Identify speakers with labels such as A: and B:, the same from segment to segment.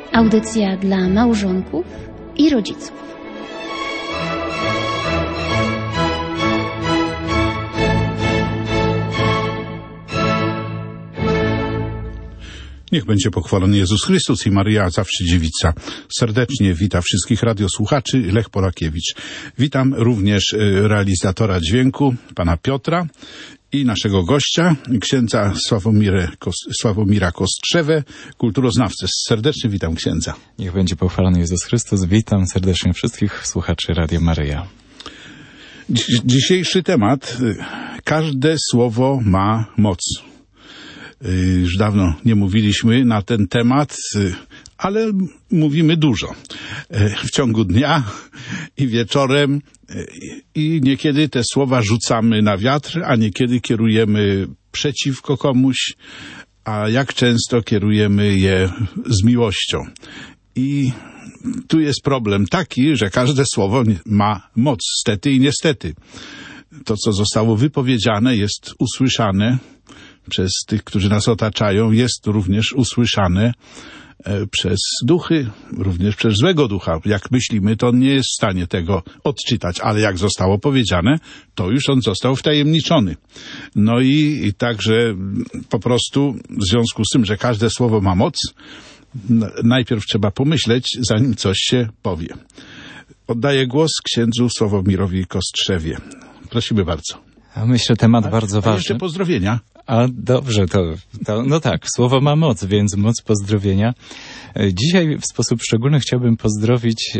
A: Audycja dla małżonków i rodziców.
B: Niech będzie pochwalony Jezus Chrystus i Maryja zawsze dziewica. Serdecznie witam wszystkich radiosłuchaczy, Lech Polakiewicz. Witam również realizatora dźwięku, pana Piotra, i naszego gościa, księdza Sławomira Kostrzewę, kulturoznawcę. Serdecznie witam księdza.
C: Niech będzie pochwalony Jezus Chrystus. Witam serdecznie wszystkich słuchaczy Radia Maryja.
B: Dzisiejszy temat. Każde słowo ma moc. Już dawno nie mówiliśmy na ten temat, ale mówimy dużo. W ciągu dnia i wieczorem, i niekiedy te słowa rzucamy na wiatr, a niekiedy kierujemy przeciwko komuś, a jak często kierujemy je z miłością. I tu jest problem taki, że każde słowo ma moc, stety i niestety. To, co zostało wypowiedziane, jest usłyszane przez tych, którzy nas otaczają, jest również usłyszane przez duchy, również przez złego ducha. Jak myślimy, to on nie jest w stanie tego odczytać, ale jak zostało powiedziane, to już on został wtajemniczony. No i także po prostu w związku z tym, że każde słowo ma moc, najpierw trzeba pomyśleć, zanim coś się powie. Oddaję głos księdzu Sławomirowi Kostrzewie. Prosimy bardzo.
C: Myślę, temat bardzo ważny.
B: Jeszcze pozdrowienia.
C: A dobrze, no tak, słowo ma moc, więc moc pozdrowienia. Dzisiaj w sposób szczególny chciałbym pozdrowić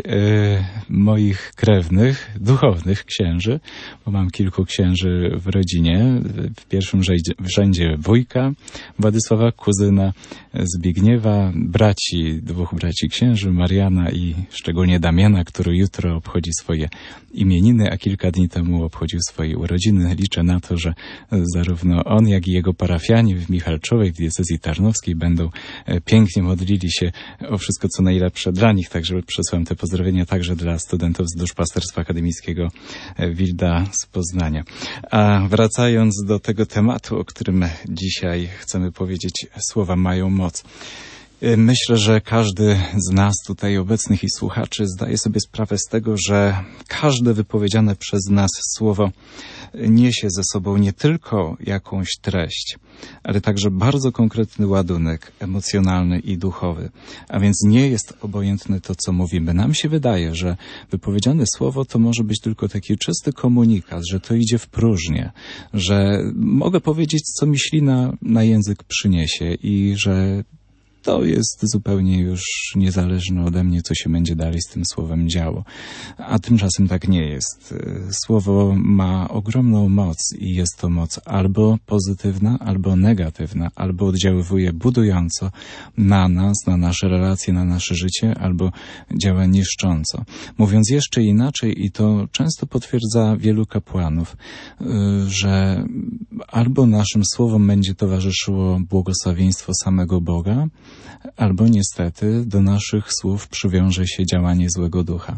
C: moich krewnych, duchownych księży, bo mam kilku księży w rodzinie. W pierwszym rzędzie wujka Władysława, kuzyna Zbigniewa, dwóch braci księży, Mariana i szczególnie Damiana, który jutro obchodzi swoje imieniny, a kilka dni temu obchodził swoje urodziny. Liczę na to, że zarówno on, jak i jego parafianie w Michalczowej, w diecezji tarnowskiej będą pięknie modlili się o wszystko, co najlepsze dla nich. Także przesłałem te pozdrowienia także dla studentów z Duszpasterstwa Akademickiego Wilda z Poznania. A wracając do tego tematu, o którym dzisiaj chcemy powiedzieć, słowa mają moc. Myślę, że każdy z nas tutaj obecnych i słuchaczy zdaje sobie sprawę z tego, że każde wypowiedziane przez nas słowo niesie ze sobą nie tylko jakąś treść, ale także bardzo konkretny ładunek emocjonalny i duchowy. A więc nie jest obojętne to, co mówimy. Nam się wydaje, że wypowiedziane słowo to może być tylko taki czysty komunikat, że to idzie w próżnię, że mogę powiedzieć, co mi ślina na język przyniesie i że to jest zupełnie już niezależne ode mnie, co się będzie dalej z tym słowem działo. A tymczasem tak nie jest. Słowo ma ogromną moc i jest to moc albo pozytywna, albo negatywna, albo oddziaływuje budująco na nas, na nasze relacje, na nasze życie, albo działa niszcząco. Mówiąc jeszcze inaczej, i to często potwierdza wielu kapłanów, że albo naszym słowom będzie towarzyszyło błogosławieństwo samego Boga, albo niestety do naszych słów przywiąże się działanie złego ducha.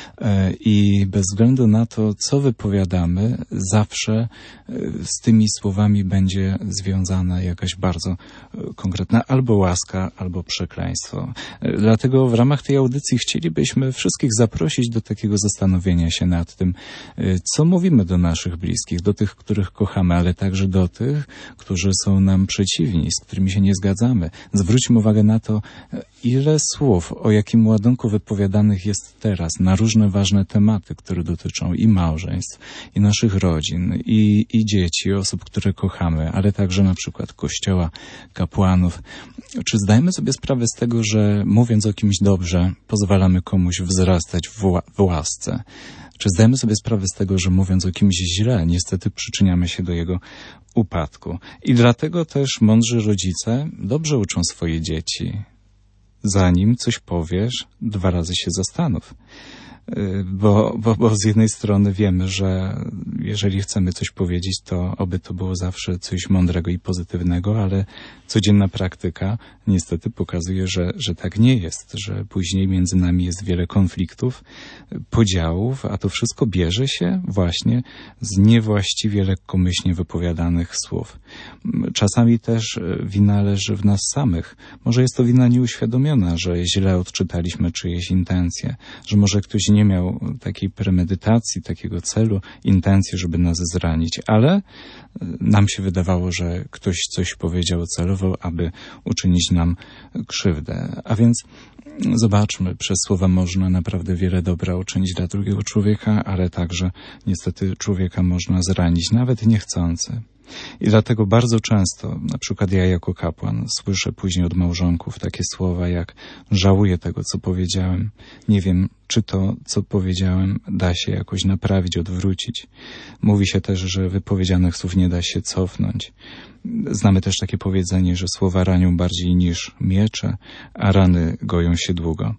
C: I bez względu na to, co wypowiadamy, zawsze z tymi słowami będzie związana jakaś bardzo konkretna albo łaska, albo przekleństwo. Dlatego w ramach tej audycji chcielibyśmy wszystkich zaprosić do takiego zastanowienia się nad tym, co mówimy do naszych bliskich, do tych, których kochamy, ale także do tych, którzy są nam przeciwni, z którymi się nie zgadzamy. Zwróćmy uwagę na to, ile słów, o jakim ładunku wypowiadanych jest teraz na różne ważne tematy, które dotyczą i małżeństw, i naszych rodzin, i dzieci, osób, które kochamy, ale także na przykład Kościoła, kapłanów. Czy zdajemy sobie sprawę z tego, że mówiąc o kimś dobrze, pozwalamy komuś wzrastać w łasce? Czy zdajemy sobie sprawę z tego, że mówiąc o kimś źle, niestety przyczyniamy się do jego upadku? I dlatego też mądrzy rodzice dobrze uczą swoje dzieci. Zanim coś powiesz, 2 razy się zastanów. Bo z jednej strony wiemy, że jeżeli chcemy coś powiedzieć, to oby to było zawsze coś mądrego i pozytywnego, ale codzienna praktyka niestety pokazuje, że tak nie jest, że później między nami jest wiele konfliktów, podziałów, a to wszystko bierze się właśnie z niewłaściwie lekkomyślnie wypowiadanych słów. Czasami też wina leży w nas samych. Może jest to wina nieuświadomiona, że źle odczytaliśmy czyjeś intencje, że może ktoś nie miał takiej premedytacji, takiego celu, intencji, żeby nas zranić, ale nam się wydawało, że ktoś coś powiedział celowo, aby uczynić nam krzywdę. A więc zobaczmy, przez słowa można naprawdę wiele dobra uczynić dla drugiego człowieka, ale także niestety człowieka można zranić, nawet niechcący. I dlatego bardzo często, na przykład ja jako kapłan, słyszę później od małżonków takie słowa jak żałuję tego, co powiedziałem. Nie wiem, czy to, co powiedziałem, da się jakoś naprawić, odwrócić. Mówi się też, że wypowiedzianych słów nie da się cofnąć. Znamy też takie powiedzenie, że słowa ranią bardziej niż miecze, a rany goją się długo.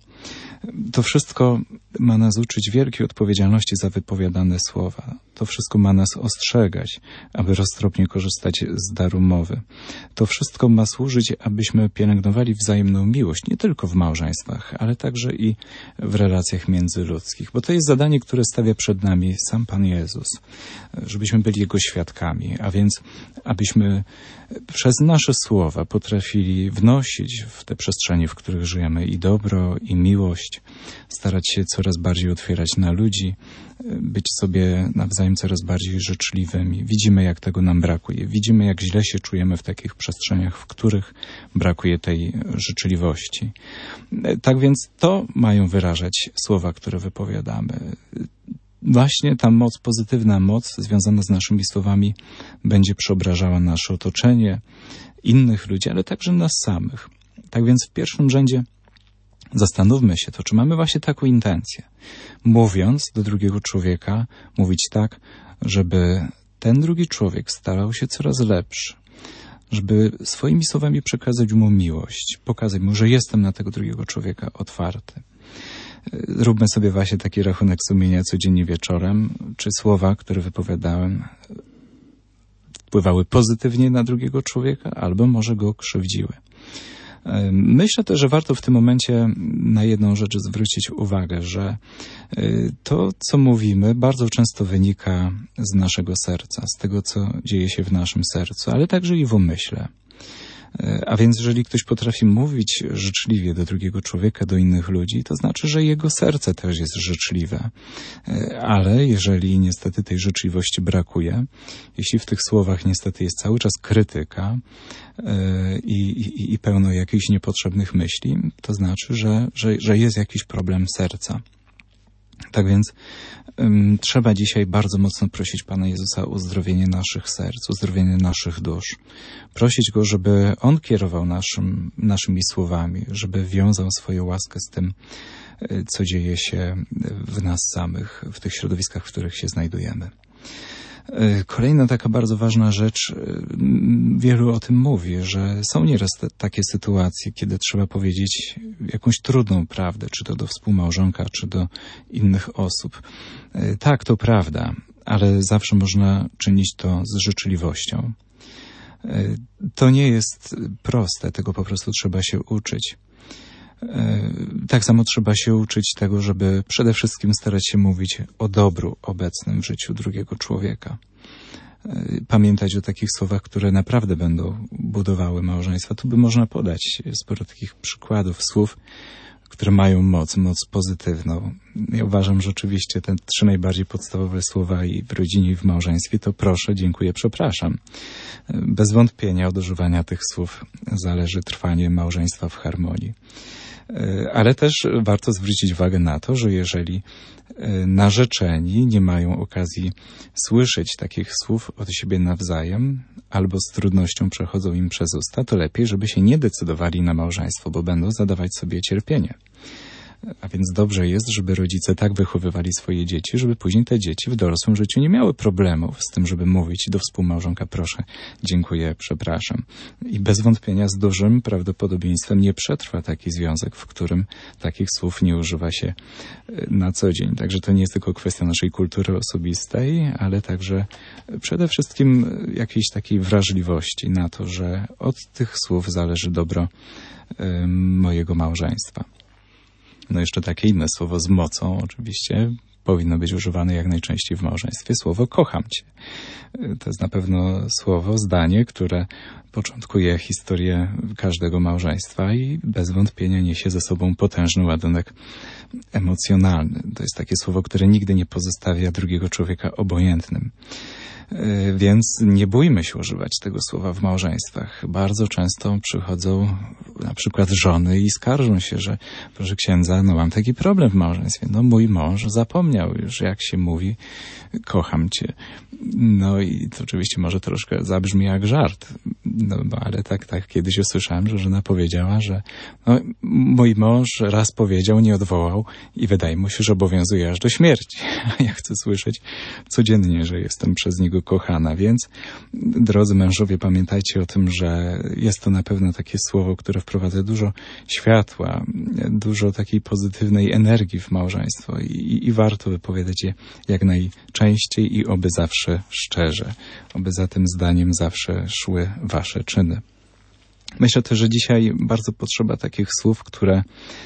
C: To wszystko ma nas uczyć wielkiej odpowiedzialności za wypowiadane słowa. To wszystko ma nas ostrzegać, aby roztropnie korzystać z daru mowy. To wszystko ma służyć, abyśmy pielęgnowali wzajemną miłość, nie tylko w małżeństwach, ale także i w relacjach międzyludzkich. Bo to jest zadanie, które stawia przed nami sam Pan Jezus, żebyśmy byli Jego świadkami, a więc abyśmy przez nasze słowa potrafili wnosić w te przestrzenie, w których żyjemy i dobro, i miłość, starać się coraz bardziej otwierać na ludzi, być sobie nawzajem coraz bardziej życzliwymi. Widzimy, jak tego nam brakuje. Widzimy, jak źle się czujemy w takich przestrzeniach, w których brakuje tej życzliwości. Tak więc to mają wyrażać słowa, które wypowiadamy. Właśnie ta moc, pozytywna moc związana z naszymi słowami będzie przeobrażała nasze otoczenie, innych ludzi, ale także nas samych. Tak więc w pierwszym rzędzie zastanówmy się to, czy mamy właśnie taką intencję. Mówiąc do drugiego człowieka, mówić tak, żeby ten drugi człowiek starał się coraz lepszy, żeby swoimi słowami przekazać mu miłość, pokazać mu, że jestem na tego drugiego człowieka otwarty. Róbmy sobie właśnie taki rachunek sumienia codziennie wieczorem, czy słowa, które wypowiadałem, wpływały pozytywnie na drugiego człowieka, albo może go krzywdziły. Myślę też, że warto w tym momencie na jedną rzecz zwrócić uwagę, że to, co mówimy, bardzo często wynika z naszego serca, z tego, co dzieje się w naszym sercu, ale także i w umyśle. A więc jeżeli ktoś potrafi mówić życzliwie do drugiego człowieka, do innych ludzi, to znaczy, że jego serce też jest życzliwe. Ale jeżeli niestety tej życzliwości brakuje, jeśli w tych słowach niestety jest cały czas krytyka i pełno jakichś niepotrzebnych myśli, to znaczy, że jest jakiś problem serca. Tak więc trzeba dzisiaj bardzo mocno prosić Pana Jezusa o uzdrowienie naszych serc, uzdrowienie naszych dusz. Prosić Go, żeby On kierował naszymi słowami, żeby wiązał swoją łaskę z tym, co dzieje się w nas samych, w tych środowiskach, w których się znajdujemy. Kolejna taka bardzo ważna rzecz, wielu o tym mówi, że są nieraz takie sytuacje, kiedy trzeba powiedzieć jakąś trudną prawdę, czy to do współmałżonka, czy do innych osób. Tak, to prawda, ale zawsze można czynić to z życzliwością. To nie jest proste, tego po prostu trzeba się uczyć. Tak samo trzeba się uczyć tego, żeby przede wszystkim starać się mówić o dobru obecnym w życiu drugiego człowieka. Pamiętać o takich słowach, które naprawdę będą budowały małżeństwa. Tu by można podać sporo takich przykładów słów, które mają moc pozytywną. Ja uważam, że oczywiście te 3 najbardziej podstawowe słowa i w rodzinie, i w małżeństwie to proszę, dziękuję, przepraszam. Bez wątpienia od używania tych słów zależy trwanie małżeństwa w harmonii. Ale też warto zwrócić uwagę na to, że jeżeli narzeczeni nie mają okazji słyszeć takich słów od siebie nawzajem, albo z trudnością przechodzą im przez usta, to lepiej, żeby się nie decydowali na małżeństwo, bo będą zadawać sobie cierpienie. A więc dobrze jest, żeby rodzice tak wychowywali swoje dzieci, żeby później te dzieci w dorosłym życiu nie miały problemów z tym, żeby mówić do współmałżonka: proszę, dziękuję, przepraszam. I bez wątpienia z dużym prawdopodobieństwem nie przetrwa taki związek, w którym takich słów nie używa się na co dzień. Także to nie jest tylko kwestia naszej kultury osobistej, ale także przede wszystkim jakiejś takiej wrażliwości na to, że od tych słów zależy dobro mojego małżeństwa. No jeszcze takie inne słowo z mocą oczywiście powinno być używane jak najczęściej w małżeństwie. Słowo kocham cię. To jest na pewno słowo, zdanie, które początkuje historię każdego małżeństwa i bez wątpienia niesie ze sobą potężny ładunek emocjonalny. To jest takie słowo, które nigdy nie pozostawia drugiego człowieka obojętnym. Więc nie bójmy się używać tego słowa w małżeństwach. Bardzo często przychodzą na przykład żony i skarżą się, że proszę księdza, mam taki problem w małżeństwie. Mój mąż zapomniał już, jak się mówi kocham cię. I to oczywiście może troszkę zabrzmi jak żart. Ale tak kiedyś usłyszałem, że żona powiedziała, że mój mąż raz powiedział, nie odwołał i wydaje mu się, że obowiązuje aż do śmierci. A ja chcę słyszeć codziennie, że jestem przez niego kochana. Więc, drodzy mężowie, pamiętajcie o tym, że jest to na pewno takie słowo, które wprowadza dużo światła, dużo takiej pozytywnej energii w małżeństwo i warto wypowiadać je jak najczęściej i oby zawsze szczerze. Oby za tym zdaniem zawsze szły wasze czyny. Myślę też, że dzisiaj bardzo potrzeba takich słów, które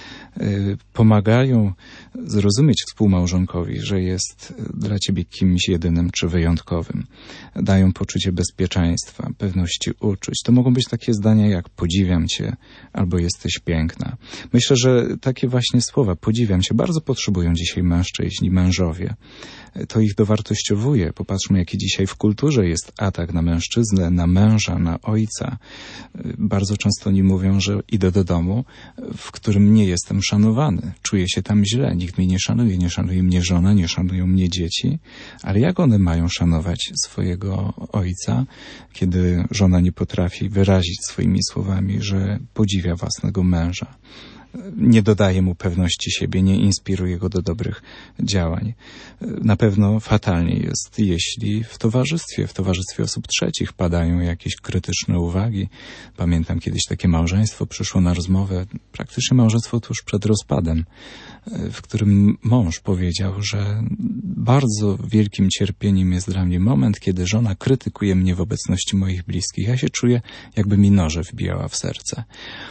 C: pomagają zrozumieć współmałżonkowi, że jest dla ciebie kimś jedynym czy wyjątkowym. Dają poczucie bezpieczeństwa, pewności uczuć. To mogą być takie zdania jak podziwiam cię albo jesteś piękna. Myślę, że takie właśnie słowa podziwiam cię bardzo potrzebują dzisiaj mężczyźni, mężowie. To ich dowartościowuje. Popatrzmy, jaki dzisiaj w kulturze jest atak na mężczyznę, na męża, na ojca. Bardzo często oni mówią, że idę do domu, w którym nie jestem szanowany. Czuję się tam źle. Nikt mnie nie szanuje mnie żona, nie szanują mnie dzieci. Ale jak one mają szanować swojego ojca, kiedy żona nie potrafi wyrazić swoimi słowami, że podziwia własnego męża? Nie dodaje mu pewności siebie, nie inspiruje go do dobrych działań. Na pewno fatalnie jest, jeśli w towarzystwie osób trzecich padają jakieś krytyczne uwagi. Pamiętam kiedyś takie małżeństwo przyszło na rozmowę, praktycznie małżeństwo tuż przed rozpadem, w którym mąż powiedział, że bardzo wielkim cierpieniem jest dla mnie moment, kiedy żona krytykuje mnie w obecności moich bliskich. Ja się czuję, jakby mi noże wbijała w serce.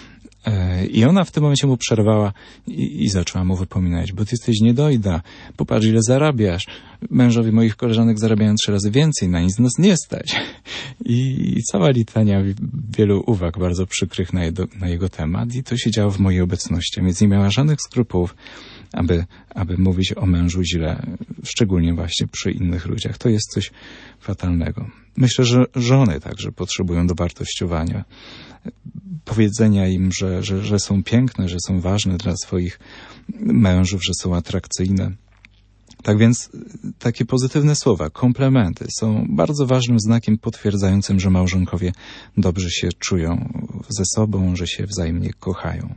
C: I ona w tym momencie mu przerwała i zaczęła mu wypominać, bo ty jesteś niedojda, popatrz ile zarabiasz. Mężowie moich koleżanek zarabiają 3 razy więcej, na nic nas nie stać. I cała litania wielu uwag bardzo przykrych na jego temat i to się działo w mojej obecności, więc nie miała żadnych skrupułów, aby mówić o mężu źle, szczególnie właśnie przy innych ludziach. To jest coś fatalnego. Myślę, że żony także potrzebują dowartościowania, powiedzenia im, że są piękne, że są ważne dla swoich mężów, że są atrakcyjne. Tak więc takie pozytywne słowa, komplementy są bardzo ważnym znakiem potwierdzającym, że małżonkowie dobrze się czują ze sobą, że się wzajemnie kochają.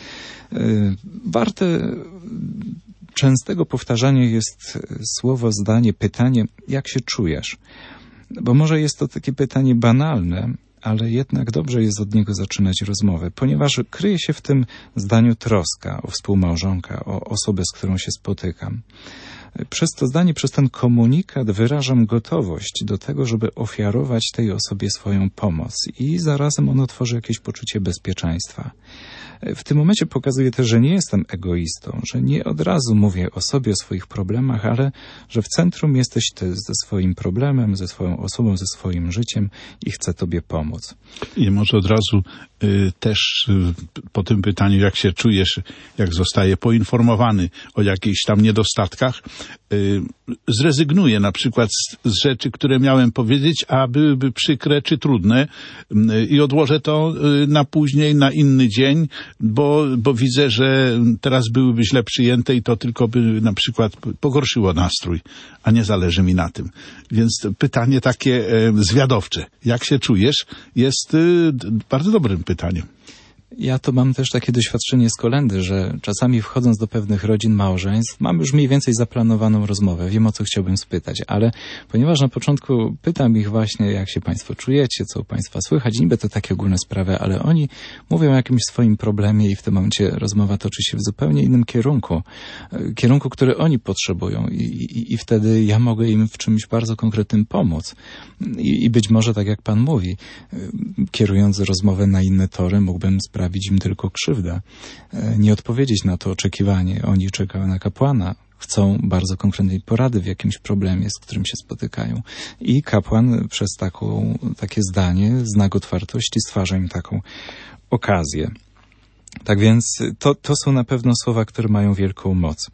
C: Warte częstego powtarzania jest słowo, zdanie, pytanie, jak się czujesz? Bo może jest to takie pytanie banalne, ale jednak dobrze jest od niego zaczynać rozmowę, ponieważ kryje się w tym zdaniu troska o współmałżonka, o osobę, z którą się spotykam. Przez to zdanie, przez ten komunikat wyrażam gotowość do tego, żeby ofiarować tej osobie swoją pomoc i zarazem ono tworzy jakieś poczucie bezpieczeństwa. W tym momencie pokazuję też, że nie jestem egoistą, że nie od razu mówię o sobie, o swoich problemach, ale że w centrum jesteś ty ze swoim problemem, ze swoją osobą, ze swoim życiem i chcę tobie pomóc.
B: I może od razu też po tym pytaniu, jak się czujesz, jak zostaje poinformowany o jakichś tam niedostatkach, zrezygnuję na przykład z rzeczy, które miałem powiedzieć, a byłyby przykre czy trudne i odłożę to na później, na inny dzień, bo widzę, że teraz byłyby źle przyjęte i to tylko by na przykład pogorszyło nastrój, a nie zależy mi na tym. Więc pytanie takie zwiadowcze, jak się czujesz, jest bardzo dobrym pytaniem.
C: Ja to mam też takie doświadczenie z kolędy, że czasami wchodząc do pewnych rodzin, małżeństw, mam już mniej więcej zaplanowaną rozmowę, wiem o co chciałbym spytać, ale ponieważ na początku pytam ich właśnie, jak się państwo czujecie, co u państwa słychać, niby to takie ogólne sprawy, ale oni mówią o jakimś swoim problemie i w tym momencie rozmowa toczy się w zupełnie innym kierunku, który oni potrzebują i wtedy ja mogę im w czymś bardzo konkretnym pomóc. I być może, tak jak pan mówi, kierując rozmowę na inne tory, mógłbym sprawić im tylko krzywdę. Nie odpowiedzieć na to oczekiwanie. Oni czekają na kapłana. Chcą bardzo konkretnej porady w jakimś problemie, z którym się spotykają. I kapłan przez takie zdanie, znak otwartości, stwarza im taką okazję. Tak więc to są na pewno słowa, które mają wielką moc.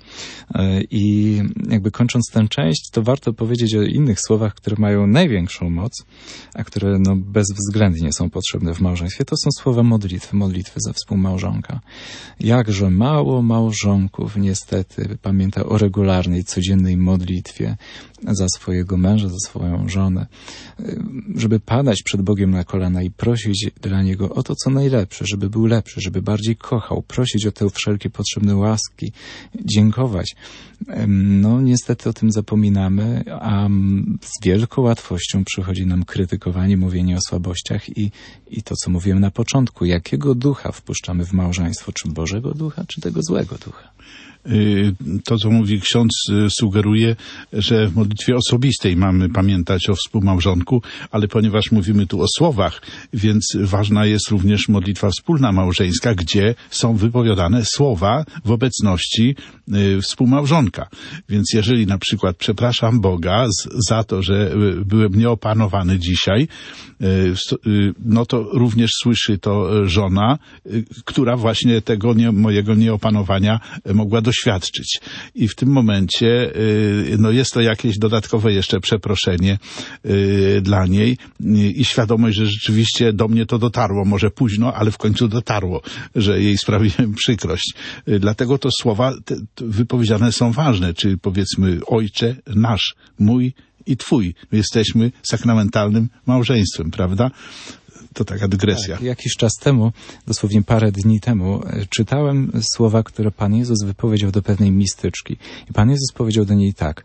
C: I jakby kończąc tę część, to warto powiedzieć o innych słowach, które mają największą moc, a które bezwzględnie są potrzebne w małżeństwie. To są słowa modlitwy za współmałżonka. Jakże mało małżonków niestety pamięta o regularnej, codziennej modlitwie za swojego męża, za swoją żonę, żeby padać przed Bogiem na kolana i prosić dla Niego o to, co najlepsze, żeby był lepszy, żeby bardziej kochał, prosić o te wszelkie potrzebne łaski, dziękować. No niestety o tym zapominamy, a z wielką łatwością przychodzi nam krytykowanie, mówienie o słabościach i to, co mówiłem na początku, jakiego ducha wpuszczamy w małżeństwo, czy Bożego ducha, czy tego złego ducha.
B: To, co mówi ksiądz, sugeruje, że w modlitwie osobistej mamy pamiętać o współmałżonku, ale ponieważ mówimy tu o słowach, więc ważna jest również modlitwa wspólna małżeńska, gdzie są wypowiadane słowa w obecności współmałżonka. Więc jeżeli na przykład przepraszam Boga za to, że byłem nieopanowany dzisiaj, no to również słyszy to żona, która właśnie tego mojego nieopanowania mogła doświadczyć. I w tym momencie no jest to jakieś dodatkowe jeszcze przeproszenie dla niej i świadomość, że rzeczywiście do mnie to dotarło, może późno, ale w końcu dotarło, że jej sprawiłem przykrość. Dlatego to słowa wypowiedziane są ważne, czy powiedzmy Ojcze nasz, mój i Twój. My jesteśmy sakramentalnym małżeństwem, prawda? To taka dygresja.
C: Tak, jakiś czas temu, dosłownie parę dni temu, czytałem słowa, które Pan Jezus wypowiedział do pewnej mistyczki. I Pan Jezus powiedział do niej tak: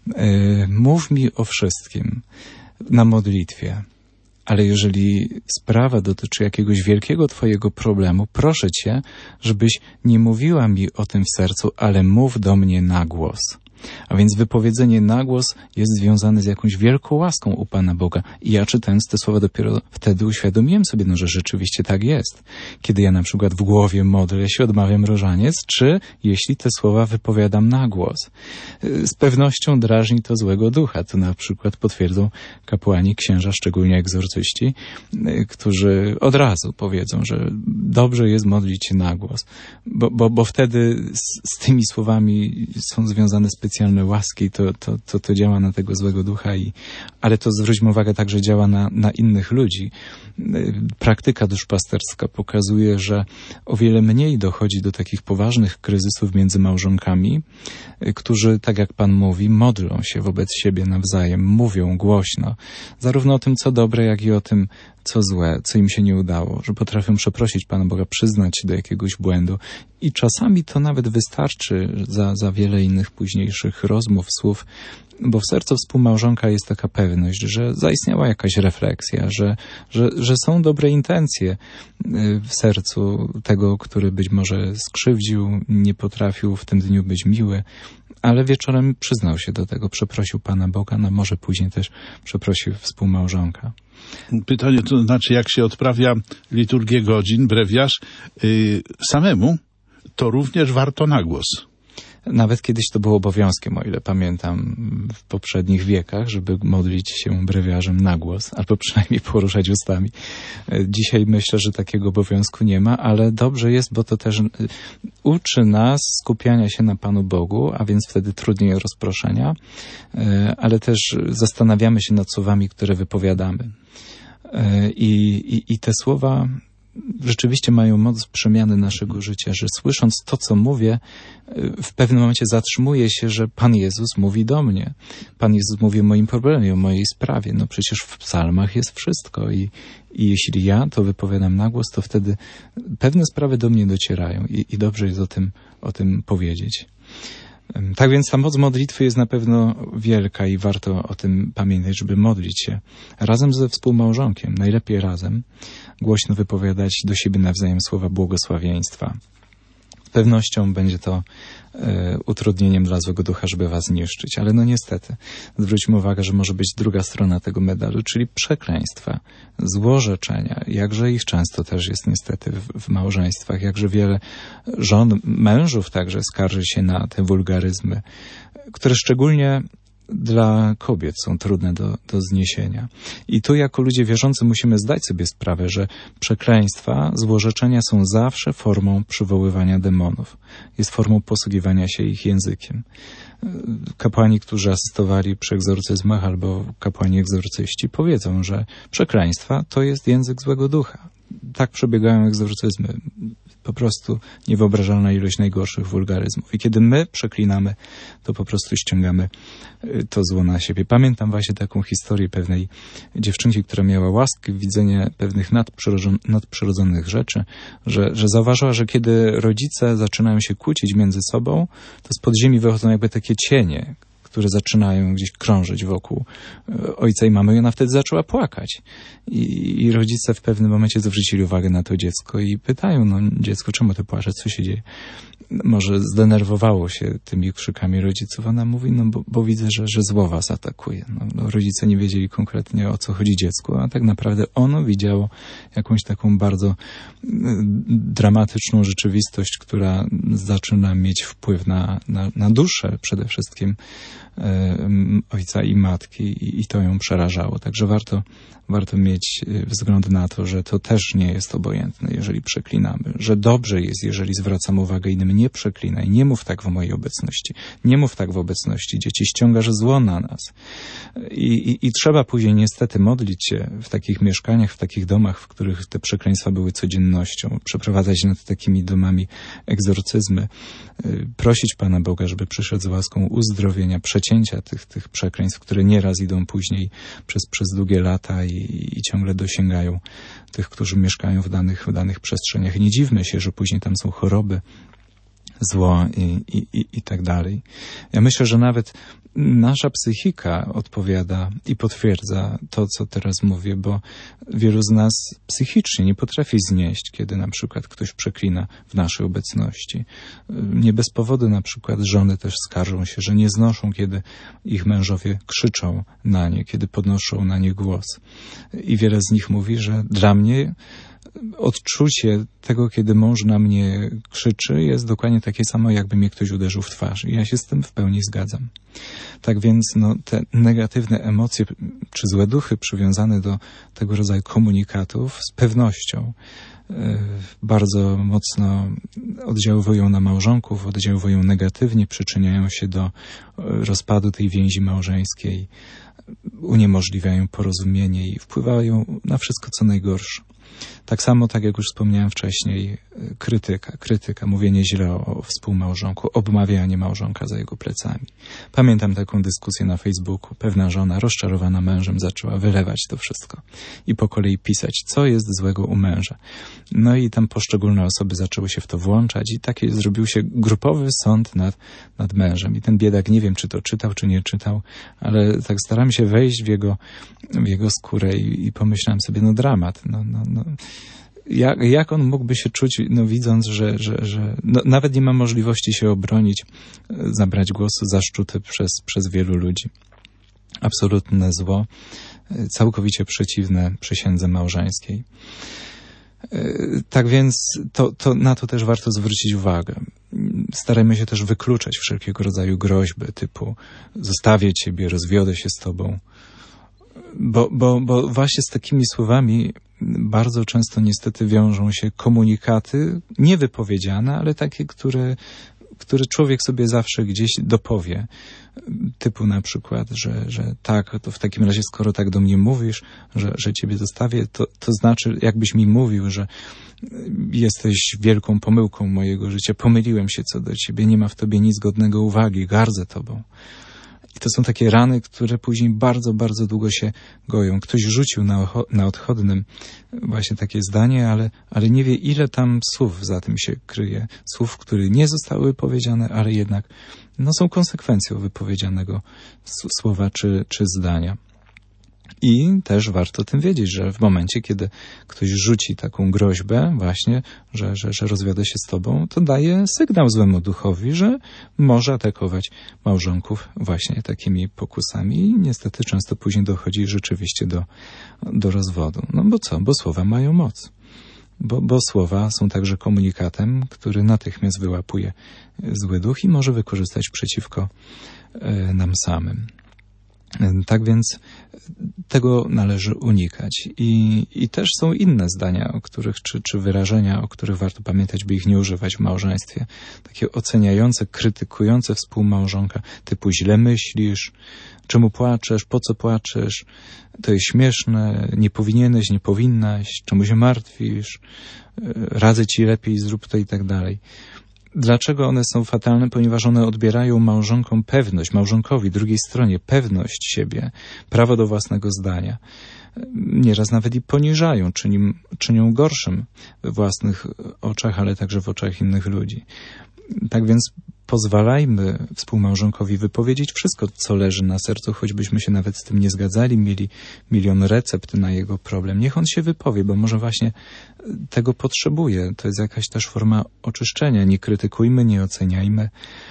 C: mów mi o wszystkim na modlitwie, ale jeżeli sprawa dotyczy jakiegoś wielkiego Twojego problemu, proszę Cię, żebyś nie mówiła mi o tym w sercu, ale mów do mnie na głos. A więc wypowiedzenie na głos jest związane z jakąś wielką łaską u Pana Boga. I ja czytając te słowa dopiero wtedy uświadomiłem sobie, że rzeczywiście tak jest. Kiedy ja na przykład w głowie modlę się, odmawiam różaniec, czy jeśli te słowa wypowiadam na głos. Z pewnością drażni to złego ducha. To na przykład potwierdzą kapłani, księża, szczególnie egzorcyści, którzy od razu powiedzą, że dobrze jest modlić się na głos. Bo wtedy z tymi słowami są związane specjalne łaski, to działa na tego złego ducha, ale to zwróćmy uwagę także działa na innych ludzi. Praktyka duszpasterska pokazuje, że o wiele mniej dochodzi do takich poważnych kryzysów między małżonkami, którzy, tak jak Pan mówi, modlą się wobec siebie nawzajem, mówią głośno, zarówno o tym, co dobre, jak i o tym, co złe, co im się nie udało, że potrafią przeprosić Pana Boga, przyznać się do jakiegoś błędu i czasami to nawet wystarczy za wiele innych późniejszych rozmów, słów, bo w sercu współmałżonka jest taka pewność, że zaistniała jakaś refleksja, że są dobre intencje w sercu tego, który być może skrzywdził, nie potrafił w tym dniu być miły, ale wieczorem przyznał się do tego, przeprosił Pana Boga, no może później też przeprosił współmałżonka.
B: Pytanie to znaczy, jak się odprawia liturgię godzin, brewiarz samemu, to również warto na głos.
C: Nawet kiedyś to było obowiązkiem, o ile pamiętam, w poprzednich wiekach, żeby modlić się brewiarzem na głos, albo przynajmniej poruszać ustami. Dzisiaj myślę, że takiego obowiązku nie ma, ale dobrze jest, bo to też uczy nas skupiania się na Panu Bogu, a więc wtedy trudniej o rozproszenia, ale też zastanawiamy się nad słowami, które wypowiadamy. I te słowa rzeczywiście mają moc przemiany naszego życia, że słysząc to, co mówię, w pewnym momencie zatrzymuje się, że Pan Jezus mówi do mnie. Pan Jezus mówi o moim problemie, o mojej sprawie. No przecież w psalmach jest wszystko i jeśli ja to wypowiadam na głos, to wtedy pewne sprawy do mnie docierają i dobrze jest o tym powiedzieć. Tak więc ta moc modlitwy jest na pewno wielka i warto o tym pamiętać, żeby modlić się razem ze współmałżonkiem, najlepiej razem, głośno wypowiadać do siebie nawzajem słowa błogosławieństwa. Z pewnością będzie to utrudnieniem dla złego ducha, żeby was niszczyć, ale no niestety, zwróćmy uwagę, że może być druga strona tego medalu, czyli przekleństwa, złorzeczenia, jakże ich często też jest niestety w małżeństwach, jakże wiele żon, mężów także skarży się na te wulgaryzmy, które szczególnie dla kobiet są trudne do zniesienia. I tu jako ludzie wierzący musimy zdać sobie sprawę, że przekleństwa, złorzeczenia są zawsze formą przywoływania demonów. Jest formą posługiwania się ich językiem. Kapłani, którzy asystowali przy egzorcyzmach albo kapłani egzorcyści powiedzą, że przekleństwa to jest język złego ducha. Tak przebiegają egzorcyzmy. Po prostu niewyobrażalna ilość najgorszych wulgaryzmów. I kiedy my przeklinamy, to po prostu ściągamy to zło na siebie. Pamiętam właśnie taką historię pewnej dziewczynki, która miała łaskę widzenia pewnych nadprzyrodzonych rzeczy, że zauważyła, że kiedy rodzice zaczynają się kłócić między sobą, to z podziemi wychodzą jakby takie cienie, które zaczynają gdzieś krążyć wokół ojca i mamy i ona wtedy zaczęła płakać. I rodzice w pewnym momencie zwrócili uwagę na to dziecko i pytają, no dziecko, czemu ty płaczesz, co się dzieje? Może zdenerwowało się tymi krzykami rodziców. Ona mówi, no bo widzę, że zło was atakuje. No, rodzice nie wiedzieli konkretnie, o co chodzi dziecku, a tak naprawdę ono widziało jakąś taką bardzo dramatyczną rzeczywistość, która zaczyna mieć wpływ na duszę przede wszystkim ojca i matki i to ją przerażało. Także warto mieć wzgląd na to, że to też nie jest obojętne, jeżeli przeklinamy. Że dobrze jest, jeżeli zwracam uwagę innym, nie przeklinaj, nie mów tak w mojej obecności, nie mów tak w obecności dzieci, ściągasz zło na nas. I trzeba później niestety modlić się w takich mieszkaniach, w takich domach, w których te przekleństwa były codziennością, przeprowadzać nad takimi domami egzorcyzmy, prosić Pana Boga, żeby przyszedł z łaską uzdrowienia, przecięcia tych przekleństw, które nieraz idą później przez długie lata i ciągle dosięgają tych, którzy mieszkają w danych przestrzeniach. Nie dziwmy się, że później tam są choroby, zło i tak dalej. Ja myślę, że nawet nasza psychika odpowiada i potwierdza to, co teraz mówię, bo wielu z nas psychicznie nie potrafi znieść, kiedy na przykład ktoś przeklina w naszej obecności. Nie bez powodu na przykład żony też skarżą się, że nie znoszą, kiedy ich mężowie krzyczą na nie, kiedy podnoszą na nie głos. I wiele z nich mówi, że dla mnie odczucie tego, kiedy mąż na mnie krzyczy, jest dokładnie takie samo, jakby mnie ktoś uderzył w twarz. I ja się z tym w pełni zgadzam. Tak więc te negatywne emocje czy złe duchy przywiązane do tego rodzaju komunikatów z pewnością bardzo mocno oddziaływują na małżonków, oddziaływują negatywnie, przyczyniają się do rozpadu tej więzi małżeńskiej, uniemożliwiają porozumienie i wpływają na wszystko, co najgorsze. Tak samo, tak jak już wspomniałem wcześniej, krytyka, mówienie źle o współmałżonku, obmawianie małżonka za jego plecami. Pamiętam taką dyskusję na Facebooku. Pewna żona, rozczarowana mężem, zaczęła wylewać to wszystko i po kolei pisać, co jest złego u męża. No i tam poszczególne osoby zaczęły się w to włączać i taki zrobił się grupowy sąd nad mężem. I ten biedak, nie wiem, czy to czytał, czy nie czytał, ale tak staram się wejść w jego skórę i pomyślałem sobie, dramat, Jak on mógłby się czuć, widząc, że nawet nie ma możliwości się obronić, zabrać głosu zaszczuty przez wielu ludzi. Absolutne zło, całkowicie przeciwne przysiędze małżeńskiej. Tak więc na to też warto zwrócić uwagę. Starajmy się też wykluczać wszelkiego rodzaju groźby typu zostawię ciebie, rozwiodę się z tobą. Bo właśnie z takimi słowami bardzo często niestety wiążą się komunikaty niewypowiedziane, ale takie, które który człowiek sobie zawsze gdzieś dopowie. Typu na przykład, że tak, to w takim razie skoro tak do mnie mówisz, że ciebie zostawię, to znaczy jakbyś mi mówił, że jesteś wielką pomyłką mojego życia, pomyliłem się co do ciebie, nie ma w tobie nic godnego uwagi, gardzę tobą. I to są takie rany, które później bardzo, bardzo długo się goją. Ktoś rzucił na odchodnym właśnie takie zdanie, ale nie wie, ile tam słów za tym się kryje. Słów, które nie zostały powiedziane, ale jednak są konsekwencją wypowiedzianego słowa czy zdania. I też warto o tym wiedzieć, że w momencie, kiedy ktoś rzuci taką groźbę właśnie, że rozwiodę się z tobą, to daje sygnał złemu duchowi, że może atakować małżonków właśnie takimi pokusami i niestety często później dochodzi rzeczywiście do rozwodu. Bo co? Bo słowa mają moc. Bo słowa są także komunikatem, który natychmiast wyłapuje zły duch i może wykorzystać przeciwko nam samym. Tak więc tego należy unikać. I też są inne zdania, o których, czy wyrażenia, o których warto pamiętać, by ich nie używać w małżeństwie. Takie oceniające, krytykujące współmałżonka, typu źle myślisz, czemu płaczesz, po co płaczesz, to jest śmieszne, nie powinieneś, nie powinnaś, czemu się martwisz, radzę ci lepiej, zrób to i tak dalej. Dlaczego one są fatalne? Ponieważ one odbierają małżonkom pewność, małżonkowi, drugiej stronie, pewność siebie, prawo do własnego zdania. Nieraz nawet i poniżają, czynią gorszym we własnych oczach, ale także w oczach innych ludzi. Tak więc pozwalajmy współmałżonkowi wypowiedzieć wszystko, co leży na sercu, choćbyśmy się nawet z tym nie zgadzali, mieli milion recept na jego problem. Niech on się wypowie, bo może właśnie tego potrzebuje. To jest jakaś też forma oczyszczenia. Nie krytykujmy, nie oceniajmy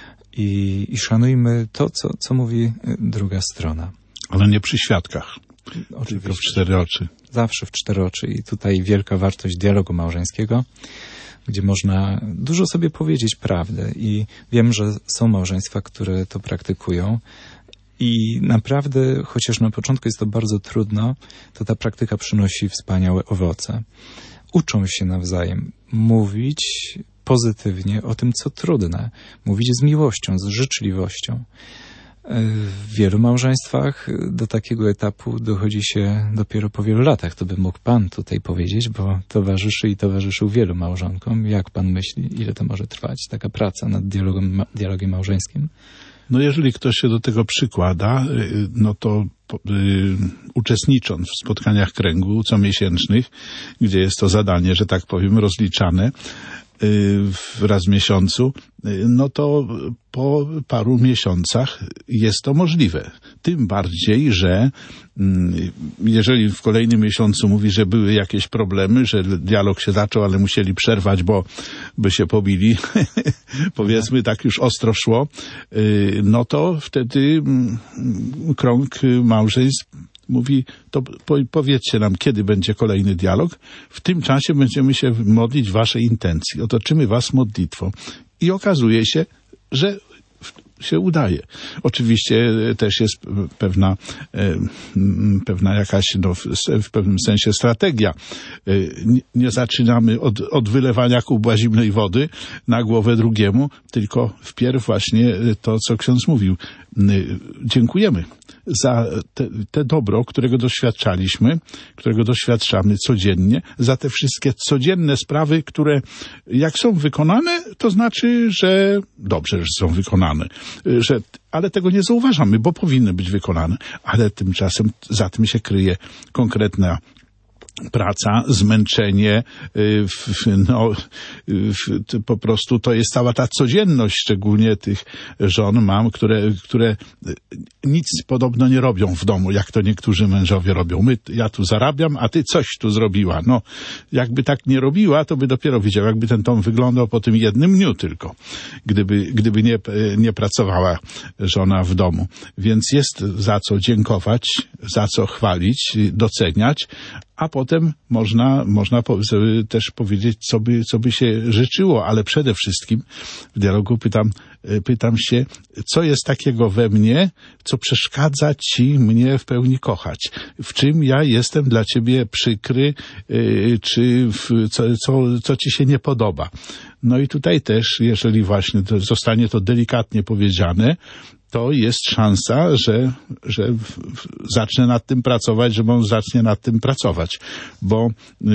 C: i szanujmy to, co mówi druga strona.
B: Ale nie przy świadkach.
C: Oczywiście.
B: Tylko w 4 oczy.
C: Zawsze w 4 oczy i tutaj wielka wartość dialogu małżeńskiego, gdzie można dużo sobie powiedzieć prawdę i wiem, że są małżeństwa, które to praktykują i naprawdę, chociaż na początku jest to bardzo trudno, to ta praktyka przynosi wspaniałe owoce. Uczą się nawzajem mówić pozytywnie o tym, co trudne, mówić z miłością, z życzliwością. W wielu małżeństwach do takiego etapu dochodzi się dopiero po wielu latach. To by mógł Pan tutaj powiedzieć, bo towarzyszy i towarzyszył wielu małżonkom. Jak Pan myśli, ile to może trwać, taka praca nad dialogiem małżeńskim?
B: No jeżeli ktoś się do tego przykłada, no to uczestnicząc w spotkaniach kręgu comiesięcznych, gdzie jest to zadanie, że tak powiem, rozliczane raz w miesiącu, no to po paru miesiącach jest to możliwe. Tym bardziej, że jeżeli w kolejnym miesiącu mówi, że były jakieś problemy, że dialog się zaczął, ale musieli przerwać, bo by się pobili, powiedzmy, tak już ostro szło, no to wtedy krąg małżeństw mówi, to powiedzcie nam, kiedy będzie kolejny dialog. W tym czasie będziemy się modlić w waszej intencji. Otoczymy was modlitwą. I okazuje się, że się udaje. Oczywiście też jest pewna jakaś, w pewnym sensie strategia. Nie zaczynamy od wylewania kubła zimnej wody na głowę drugiemu, tylko wpierw właśnie to, co ksiądz mówił. Dziękujemy za te dobro, którego doświadczaliśmy, którego doświadczamy codziennie, za te wszystkie codzienne sprawy, które jak są wykonane, to znaczy, że dobrze, że są wykonane, ale tego nie zauważamy, bo powinny być wykonane, ale tymczasem za tym się konkretna praca, zmęczenie, po prostu to jest cała ta codzienność, szczególnie tych żon, mam, które nic podobno nie robią w domu, jak to niektórzy mężowie robią. Ja tu zarabiam, a ty coś tu zrobiła. No, jakby tak nie robiła, to by dopiero widział, jakby ten dom wyglądał po tym jednym dniu tylko, gdyby nie pracowała żona w domu. Więc jest za co dziękować, za co chwalić, doceniać, a potem można też powiedzieć, co by się życzyło, ale przede wszystkim w dialogu pytam się, co jest takiego we mnie, co przeszkadza ci mnie w pełni kochać? W czym ja jestem dla ciebie przykry, czy co ci się nie podoba? No i tutaj też, jeżeli właśnie zostanie to delikatnie powiedziane, to jest szansa, że zacznę nad tym pracować, że on zacznie nad tym pracować. Bo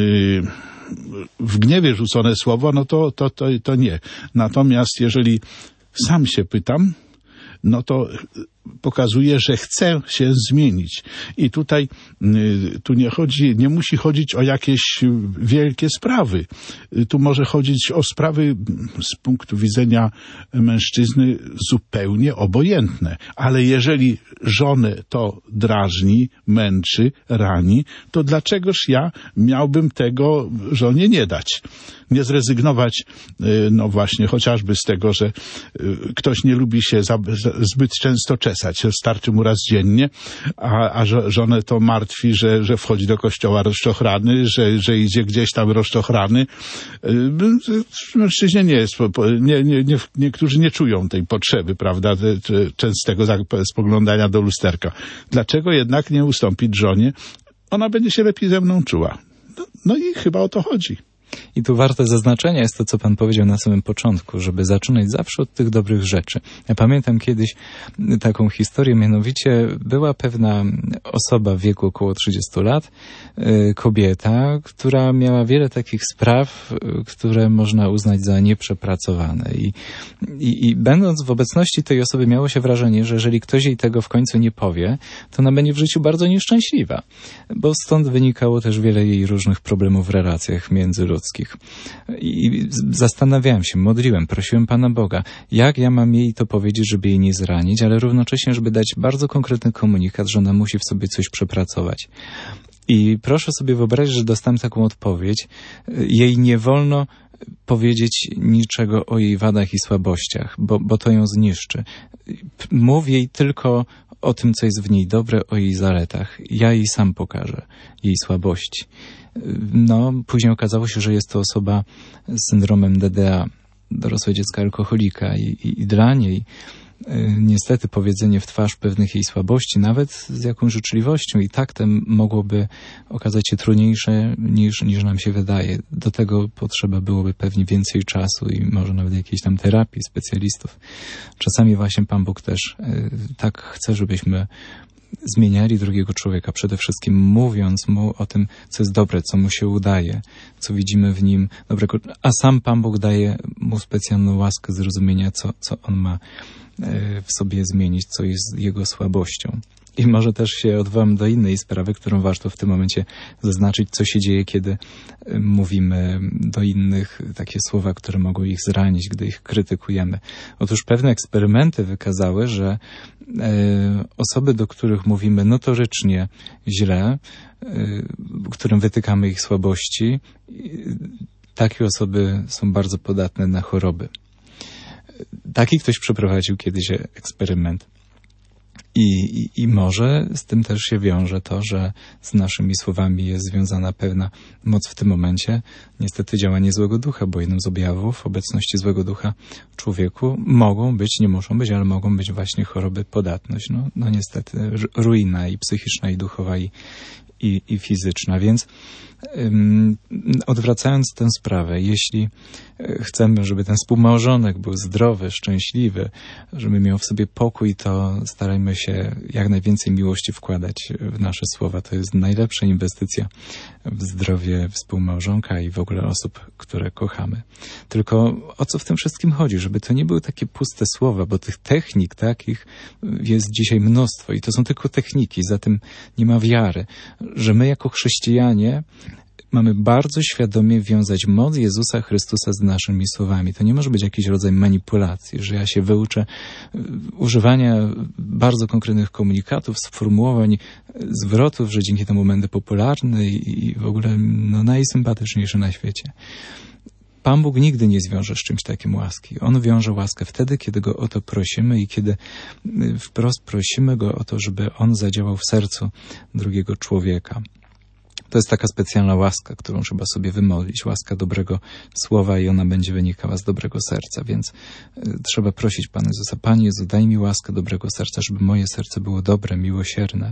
B: w gniewie rzucone słowo, no to nie. Natomiast jeżeli sam się pytam, no to pokazuje, że chce się zmienić. I tutaj tu nie musi chodzić o jakieś wielkie sprawy. Tu może chodzić o sprawy z punktu widzenia mężczyzny zupełnie obojętne. Ale jeżeli żonę to drażni, męczy, rani, to dlaczegoż ja miałbym tego żonie nie dać? Nie zrezygnować, no właśnie, chociażby z tego, że ktoś nie lubi się zbyt często czesać. Starczy mu raz dziennie, a żonę to martwi, że wchodzi do kościoła rozczochrany, że idzie gdzieś tam rozczochrany. Mężczyźnie niektórzy nie czują tej potrzeby, prawda, częstego spoglądania do lusterka. Dlaczego jednak nie ustąpić żonie? Ona będzie się lepiej ze mną czuła. No i chyba o to chodzi.
C: I tu warte zaznaczenia jest to, co pan powiedział na samym początku, żeby zaczynać zawsze od tych dobrych rzeczy. Ja pamiętam kiedyś taką historię, mianowicie była pewna osoba w wieku około 30 lat, kobieta, która miała wiele takich spraw, które można uznać za nieprzepracowane. I będąc w obecności tej osoby miało się wrażenie, że jeżeli ktoś jej tego w końcu nie powie, to ona będzie w życiu bardzo nieszczęśliwa. Bo stąd wynikało też wiele jej różnych problemów w relacjach międzyludzkich. I zastanawiałem się, modliłem, prosiłem Pana Boga, jak ja mam jej to powiedzieć, żeby jej nie zranić, ale równocześnie, żeby dać bardzo konkretny komunikat, że ona musi w sobie coś przepracować. I proszę sobie wyobrazić, że dostałem taką odpowiedź. Jej nie wolno powiedzieć niczego o jej wadach i słabościach, bo to ją zniszczy. Mów jej tylko o tym, co jest w niej dobre, o jej zaletach. Ja jej sam pokażę, jej słabości. No, później okazało się, że jest to osoba z syndromem DDA, dorosłe dziecko alkoholika i dla niej niestety powiedzenie w twarz pewnych jej słabości, nawet z jakąś życzliwością i taktem mogłoby okazać się trudniejsze niż nam się wydaje. Do tego potrzeba byłoby pewnie więcej czasu i może nawet jakiejś tam terapii specjalistów. Czasami właśnie Pan Bóg też tak chce, żebyśmy zmieniali drugiego człowieka, przede wszystkim mówiąc mu o tym, co jest dobre, co mu się udaje, co widzimy w nim dobrego, a sam Pan Bóg daje mu specjalną łaskę zrozumienia, co on ma w sobie zmienić, co jest jego słabością. I może też się odwołam do innej sprawy, którą warto w tym momencie zaznaczyć, co się dzieje, kiedy mówimy do innych takie słowa, które mogą ich zranić, gdy ich krytykujemy. Otóż pewne eksperymenty wykazały, że osoby, do których mówimy notorycznie źle, którym wytykamy ich słabości, takie osoby są bardzo podatne na choroby. Taki ktoś przeprowadził kiedyś eksperyment. I może z tym też się wiąże to, że z naszymi słowami jest związana pewna moc w tym momencie. Niestety działanie złego ducha, bo jednym z objawów obecności złego ducha w człowieku mogą być, nie muszą być, ale mogą być właśnie choroby, podatność. No niestety ruina i psychiczna, i duchowa, i fizyczna. Więc odwracając tę sprawę, jeśli chcemy, żeby ten współmałżonek był zdrowy, szczęśliwy, żeby miał w sobie pokój, to starajmy się jak najwięcej miłości wkładać w nasze słowa. To jest najlepsza inwestycja w zdrowie współmałżonka i w ogóle osób, które kochamy. Tylko o co w tym wszystkim chodzi? Żeby to nie były takie puste słowa, bo tych technik takich jest dzisiaj mnóstwo i to są tylko techniki, za tym nie ma wiary, że my jako chrześcijanie mamy bardzo świadomie wiązać moc Jezusa Chrystusa z naszymi słowami. To nie może być jakiś rodzaj manipulacji, że ja się wyuczę używania bardzo konkretnych komunikatów, sformułowań, zwrotów, że dzięki temu będę popularny i w ogóle najsympatyczniejszy na świecie. Pan Bóg nigdy nie zwiąże z czymś takim łaski. On wiąże łaskę wtedy, kiedy Go o to prosimy i kiedy wprost prosimy Go o to, żeby On zadziałał w sercu drugiego człowieka. To jest taka specjalna łaska, którą trzeba sobie wymodlić. Łaska dobrego słowa i ona będzie wynikała z dobrego serca. Więc trzeba prosić Pana Jezusa: Panie Jezu, daj mi łaskę dobrego serca, żeby moje serce było dobre, miłosierne.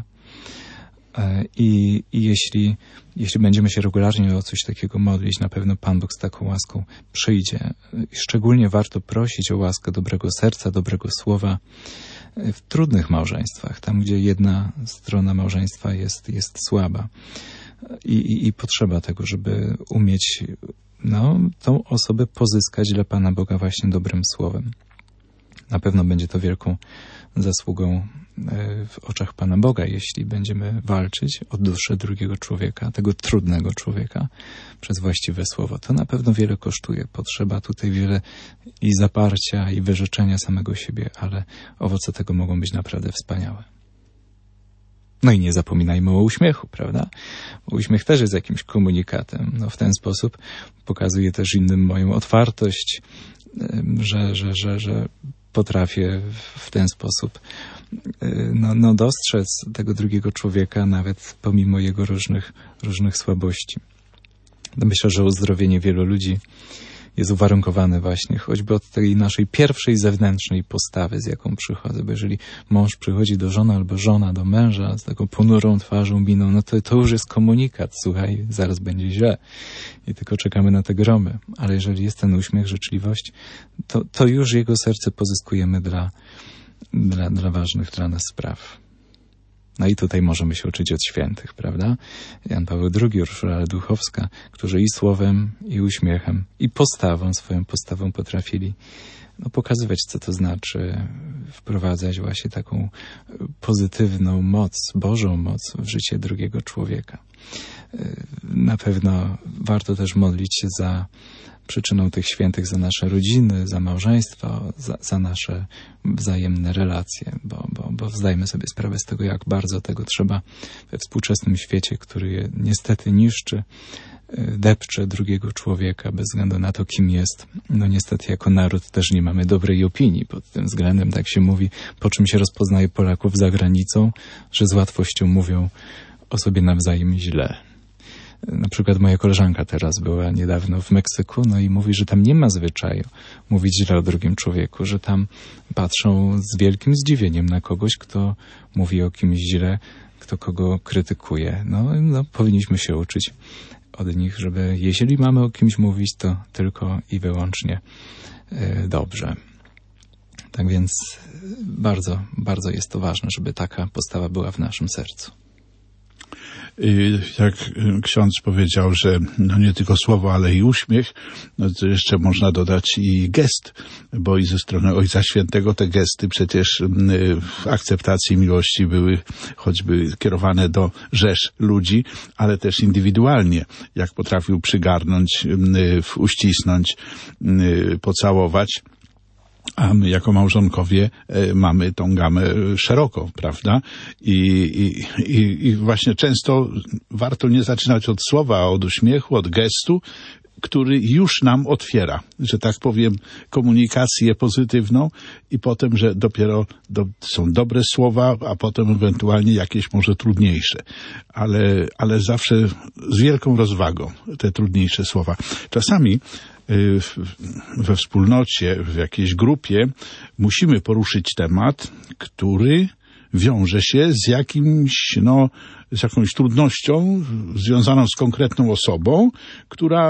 C: I jeśli będziemy się regularnie o coś takiego modlić, na pewno Pan Bóg z taką łaską przyjdzie. Szczególnie warto prosić o łaskę dobrego serca, dobrego słowa w trudnych małżeństwach, tam gdzie jedna strona małżeństwa jest słaba. I potrzeba tego, żeby umieć tą osobę pozyskać dla Pana Boga właśnie dobrym słowem. Na pewno będzie to wielką zasługą w oczach Pana Boga, jeśli będziemy walczyć o duszę drugiego człowieka, tego trudnego człowieka, przez właściwe słowo. To na pewno wiele kosztuje. Potrzeba tutaj wiele i zaparcia, i wyrzeczenia samego siebie, ale owoce tego mogą być naprawdę wspaniałe. No i nie zapominajmy o uśmiechu, prawda? Uśmiech też jest jakimś komunikatem. W ten sposób pokazuję też innym moją otwartość, że potrafię w ten sposób dostrzec tego drugiego człowieka, nawet pomimo jego różnych słabości. Myślę, że uzdrowienie wielu ludzi jest uwarunkowane właśnie choćby od tej naszej pierwszej zewnętrznej postawy, z jaką przychodzę. Bo jeżeli mąż przychodzi do żony albo żona do męża z taką ponurą twarzą, miną, to już jest komunikat. Słuchaj, zaraz będzie źle. I tylko czekamy na te gromy. Ale jeżeli jest ten uśmiech, życzliwość, to już jego serce pozyskujemy dla ważnych dla nas spraw. No i tutaj możemy się uczyć od świętych, prawda? Jan Paweł II, Urszula Duchowska, którzy i słowem, i uśmiechem, i swoją postawą potrafili pokazywać, co to znaczy wprowadzać właśnie taką pozytywną moc, Bożą moc w życie drugiego człowieka. Na pewno warto też modlić się za przyczyną tych świętych, za nasze rodziny, za małżeństwo, za nasze wzajemne relacje, bo zdajmy sobie sprawę z tego, jak bardzo tego trzeba we współczesnym świecie, który je niestety niszczy, depcze drugiego człowieka bez względu na to, kim jest. Niestety jako naród też nie mamy dobrej opinii pod tym względem. Tak się mówi, po czym się rozpoznaje Polaków za granicą, że z łatwością mówią o sobie nawzajem źle. Na przykład moja koleżanka teraz była niedawno w Meksyku, i mówi, że tam nie ma zwyczaju mówić źle o drugim człowieku, że tam patrzą z wielkim zdziwieniem na kogoś, kto mówi o kimś źle, kto kogo krytykuje. Powinniśmy się uczyć od nich, żeby jeśli mamy o kimś mówić, to tylko i wyłącznie dobrze. Tak więc bardzo, bardzo jest to ważne, żeby taka postawa była w naszym sercu.
B: Jak ksiądz powiedział, że nie tylko słowo, ale i uśmiech, to jeszcze można dodać i gest, bo i ze strony Ojca Świętego te gesty przecież w akceptacji miłości były choćby kierowane do rzesz ludzi, ale też indywidualnie, jak potrafił przygarnąć, uścisnąć, pocałować. A my jako małżonkowie mamy tą gamę szeroko, prawda? I właśnie często warto nie zaczynać od słowa, a od uśmiechu, od gestu, który już nam otwiera, że tak powiem, komunikację pozytywną i potem, że dopiero są dobre słowa, a potem ewentualnie jakieś może trudniejsze. Ale zawsze z wielką rozwagą te trudniejsze słowa. Czasami we wspólnocie, w jakiejś grupie musimy poruszyć temat, który wiąże się z z jakąś trudnością związaną z konkretną osobą, która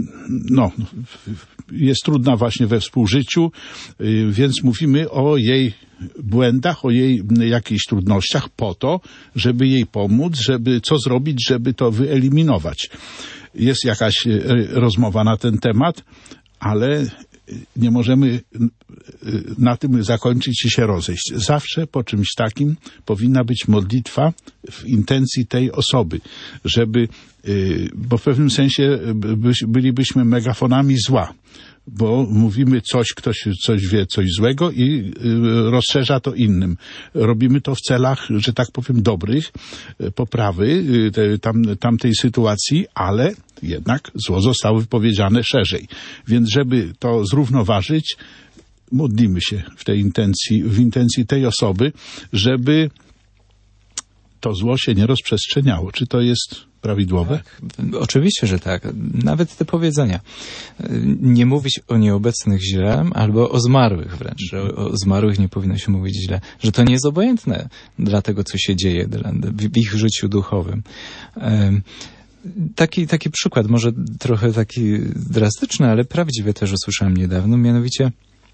B: jest trudna właśnie we współżyciu, więc mówimy o jej błędach, o jej jakichś trudnościach po to, żeby jej pomóc, co zrobić, żeby to wyeliminować. Jest jakaś rozmowa na ten temat, ale nie możemy na tym zakończyć i się rozejść. Zawsze po czymś takim powinna być modlitwa w intencji tej osoby, bo w pewnym sensie bylibyśmy megafonami zła, bo mówimy ktoś coś wie, coś złego i rozszerza to innym. Robimy to w celach, że tak powiem, dobrych, poprawy tamtej sytuacji, ale jednak zło zostało wypowiedziane szerzej. Więc żeby to zrównoważyć, modlimy się w intencji tej osoby, żeby to zło się nie rozprzestrzeniało. Czy to jest prawidłowe?
C: Tak, oczywiście, że tak. Nawet te powiedzenia. Nie mówić o nieobecnych źle, albo o zmarłych wręcz, że o zmarłych nie powinno się mówić źle, że to nie jest obojętne dla tego, co się dzieje w ich życiu duchowym. Taki przykład, może trochę taki drastyczny, ale prawdziwy też usłyszałem niedawno, mianowicie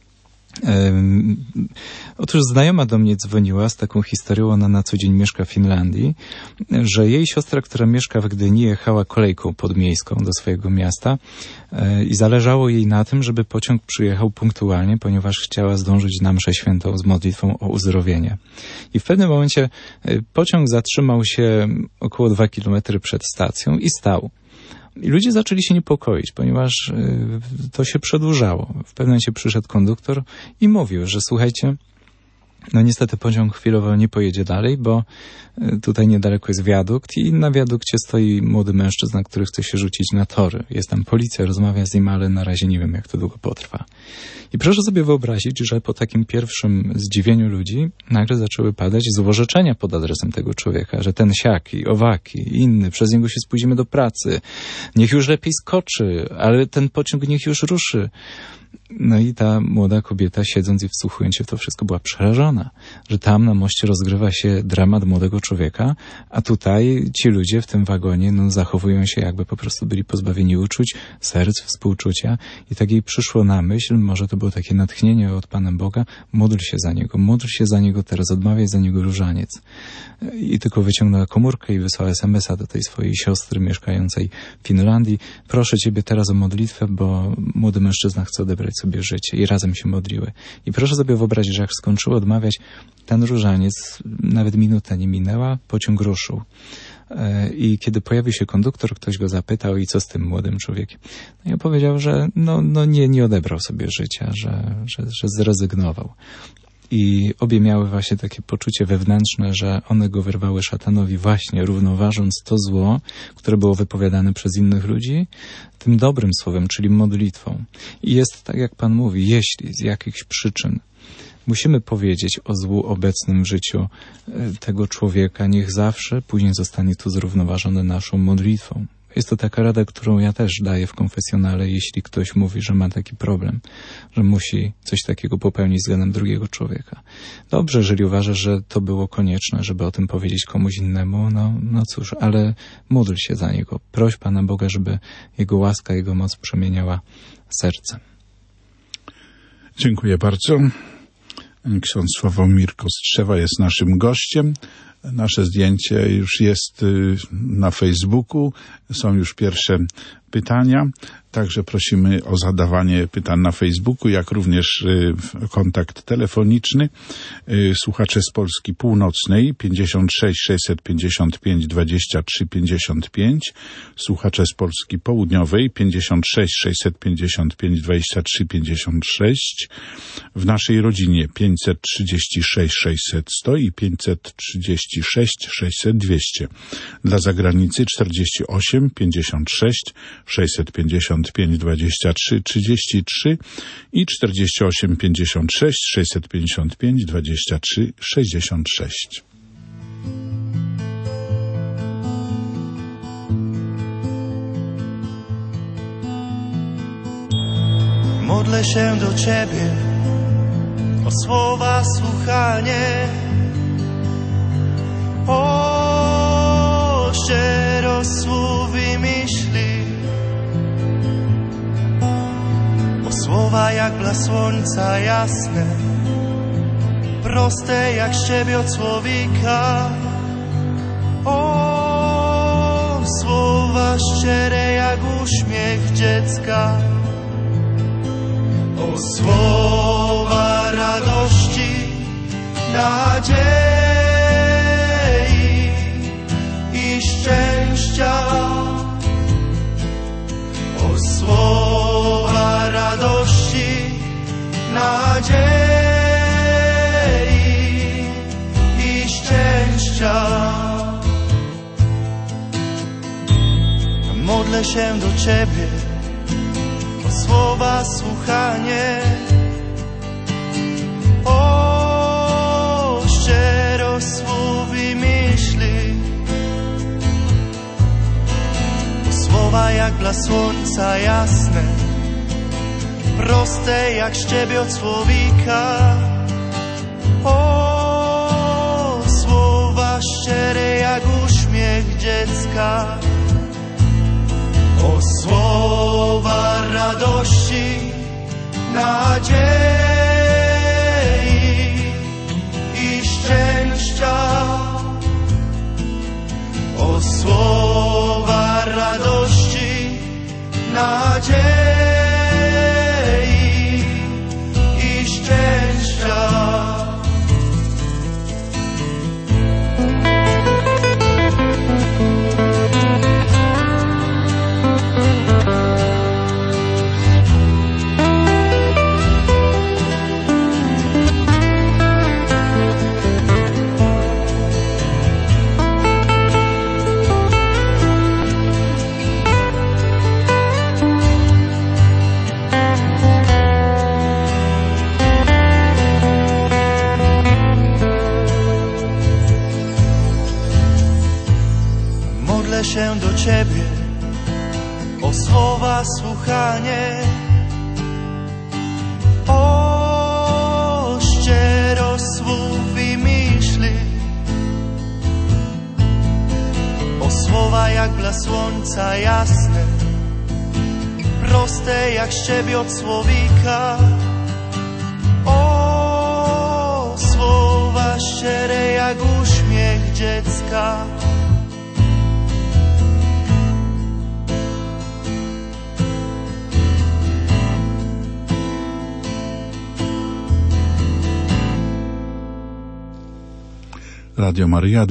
C: otóż znajoma do mnie dzwoniła z taką historią, ona na co dzień mieszka w Finlandii, że jej siostra, która mieszka w Gdyni, jechała kolejką podmiejską do swojego miasta i zależało jej na tym, żeby pociąg przyjechał punktualnie, ponieważ chciała zdążyć na mszę świętą z modlitwą o uzdrowienie. I w pewnym momencie pociąg zatrzymał się około 2 kilometry przed stacją i stał. I ludzie zaczęli się niepokoić, ponieważ to się przedłużało. W pewnym momencie przyszedł konduktor i mówił, że słuchajcie, no niestety pociąg chwilowo nie pojedzie dalej, bo tutaj niedaleko jest wiadukt i na wiadukcie stoi młody mężczyzna, który chce się rzucić na tory. Jest tam policja, rozmawia z nim, ale na razie nie wiem, jak to długo potrwa. I proszę sobie wyobrazić, że po takim pierwszym zdziwieniu ludzi nagle zaczęły padać złorzeczenia pod adresem tego człowieka, że ten siaki, owaki, inny, przez niego się spóźnimy do pracy, niech już lepiej skoczy, ale ten pociąg niech już ruszy. No i ta młoda kobieta, siedząc i wsłuchując się w to wszystko, była przerażona, że tam na moście rozgrywa się dramat młodego człowieka, a tutaj ci ludzie w tym wagonie zachowują się, jakby po prostu byli pozbawieni uczuć, serc, współczucia. I tak jej przyszło na myśl, może to było takie natchnienie od Pana Boga, módl się za niego teraz, odmawiaj za niego różaniec. I tylko wyciągnęła komórkę i wysłała SMS-a do tej swojej siostry mieszkającej w Finlandii. Proszę Ciebie teraz o modlitwę, bo młody mężczyzna chce odebrać sobie życie. I razem się modliły. I proszę sobie wyobrazić, że jak skończyły odmawiać, ten różaniec, nawet minuta nie minęła, pociąg ruszył. I kiedy pojawił się konduktor, ktoś go zapytał, i co z tym młodym człowiekiem? No i powiedział, że nie odebrał sobie życia, że zrezygnował. I obie miały właśnie takie poczucie wewnętrzne, że one go wyrwały szatanowi właśnie równoważąc to zło, które było wypowiadane przez innych ludzi, tym dobrym słowem, czyli modlitwą. I jest tak, jak Pan mówi, jeśli z jakichś przyczyn musimy powiedzieć o złu obecnym w życiu tego człowieka, niech zawsze później zostanie to zrównoważone naszą modlitwą. Jest to taka rada, którą ja też daję w konfesjonale, jeśli ktoś mówi, że ma taki problem, że musi coś takiego popełnić względem drugiego człowieka. Dobrze, jeżeli uważa, że to było konieczne, żeby o tym powiedzieć komuś innemu, no cóż, ale módl się za niego. Proś Pana Boga, żeby Jego łaska, Jego moc przemieniała serce.
B: Dziękuję bardzo. Ksiądz Sławomir Kostrzewa jest naszym gościem. Nasze zdjęcie już jest na Facebooku. Są już pierwsze pytania. Także prosimy o zadawanie pytań na Facebooku, jak również kontakt telefoniczny. Słuchacze z Polski Północnej 56 655 23 55. Słuchacze z Polski Południowej 56 655 23 56. W naszej rodzinie 536 600 100 i 536 600 200. Dla zagranicy 48 56 655 23 33 i 48 56 655 23 66.
D: Modlę się do Ciebie o słowa słuchanie, o szczerosłów i myśli, o słowa jak blask słońca jasne, proste jak szczebiot słowika, o słowa szczere jak uśmiech dziecka, o słowa radości, nadziei i szczęścia, o słowa radości, nadziei i szczęścia. Modlę się do Ciebie o słowa słuchanie, o szczerosłów i myśli, jak blask słońca jasne, proste jak szczebiot słowika. O, słowa szczere jak uśmiech dziecka. O, słowa radości, nadziei i szczęścia. O, słowa radości, nadziei i szczęścia. Się do Ciebie o słowa słuchanie, o szczerość słów i myśli, o słowa jak blask słońca jasne, proste jak szczebiot słowika. O, słowa szczere jak uśmiech dziecka.
B: Radio Maryja,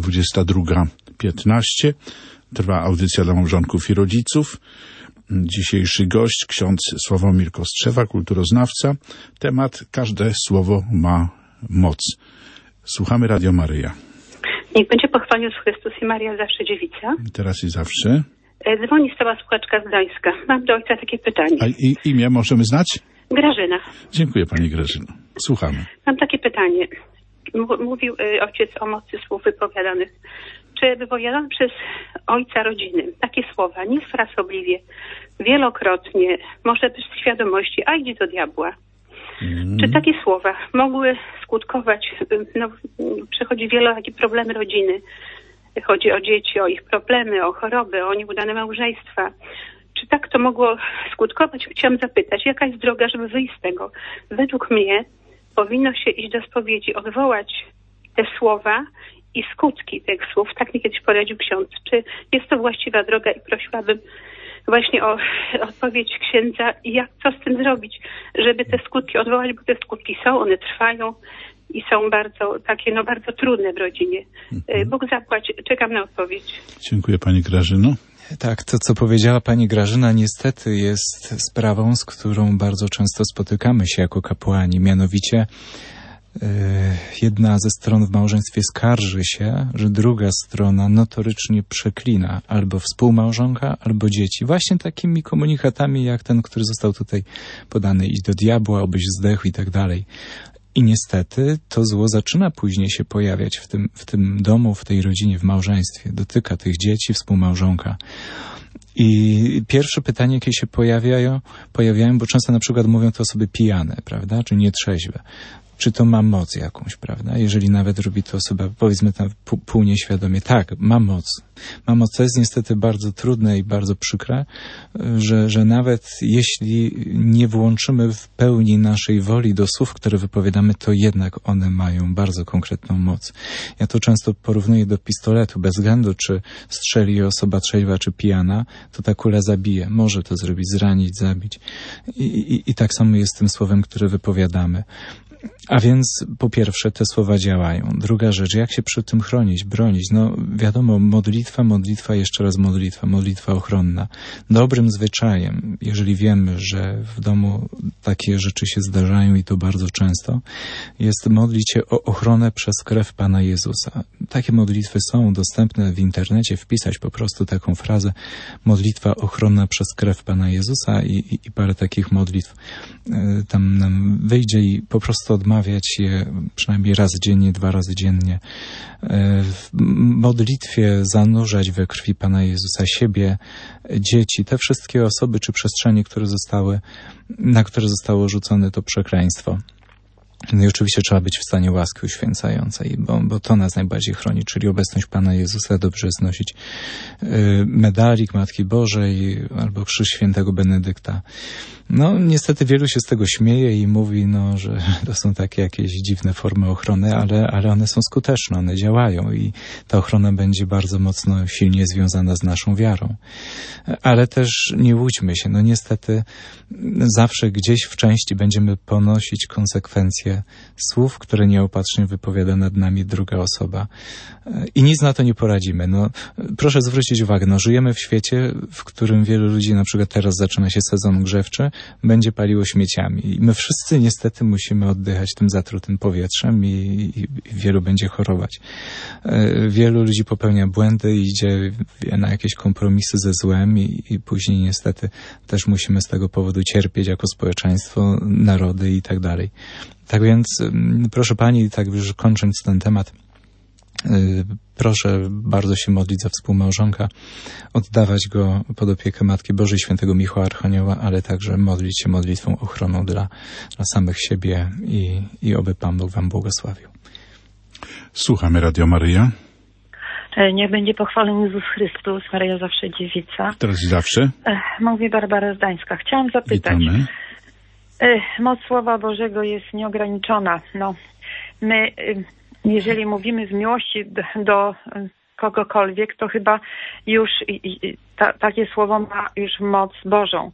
B: 22:15. Trwa audycja dla małżonków i rodziców. Dzisiejszy gość, ksiądz Sławomir Kostrzewa, kulturoznawca. Temat: każde słowo ma moc. Słuchamy Radio Maryja.
E: Niech będzie pochwalony Chrystus i Maria zawsze dziewica.
B: Teraz i zawsze.
E: Dzwoni stała słuchaczka z Gdańska. Mam do ojca takie pytanie.
B: A imię możemy znać?
E: Grażyna.
B: Dziękuję pani Grażyno. Słuchamy.
E: Mam takie pytanie. Mówił ojciec o mocy słów wypowiadanych. Czy wypowiadane przez ojca rodziny takie słowa niefrasobliwie, wielokrotnie, może bez świadomości, a idzie do diabła? Czy takie słowa mogły skutkować, przychodzi wiele takich problemy rodziny, chodzi o dzieci, o ich problemy, o choroby, o nieudane małżeństwa. Czy tak to mogło skutkować? Chciałam zapytać, jaka jest droga, żeby wyjść z tego? Według mnie powinno się iść do spowiedzi, odwołać te słowa i skutki tych słów. Tak mi kiedyś poradził ksiądz. Czy jest to właściwa droga i prosiłabym właśnie o odpowiedź księdza, co z tym zrobić, żeby te skutki odwołać, bo te skutki są, one trwają i są bardzo trudne w rodzinie. Bóg zapłać, czekam na odpowiedź.
B: Dziękuję pani Grażyno.
C: Tak, to co powiedziała pani Grażyna niestety jest sprawą, z którą bardzo często spotykamy się jako kapłani. Mianowicie jedna ze stron w małżeństwie skarży się, że druga strona notorycznie przeklina albo współmałżonka, albo dzieci. Właśnie takimi komunikatami jak ten, który został tutaj podany: idź do diabła, obyś zdechł i tak dalej. I niestety to zło zaczyna później się pojawiać w tym domu, w tej rodzinie, w małżeństwie. Dotyka tych dzieci, współmałżonka. I pierwsze pytanie, jakie się pojawiają, bo często na przykład mówią to osoby pijane, prawda, czy nietrzeźwe. Czy to ma moc jakąś, prawda? Jeżeli nawet robi to osoba, powiedzmy tam półnieświadomie. Tak, ma moc. Ma moc. To jest niestety bardzo trudne i bardzo przykre, że nawet jeśli nie włączymy w pełni naszej woli do słów, które wypowiadamy, to jednak one mają bardzo konkretną moc. Ja to często porównuję do pistoletu. Bez względu, czy strzeli osoba trzeźwa, czy pijana, to ta kula zabije. Może to zrobić, zranić, zabić. I tak samo jest z tym słowem, które wypowiadamy. A więc po pierwsze te słowa działają. Druga rzecz, jak się przed tym chronić, bronić? No wiadomo, modlitwa, jeszcze raz modlitwa ochronna. Dobrym zwyczajem, jeżeli wiemy, że w domu takie rzeczy się zdarzają i to bardzo często, jest modlić się o ochronę przez krew Pana Jezusa. Takie modlitwy są dostępne w internecie, wpisać po prostu taką frazę: modlitwa ochronna przez krew Pana Jezusa i parę takich modlitw tam nam wyjdzie i po prostu odmawiać je przynajmniej raz dziennie, 2 razy dziennie. W modlitwie zanurzać we krwi Pana Jezusa siebie, dzieci, te wszystkie osoby czy przestrzenie, na które zostało rzucone to przekleństwo. No i oczywiście trzeba być w stanie łaski uświęcającej, bo to nas najbardziej chroni, czyli obecność Pana Jezusa. Dobrze jest nosić medalik Matki Bożej albo krzyż świętego Benedykta. No niestety wielu się z tego śmieje i mówi, że to są takie jakieś dziwne formy ochrony, ale one są skuteczne, one działają i ta ochrona będzie bardzo mocno, silnie związana z naszą wiarą. Ale też nie łudźmy się, niestety zawsze gdzieś w części będziemy ponosić konsekwencje słów, które nieopatrznie wypowiada nad nami druga osoba. I nic na to nie poradzimy. Proszę zwrócić uwagę, żyjemy w świecie, w którym wielu ludzi, na przykład teraz zaczyna się sezon grzewczy, będzie paliło śmieciami. I my wszyscy niestety musimy oddychać tym zatrutym powietrzem i wielu będzie chorować. Wielu ludzi popełnia błędy, idzie na jakieś kompromisy ze złem i później niestety też musimy z tego powodu cierpieć jako społeczeństwo, narody i tak dalej. Tak więc, proszę Pani, tak już kończąc ten temat, proszę bardzo się modlić za współmałżonka, oddawać go pod opiekę Matki Bożej, świętego Michała Archanioła, ale także modlić się modlitwą ochroną dla samych siebie i oby Pan Bóg Wam błogosławił.
B: Słuchamy Radio Maryja.
F: Niech będzie pochwalony Jezus Chrystus, Maryja zawsze dziewica.
B: Teraz i zawsze.
F: Mówi Barbara Zdańska. Chciałam zapytać.
B: Witamy.
F: Moc Słowa Bożego jest nieograniczona. My, jeżeli mówimy z miłości do kogokolwiek, to chyba już takie słowo ma już moc Bożą.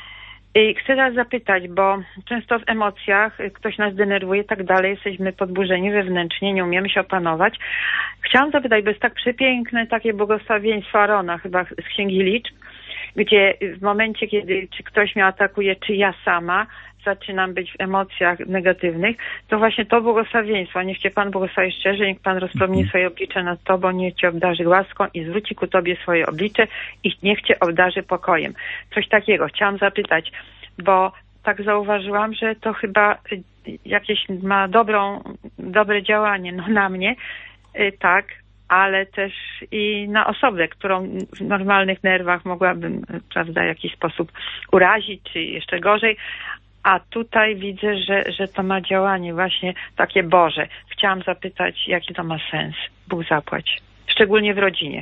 F: I chcę teraz zapytać, bo często w emocjach ktoś nas denerwuje i tak dalej, jesteśmy podburzeni wewnętrznie, nie umiemy się opanować. Chciałam zapytać, bo jest tak przepiękne takie błogosławieństwo Arona, chyba z Księgi Liczb, gdzie w momencie, kiedy czy ktoś mnie atakuje, czy ja sama zaczynam być w emocjach negatywnych, to właśnie to błogosławieństwo. Niech Cię Pan błogosławi szczerze, niech Pan rozpromieni swoje oblicze nad Tobą, niech Cię obdarzy łaską i zwróci ku Tobie swoje oblicze i niech Cię obdarzy pokojem. Coś takiego chciałam zapytać, bo tak zauważyłam, że to chyba jakieś ma dobre działanie na mnie, tak, ale też i na osobę, którą w normalnych nerwach mogłabym, prawda, w jakiś sposób urazić, czy jeszcze gorzej. A tutaj widzę, że to ma działanie właśnie takie Boże. Chciałam zapytać, jaki to ma sens. Bóg zapłać. Szczególnie w rodzinie.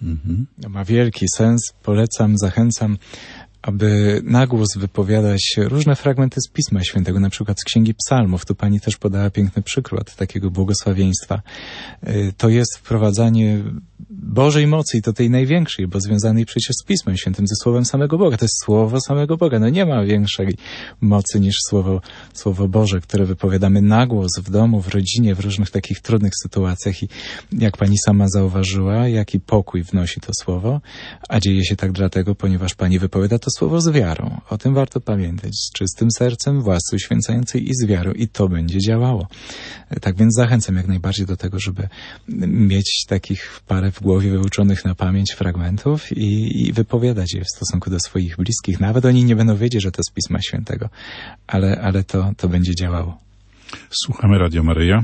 C: Ma wielki sens. Polecam, zachęcam, aby na głos wypowiadać różne fragmenty z Pisma Świętego, na przykład z Księgi Psalmów. Tu Pani też podała piękny przykład takiego błogosławieństwa. To jest wprowadzanie Bożej mocy i to tej największej, bo związanej przecież z Pismem Świętym, ze Słowem samego Boga. To jest Słowo samego Boga. Nie ma większej mocy niż Słowo Boże, które wypowiadamy na głos w domu, w rodzinie, w różnych takich trudnych sytuacjach i jak Pani sama zauważyła, jaki pokój wnosi to Słowo, a dzieje się tak dlatego, ponieważ Pani wypowiada to Słowo z wiarą. O tym warto pamiętać. Z czystym sercem, w łasce uświęcającej i z wiarą. I to będzie działało. Tak więc zachęcam jak najbardziej do tego, żeby mieć takich parę w głowie wyuczonych na pamięć fragmentów i wypowiadać je w stosunku do swoich bliskich. Nawet oni nie będą wiedzieć, że to z Pisma Świętego. Ale to będzie działało.
B: Słuchamy Radio Maryja.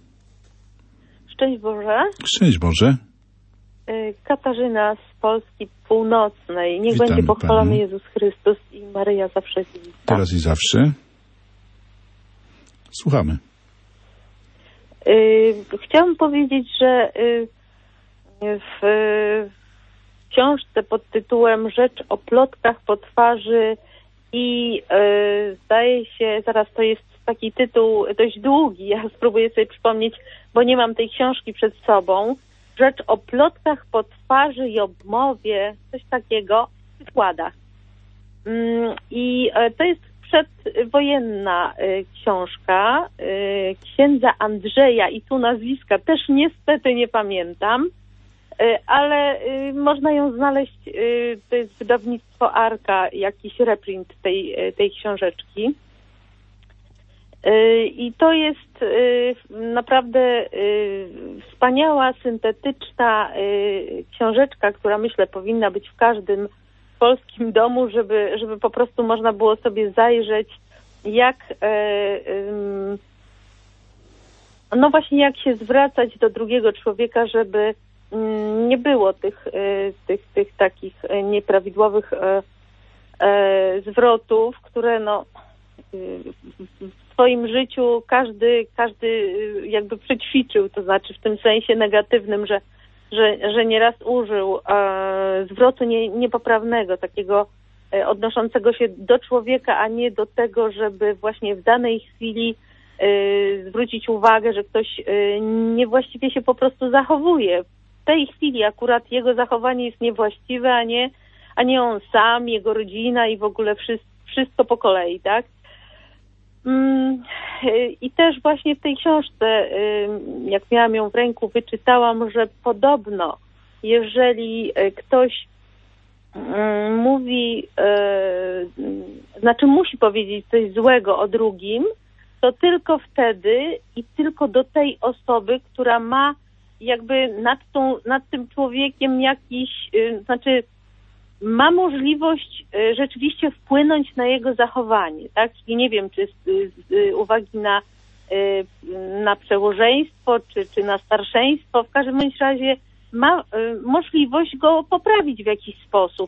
G: Szczęść Boże.
B: Szczęść Boże.
G: Katarzyna z Polski Północnej. Niech
B: Witamy
G: będzie pochwalony
B: Panią.
G: Jezus Chrystus i Maryja zawsze dziewica.
B: Teraz i zawsze. Słuchamy.
G: Chciałam powiedzieć, że w książce pod tytułem Rzecz o plotkach po twarzy i zdaje się, zaraz to jest taki tytuł dość długi, ja spróbuję sobie przypomnieć, bo nie mam tej książki przed sobą. Rzecz o plotkach po twarzy i obmowie, coś takiego w wykładach. I to jest przedwojenna książka księdza Andrzeja i tu nazwiska też niestety nie pamiętam, ale można ją znaleźć, to jest wydawnictwo Arka, jakiś reprint tej książeczki. I to jest naprawdę wspaniała, syntetyczna książeczka, która myślę powinna być w każdym polskim domu, żeby po prostu można było sobie zajrzeć, jak no właśnie jak się zwracać do drugiego człowieka, żeby nie było tych takich nieprawidłowych zwrotów, które no w swoim życiu każdy jakby przećwiczył, to znaczy w tym sensie negatywnym, że nieraz użył zwrotu niepoprawnego, takiego odnoszącego się do człowieka, a nie do tego, żeby właśnie w danej chwili zwrócić uwagę, że ktoś niewłaściwie się po prostu zachowuje. W tej chwili akurat jego zachowanie jest niewłaściwe, a nie on sam, jego rodzina i w ogóle wszystko po kolei, tak? I też właśnie w tej książce, jak miałam ją w ręku, wyczytałam, że podobno jeżeli ktoś mówi, znaczy musi powiedzieć coś złego o drugim, to tylko wtedy i tylko do tej osoby, która ma jakby nad tym człowiekiem jakiś, znaczy ma możliwość rzeczywiście wpłynąć na jego zachowanie, tak? I nie wiem, czy z uwagi na przełożeństwo, czy na starszeństwo, w każdym bądź razie ma możliwość go poprawić w jakiś sposób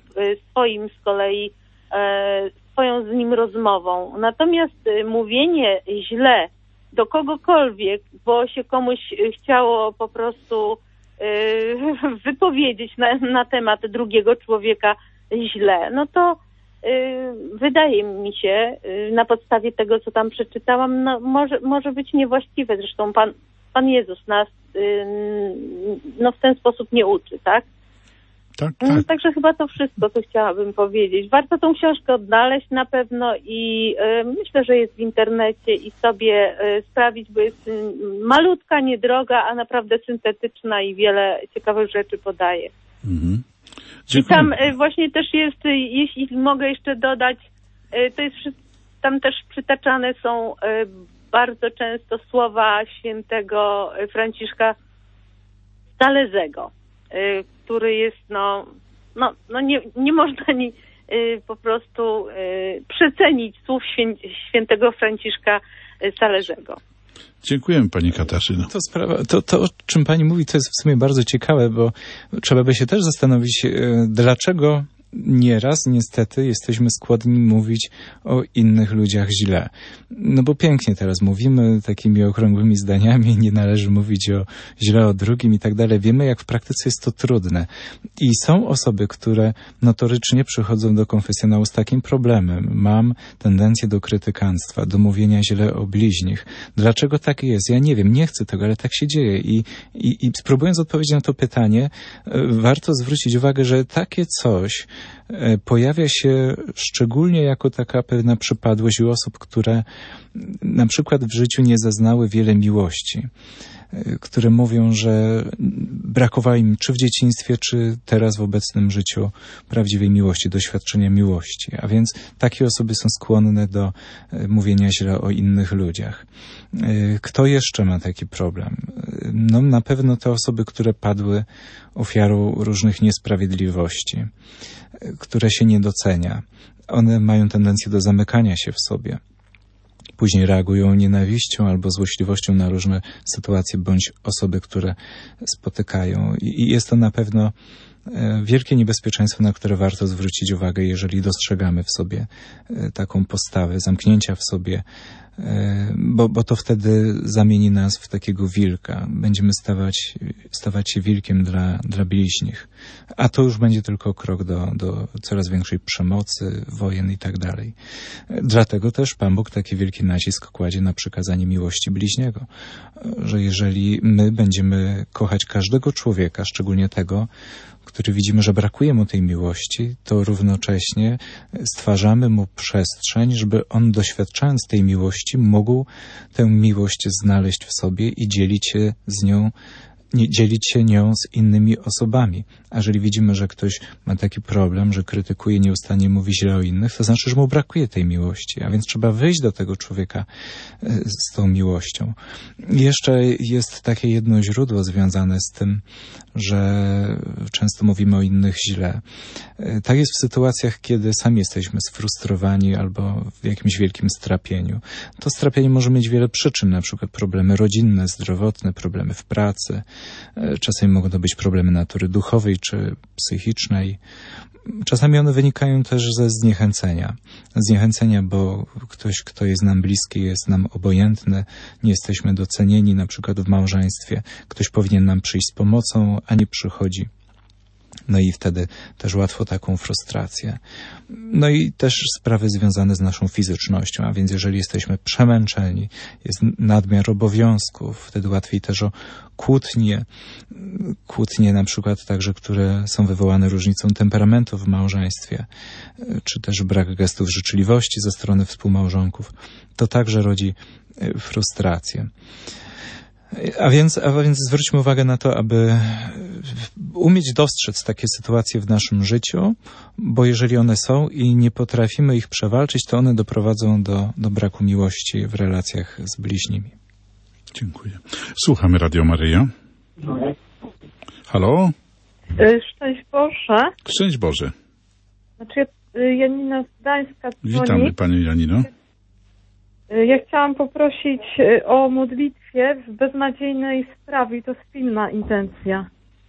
G: swoją z nim rozmową. Natomiast mówienie źle do kogokolwiek, bo się komuś chciało po prostu wypowiedzieć na temat drugiego człowieka źle, no to wydaje mi się, na podstawie tego, co tam przeczytałam, no może być niewłaściwe. Zresztą Pan Jezus nas no w ten sposób nie uczy, tak?
B: Tak.
G: Także chyba to wszystko, co chciałabym powiedzieć. Warto tą książkę odnaleźć na pewno i myślę, że jest w internecie i sobie sprawić, bo jest malutka, niedroga, a naprawdę syntetyczna i wiele ciekawych rzeczy podaje.
B: Mhm.
G: I tam właśnie też jest, jeśli mogę jeszcze dodać, to jest tam też przytaczane są bardzo często słowa świętego Franciszka Salezego, który jest, nie można po prostu przecenić słów świętego Franciszka Salezego.
B: Dziękujemy Pani Katarzyno.
C: To, o czym Pani mówi, to jest w sumie bardzo ciekawe, bo trzeba by się też zastanowić, dlaczego nieraz niestety jesteśmy skłonni mówić o innych ludziach źle. No bo pięknie teraz mówimy takimi okrągłymi zdaniami, nie należy mówić źle o drugim i tak dalej. Wiemy, jak w praktyce jest to trudne. I są osoby, które notorycznie przychodzą do konfesjonału z takim problemem. Mam tendencję do krytykanstwa, do mówienia źle o bliźnich. Dlaczego tak jest? Ja nie wiem, nie chcę tego, ale tak się dzieje. I spróbując odpowiedzieć na to pytanie, warto zwrócić uwagę, że takie coś pojawia się szczególnie jako taka pewna przypadłość u osób, które na przykład w życiu nie zaznały wiele miłości, które mówią, że brakowało im czy w dzieciństwie, czy teraz w obecnym życiu prawdziwej miłości, doświadczenia miłości. A więc takie osoby są skłonne do mówienia źle o innych ludziach. Kto jeszcze ma taki problem? No na pewno te osoby, które padły ofiarą różnych niesprawiedliwości, które się nie docenia. One mają tendencję do zamykania się w sobie. Później reagują nienawiścią albo złośliwością na różne sytuacje bądź osoby, które spotykają. I jest to na pewno wielkie niebezpieczeństwo, na które warto zwrócić uwagę, jeżeli dostrzegamy w sobie taką postawę zamknięcia w sobie, bo to wtedy zamieni nas w takiego wilka. Będziemy stawać się wilkiem dla bliźnich. A to już będzie tylko krok do coraz większej przemocy, wojen i tak dalej. Dlatego też Pan Bóg taki wielki nacisk kładzie na przykazanie miłości bliźniego. Że jeżeli my będziemy kochać każdego człowieka, szczególnie tego, który widzimy, że brakuje mu tej miłości, to równocześnie stwarzamy mu przestrzeń, żeby on, doświadczając tej miłości, mógł tę miłość znaleźć w sobie i dzielić się nią z innymi osobami. A jeżeli widzimy, że ktoś ma taki problem, że krytykuje, nieustannie mówi źle o innych, to znaczy, że mu brakuje tej miłości. A więc trzeba wyjść do tego człowieka z tą miłością. I jeszcze jest takie jedno źródło związane z tym, że często mówimy o innych źle. Tak jest w sytuacjach, kiedy sami jesteśmy sfrustrowani albo w jakimś wielkim strapieniu. To strapienie może mieć wiele przyczyn, na przykład problemy rodzinne, zdrowotne, problemy w pracy. Czasami mogą to być problemy natury duchowej czy psychicznej. Czasami one wynikają też ze zniechęcenia. Zniechęcenia, bo ktoś, kto jest nam bliski, jest nam obojętny, nie jesteśmy docenieni, na przykład w małżeństwie. Ktoś powinien nam przyjść z pomocą, a nie przychodzi. No i wtedy też łatwo taką frustrację. No i też sprawy związane z naszą fizycznością, a więc jeżeli jesteśmy przemęczeni, jest nadmiar obowiązków, wtedy łatwiej też o kłótnie na przykład także, które są wywołane różnicą temperamentu w małżeństwie, czy też brak gestów życzliwości ze strony współmałżonków. To także rodzi frustrację. A więc zwróćmy uwagę na to, aby umieć dostrzec takie sytuacje w naszym życiu, bo jeżeli one są i nie potrafimy ich przewalczyć, to one doprowadzą do braku miłości w relacjach z bliźnimi.
B: Dziękuję. Słuchamy Radio Maryja. Halo?
H: Szczęść Boże.
B: Szczęść Boże.
H: Znaczy, Janina z Gdańska dzwoni.
B: Witamy Panią Janino.
H: Ja chciałam poprosić o modlitwie w beznadziejnej sprawie i to jest pilna intencja.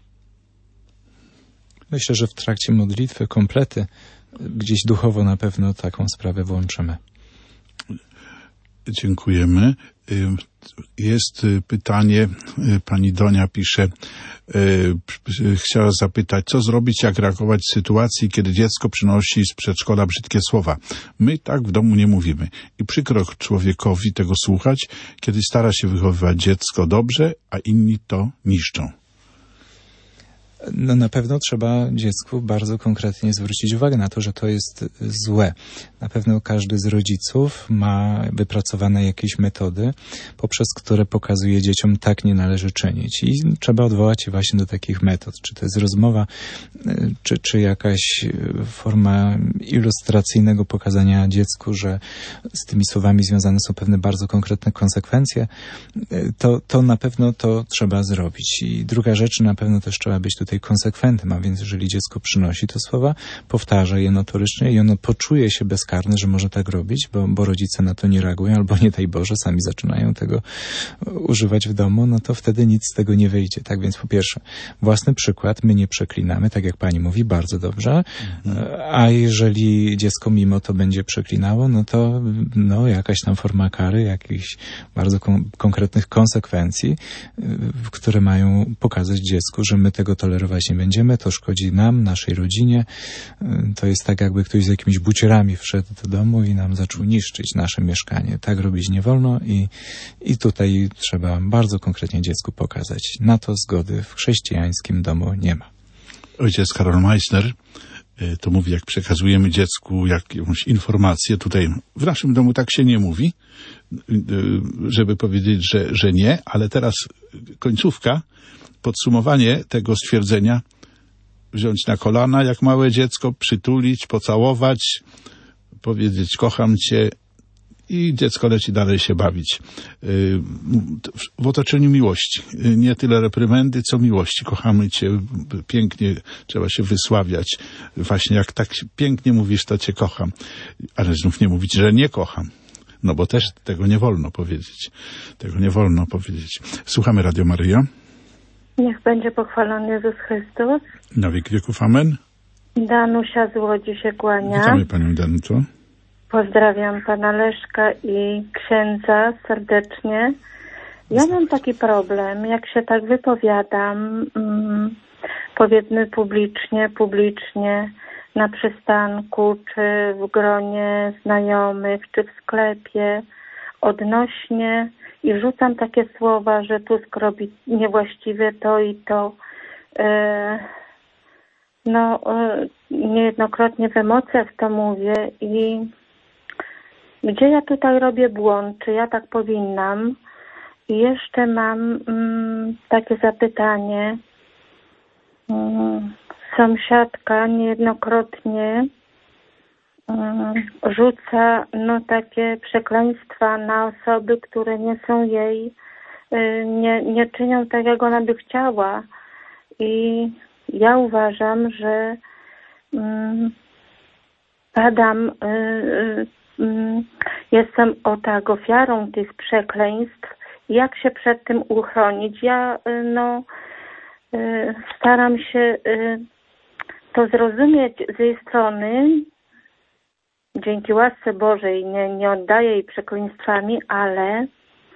C: Myślę, że w trakcie modlitwy komplety gdzieś duchowo na pewno taką sprawę włączymy.
B: Dziękujemy. Jest pytanie, pani Donia pisze, chciała zapytać, co zrobić, jak reagować w sytuacji, kiedy dziecko przynosi z przedszkola brzydkie słowa. My tak w domu nie mówimy. I przykro człowiekowi tego słuchać, kiedy stara się wychowywać dziecko dobrze, a inni to niszczą.
C: No na pewno trzeba dziecku bardzo konkretnie zwrócić uwagę na to, że to jest złe. Na pewno każdy z rodziców ma wypracowane jakieś metody, poprzez które pokazuje dzieciom, tak nie należy czynić. I trzeba odwołać się właśnie do takich metod. Czy to jest rozmowa, czy jakaś forma ilustracyjnego pokazania dziecku, że z tymi słowami związane są pewne bardzo konkretne konsekwencje. To na pewno to trzeba zrobić. I druga rzecz, na pewno też trzeba być tutaj konsekwentnym, a więc jeżeli dziecko przynosi te słowa, powtarza je notorycznie i ono poczuje się bezkarne, że może tak robić, bo rodzice na to nie reagują, albo nie daj Boże, sami zaczynają tego używać w domu, no to wtedy nic z tego nie wyjdzie. Tak więc po pierwsze, własny przykład, my nie przeklinamy, tak jak pani mówi, bardzo dobrze, a jeżeli dziecko mimo to będzie przeklinało, no to jakaś tam forma kary, jakichś bardzo konkretnych konsekwencji, które mają pokazać dziecku, że my tego tolerować nie będziemy, to szkodzi nam, naszej rodzinie. To jest tak, jakby ktoś z jakimiś bucierami wszedł do domu i nam zaczął niszczyć nasze mieszkanie. Tak robić nie wolno i tutaj trzeba bardzo konkretnie dziecku pokazać. Na to zgody w chrześcijańskim domu nie ma.
B: Ojciec Karol Meissner to mówi, jak przekazujemy dziecku jakąś informację. Tutaj w naszym domu tak się nie mówi, żeby powiedzieć, że nie, ale teraz końcówka, podsumowanie tego stwierdzenia, wziąć na kolana jak małe dziecko, przytulić, pocałować, powiedzieć kocham cię i dziecko leci dalej się bawić. W otoczeniu miłości. Nie tyle reprymendy, co miłości. Kochamy cię, pięknie trzeba się wysławiać. Właśnie jak tak pięknie mówisz, to cię kocham. Ale znów nie mówić, że nie kocham. No bo też tego nie wolno powiedzieć. Tego nie wolno powiedzieć. Słuchamy Radio Maryja.
G: Niech będzie pochwalony Jezus Chrystus.
B: Na wieki wieków, amen.
G: Danusia z Łodzi się kłania.
B: Witamy panią Danuto.
G: Pozdrawiam pana Leszka i księdza serdecznie. Ja mam taki problem, jak się tak wypowiadam, powiedzmy publicznie, na przystanku, czy w gronie znajomych, czy w sklepie, odnośnie i rzucam takie słowa, że Tusk robi niewłaściwie to i to. Niejednokrotnie w emocjach to mówię i gdzie ja tutaj robię błąd? Czy ja tak powinnam? I jeszcze mam takie zapytanie. Sąsiadka niejednokrotnie rzuca takie przekleństwa na osoby, które nie są jej, nie czynią tak, jak ona by chciała. i ja uważam, że padam, jestem ofiarą tych przekleństw. Jak się przed tym uchronić? Ja staram się to zrozumieć z jej strony. Dzięki łasce Bożej nie oddaję jej przekleństwami, ale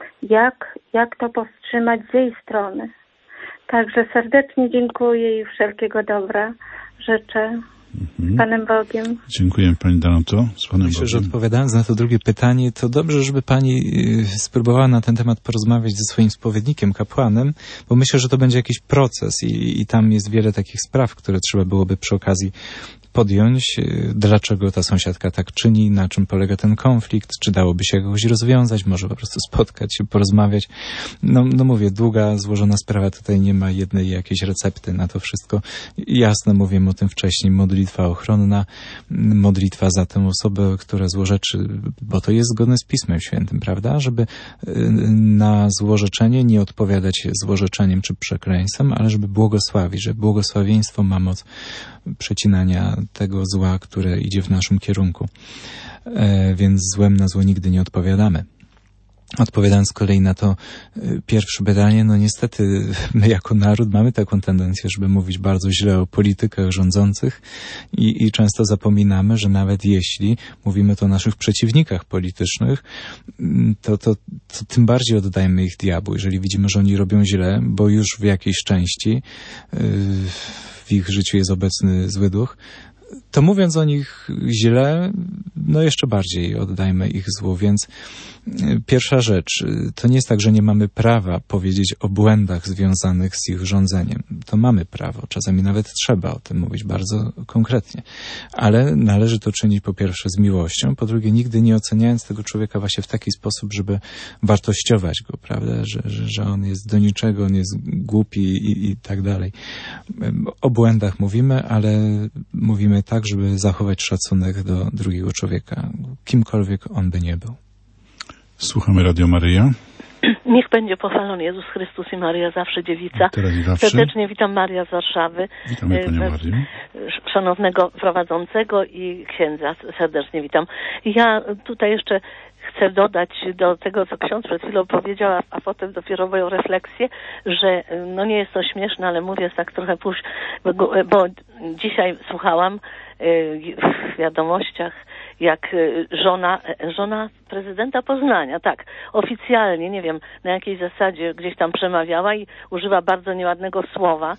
G: jak to powstrzymać z jej strony? Także serdecznie dziękuję i wszelkiego dobra życzę. Z Panem Bogiem.
B: Dziękuję Pani Danuto. Z Panem
C: Myślę,
B: Bogiem.
C: że odpowiadając na to drugie pytanie, to dobrze, żeby Pani spróbowała na ten temat porozmawiać ze swoim spowiednikiem, kapłanem, bo myślę, że to będzie jakiś proces i tam jest wiele takich spraw, które trzeba byłoby przy okazji podjąć, dlaczego ta sąsiadka tak czyni, na czym polega ten konflikt, czy dałoby się jakoś rozwiązać, może po prostu spotkać się, porozmawiać. No mówię, długa, złożona sprawa, tutaj nie ma jednej jakiejś recepty na to wszystko. Jasno mówiłem o tym wcześniej, modlitwa ochronna, modlitwa za tę osobę, która złorzeczy, bo to jest zgodne z Pismem Świętym, prawda? Żeby na złorzeczenie nie odpowiadać złorzeczeniem czy przekleństwem, ale żeby błogosławić, że błogosławieństwo ma moc przecinania tego zła, które idzie w naszym kierunku. Więc złem na zło nigdy nie odpowiadamy. Odpowiadając z kolei na to pierwsze pytanie, no niestety my jako naród mamy taką tendencję, żeby mówić bardzo źle o politykach rządzących i często zapominamy, że nawet jeśli mówimy to o naszych przeciwnikach politycznych, to tym bardziej oddajmy ich diabłu, jeżeli widzimy, że oni robią źle, bo już w jakiejś części w ich życiu jest obecny zły duch, to mówiąc o nich źle, no jeszcze bardziej oddajmy ich złu. Więc pierwsza rzecz, to nie jest tak, że nie mamy prawa powiedzieć o błędach związanych z ich rządzeniem. To mamy prawo, czasami nawet trzeba o tym mówić bardzo konkretnie. Ale należy to czynić po pierwsze z miłością, po drugie nigdy nie oceniając tego człowieka właśnie w taki sposób, żeby wartościować go, prawda, że on jest do niczego, on jest głupi i tak dalej. O błędach mówimy, ale mówimy tak, żeby zachować szacunek do drugiego człowieka, kimkolwiek on by nie był.
B: Słuchamy Radio Maryja.
I: Niech będzie pochwalony Jezus Chrystus i Maryja zawsze dziewica.
B: Teraz i zawsze.
I: Serdecznie witam Maria z Warszawy.
B: Witamy Panią Marię.
I: Szanownego prowadzącego i księdza serdecznie witam. Ja tutaj jeszcze chcę dodać do tego, co ksiądz przed chwilą powiedział, a potem dopiero moją refleksję, że no nie jest to śmieszne, ale mówię tak trochę bo dzisiaj słuchałam w wiadomościach, jak żona prezydenta Poznania, tak, oficjalnie, nie wiem na jakiej zasadzie, gdzieś tam przemawiała i używa bardzo nieładnego słowa,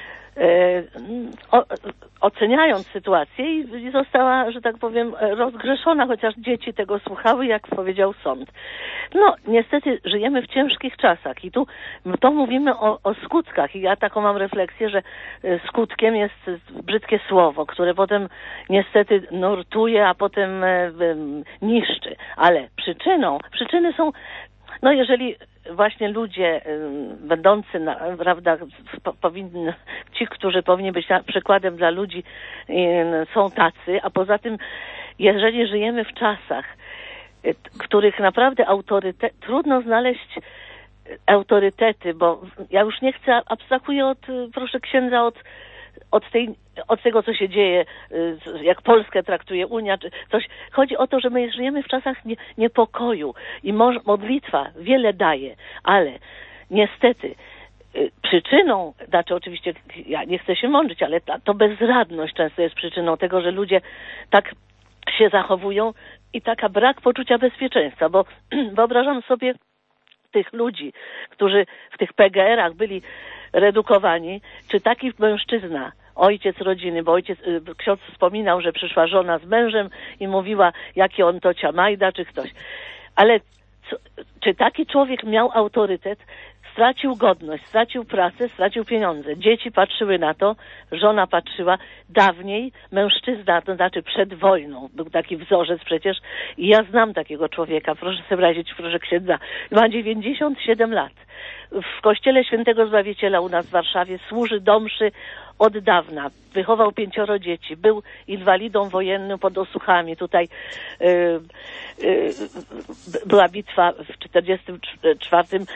I: oceniając sytuację i została, że tak powiem, rozgrzeszona, chociaż dzieci tego słuchały, jak powiedział sąd. No, niestety żyjemy w ciężkich czasach i tu to mówimy o skutkach i ja taką mam refleksję, że skutkiem jest brzydkie słowo, które potem niestety nurtuje, a potem niszczy, ale przyczyny są, no jeżeli właśnie ludzie będący, prawda, ci, którzy powinni być przykładem dla ludzi, są tacy, a poza tym, jeżeli żyjemy w czasach, których naprawdę trudno znaleźć autorytety, bo ja już nie chcę, abstrahuję proszę księdza, od tego, co się dzieje, jak Polskę traktuje Unia, czy coś. Chodzi o to, że my żyjemy w czasach niepokoju i modlitwa wiele daje, ale niestety przyczyną, znaczy oczywiście ja nie chcę się mądrzyć, ale to bezradność często jest przyczyną tego, że ludzie tak się zachowują i taka brak poczucia bezpieczeństwa, bo wyobrażam sobie tych ludzi, którzy w tych PGR-ach byli redukowani, czy taki mężczyzna, ojciec rodziny, bo ksiądz wspominał, że przyszła żona z mężem i mówiła, jaki on to ciamajda, czy ktoś. Ale czy taki człowiek miał autorytet? Stracił godność, stracił pracę, stracił pieniądze. Dzieci patrzyły na to, żona patrzyła. Dawniej mężczyzna, to znaczy przed wojną, był taki wzorzec przecież i ja znam takiego człowieka, proszę sobie wyobrazić, proszę księdza, ma 97 lat. W kościele Świętego Zbawiciela u nas w Warszawie służy do mszy od dawna. Wychował 5 dzieci. Był inwalidą wojennym pod Osuchami. Tutaj była bitwa w 1944.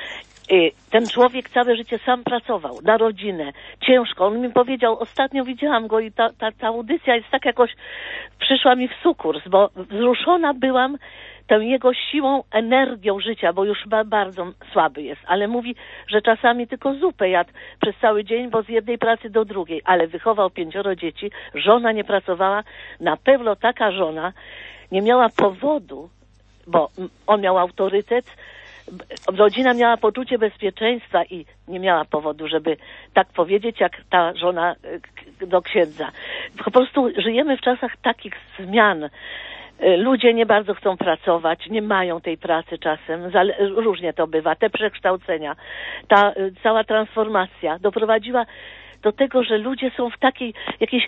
I: Ten człowiek całe życie sam pracował na rodzinę, ciężko. On mi powiedział, ostatnio widziałam go i ta audycja jest tak jakoś, przyszła mi w sukurs, bo wzruszona byłam tą jego siłą, energią życia, bo już bardzo słaby jest, ale mówi, że czasami tylko zupę jadł przez cały dzień, bo z jednej pracy do drugiej, ale wychował 5 dzieci, żona nie pracowała, na pewno taka żona nie miała powodu, bo on miał autorytet, rodzina miała poczucie bezpieczeństwa i nie miała powodu, żeby tak powiedzieć, jak ta żona do księdza. Po prostu żyjemy w czasach takich zmian. Ludzie nie bardzo chcą pracować, nie mają tej pracy czasem, różnie to bywa. Te przekształcenia, ta cała transformacja doprowadziła do tego, że ludzie są w takiej jakiejś,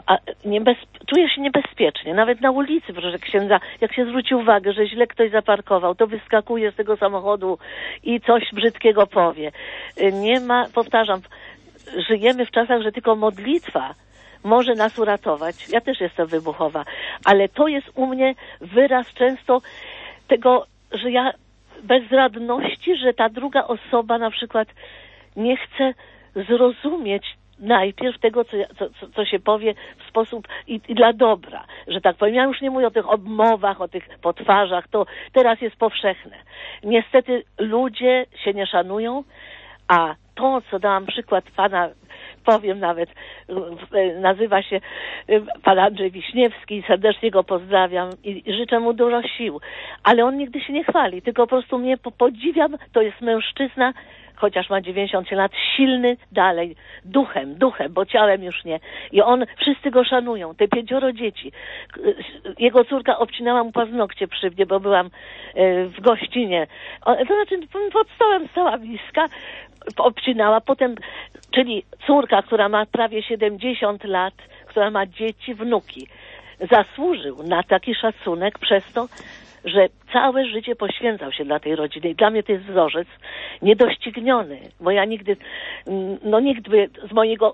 I: czuję się niebezpiecznie, nawet na ulicy, proszę księdza, jak się zwróci uwagę, że źle ktoś zaparkował, to wyskakuje z tego samochodu i coś brzydkiego powie. Nie ma, powtarzam, żyjemy w czasach, że tylko modlitwa może nas uratować. Ja też jestem wybuchowa, ale to jest u mnie wyraz często tego, że ja bezradności, że ta druga osoba na przykład nie chce zrozumieć najpierw tego, co się powie w sposób i dla dobra, że tak powiem. Ja już nie mówię o tych obmowach, o tych potwarzach, to teraz jest powszechne. Niestety ludzie się nie szanują, a to, co dałam przykład pana, powiem nawet, nazywa się pan Andrzej Wiśniewski, serdecznie go pozdrawiam i życzę mu dużo sił, ale on nigdy się nie chwali, tylko po prostu mnie podziwiam, to jest mężczyzna, chociaż ma 90 lat, silny dalej, duchem, bo ciałem już nie. I wszyscy go szanują, te 5 dzieci. Jego córka obcinała mu paznokcie przy mnie, bo byłam w gościnie. To znaczy pod stołem stała bliska, obcinała, potem, czyli córka, która ma prawie 70 lat, która ma dzieci, wnuki, zasłużył na taki szacunek przez to, że całe życie poświęcał się dla tej rodziny. I dla mnie to jest wzorzec niedościgniony, bo ja nigdy z mojego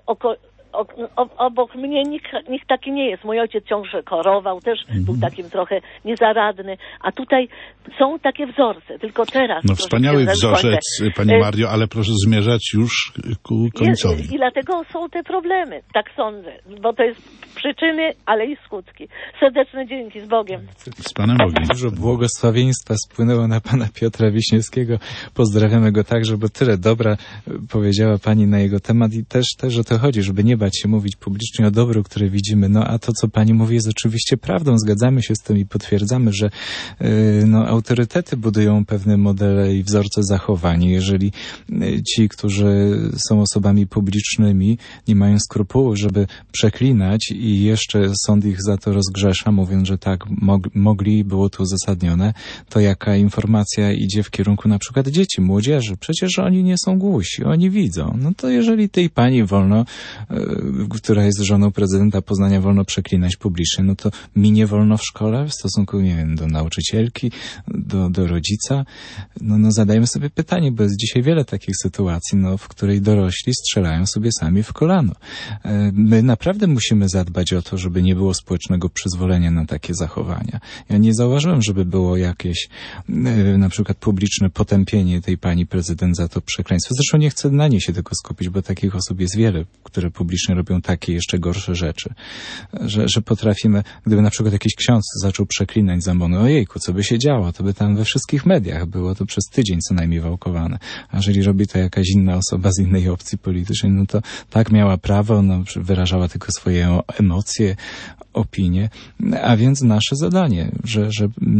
I: obok mnie nikt taki nie jest. Mój ojciec ciągle chorował, też był takim trochę niezaradny, a tutaj są takie wzorce, tylko teraz.
B: No wspaniały wzorzec, Pani Mario, ale proszę zmierzać już ku końcowi.
I: I dlatego są te problemy, tak sądzę, bo to jest przyczyny, ale i skutki. Serdeczne dzięki, z Bogiem.
B: Z Panem Bogiem.
C: Dużo błogosławieństwa spłynęło na pana Piotra Wiśniewskiego. Pozdrawiamy go także, bo tyle dobra powiedziała pani na jego temat i też o to chodzi, żeby nie bać się mówić publicznie o dobru, które widzimy. No a to, co pani mówi, jest oczywiście prawdą. Zgadzamy się z tym i potwierdzamy, że autorytety budują pewne modele i wzorce zachowań. Jeżeli ci, którzy są osobami publicznymi, nie mają skrupułu, żeby przeklinać i jeszcze sąd ich za to rozgrzesza, mówiąc, że tak mogli, było to uzasadnione, to jaka informacja idzie w kierunku na przykład dzieci, młodzieży? Przecież oni nie są głusi, oni widzą. No to jeżeli tej pani wolno, która jest żoną prezydenta Poznania, wolno przeklinać publicznie, no to mi nie wolno w szkole w stosunku, nie wiem, do nauczycielki, do rodzica. No zadajmy sobie pytanie, bo jest dzisiaj wiele takich sytuacji, w której dorośli strzelają sobie sami w kolano. My naprawdę musimy zadbać o to, żeby nie było społecznego przyzwolenia na takie zachowania. Ja nie zauważyłem, żeby było jakieś na przykład publiczne potępienie tej pani prezydent za to przekleństwo. Zresztą nie chcę na niej się tylko skupić, bo takich osób jest wiele, które publicznie robią takie jeszcze gorsze rzeczy. Że potrafimy, gdyby na przykład jakiś ksiądz zaczął przeklinać za mną, ojejku, co by się działo, to by tam we wszystkich mediach było to przez tydzień co najmniej wałkowane. A jeżeli robi to jakaś inna osoba z innej opcji politycznej, no to tak miała prawo, wyrażała tylko swoje emocje, opinie, a więc nasze zadanie, że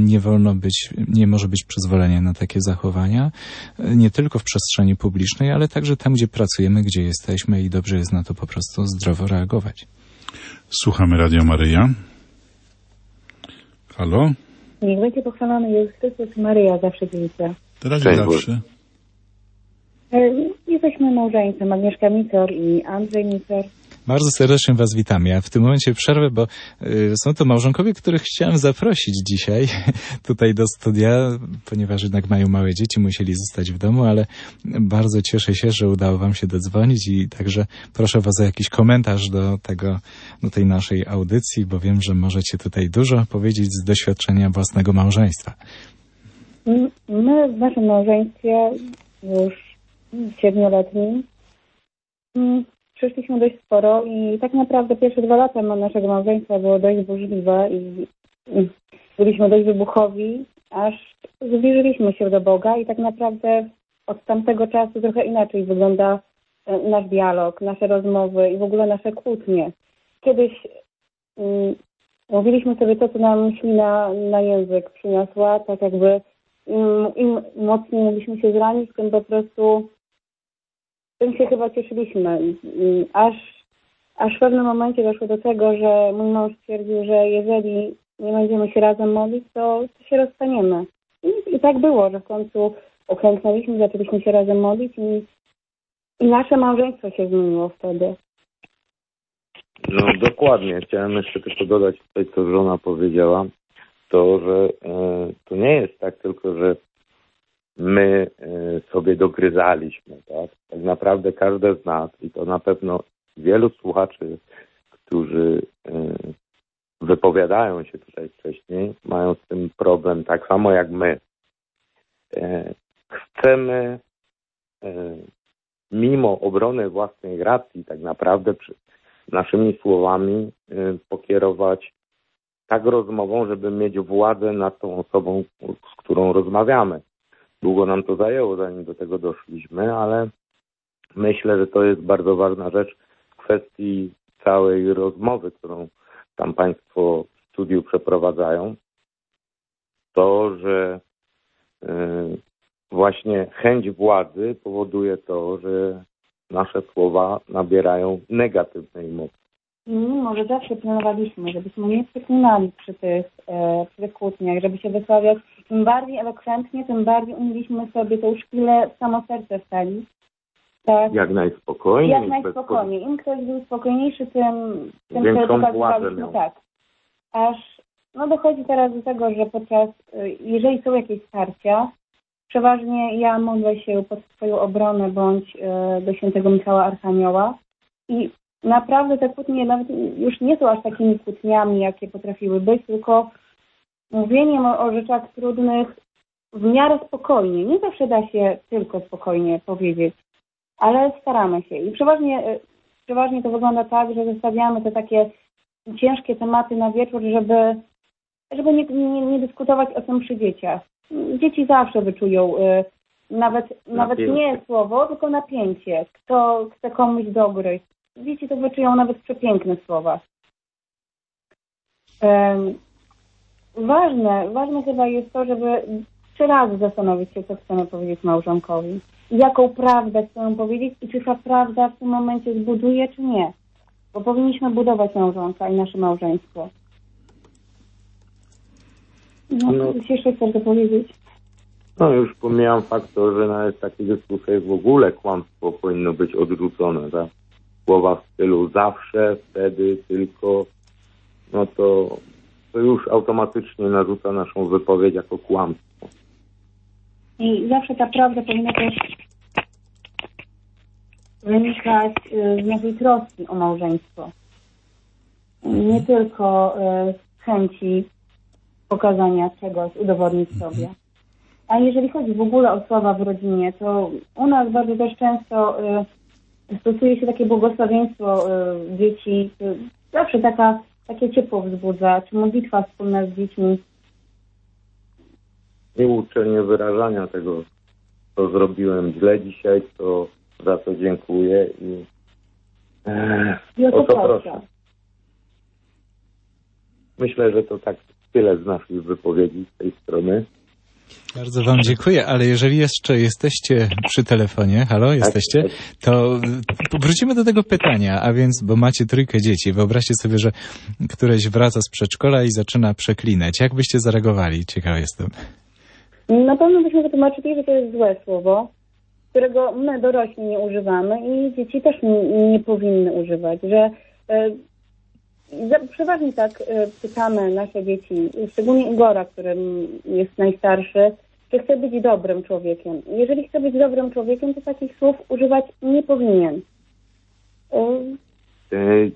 C: nie może być przyzwolenia na takie zachowania, nie tylko w przestrzeni publicznej, ale także tam, gdzie pracujemy, gdzie jesteśmy i dobrze jest na to po prostu zdrowo reagować.
B: Słuchamy Radio Maryja. Halo?
J: Niech będzie pochwalony Jezus Chrystus i Maryja, zawsze dziecię.
B: Teraz i zawsze.
J: Jesteśmy małżeństwem, Agnieszka Micor i Andrzej Micor.
C: Bardzo serdecznie was witamy. Ja w tym momencie przerwę, bo są to małżonkowie, których chciałem zaprosić dzisiaj tutaj do studia, ponieważ jednak mają małe dzieci, musieli zostać w domu, ale bardzo cieszę się, że udało wam się dodzwonić i także proszę was o jakiś komentarz do tej naszej audycji, bo wiem, że możecie tutaj dużo powiedzieć z doświadczenia własnego małżeństwa.
J: My w naszym małżeństwie już 7-letnim. Przeszliśmy dość sporo i tak naprawdę pierwsze 2 lata naszego małżeństwa było dość burzliwe i byliśmy dość wybuchowi, aż zbliżyliśmy się do Boga i tak naprawdę od tamtego czasu trochę inaczej wygląda nasz dialog, nasze rozmowy i w ogóle nasze kłótnie. Kiedyś mówiliśmy sobie to, co nam ślina na język przyniosła, tak jakby im mocniej mogliśmy się zranić, tym po prostu tym się chyba cieszyliśmy. Aż w pewnym momencie doszło do tego, że mój mąż stwierdził, że jeżeli nie będziemy się razem modlić, to się rozstaniemy. I tak było, że w końcu uklęknęliśmy, zaczęliśmy się razem modlić i nasze małżeństwo się zmieniło wtedy.
K: No dokładnie. Chciałem jeszcze tylko dodać coś, co żona powiedziała. To, że to nie jest tak tylko, że my sobie dogryzaliśmy, tak? Tak naprawdę każde z nas, i to na pewno wielu słuchaczy, którzy wypowiadają się tutaj wcześniej, mają z tym problem tak samo jak my. Chcemy mimo obrony własnej racji tak naprawdę naszymi słowami pokierować tak rozmową, żeby mieć władzę nad tą osobą, z którą rozmawiamy. Długo nam to zajęło, zanim do tego doszliśmy, ale myślę, że to jest bardzo ważna rzecz w kwestii całej rozmowy, którą tam Państwo w studiu przeprowadzają. To, że właśnie chęć władzy powoduje to, że nasze słowa nabierają negatywnej mocy.
J: Może zawsze planowaliśmy, żebyśmy nie przeklinali przy tych kłótniach, żeby się wysławiać. Im bardziej elokwentnie, tym bardziej umieliśmy sobie tą szpilę w samo serce wstawić. Tak?
K: Jak najspokojniej.
J: Jak najspokojniej. Im ktoś był spokojniejszy, tym
K: większą władzę miał.
J: Tak. Aż dochodzi teraz do tego, że jeżeli są jakieś starcia, przeważnie ja modlę się pod swoją obronę bądź do świętego Michała Archanioła i naprawdę te kłótnie nawet już nie są aż takimi kłótniami, jakie potrafiły być, tylko mówieniem o rzeczach trudnych w miarę spokojnie. Nie zawsze da się tylko spokojnie powiedzieć, ale staramy się. I przeważnie to wygląda tak, że zostawiamy te takie ciężkie tematy na wieczór, żeby nie dyskutować o tym przy dzieciach. Dzieci zawsze wyczują nawet nie słowo, tylko napięcie. Kto chce komuś dogryźć. Dzieci to wyczują nawet w przepięknych słowach. Ważne chyba jest to, żeby 3 razy zastanowić się, co chcemy powiedzieć małżonkowi. Jaką prawdę chcemy powiedzieć i czy ta prawda w tym momencie zbuduje, czy nie. Bo powinniśmy budować małżonka i nasze małżeństwo. Coś jeszcze chcę to powiedzieć?
K: Już pomijam fakt, że nawet w takich dyskusjach w ogóle kłamstwo powinno być odrzucone, tak? Słowa w stylu zawsze, wtedy, tylko, to już automatycznie narzuca naszą wypowiedź jako kłamstwo.
J: I zawsze ta prawda powinna też wynikać z naszej troski o małżeństwo. Nie tylko z chęci pokazania czegoś, udowodnić sobie. A jeżeli chodzi w ogóle o słowa w rodzinie, to u nas bardzo też często stosuje się takie błogosławieństwo dzieci. Zawsze takie ciepło wzbudza, czy modlitwa wspólna z dziećmi.
K: Nie uczenie wyrażania tego, co zrobiłem źle dzisiaj, to za to dziękuję i o to proszę. Myślę, że to tak tyle z naszych wypowiedzi z tej strony.
C: Bardzo wam dziękuję, ale jeżeli jeszcze jesteście przy telefonie, halo, jesteście, to wrócimy do tego pytania, a więc, bo macie 3 dzieci, wyobraźcie sobie, że któreś wraca z przedszkola i zaczyna przeklinać. Jak byście zareagowali? Ciekaw jestem.
J: Na pewno byśmy wytłumaczyli, że to jest złe słowo, którego my dorośli nie używamy i dzieci też nie powinny używać, że przeważnie tak pytamy nasze dzieci, szczególnie Igora, który jest najstarszy, czy chce być dobrym człowiekiem. Jeżeli chce być dobrym człowiekiem, to takich słów używać nie powinien.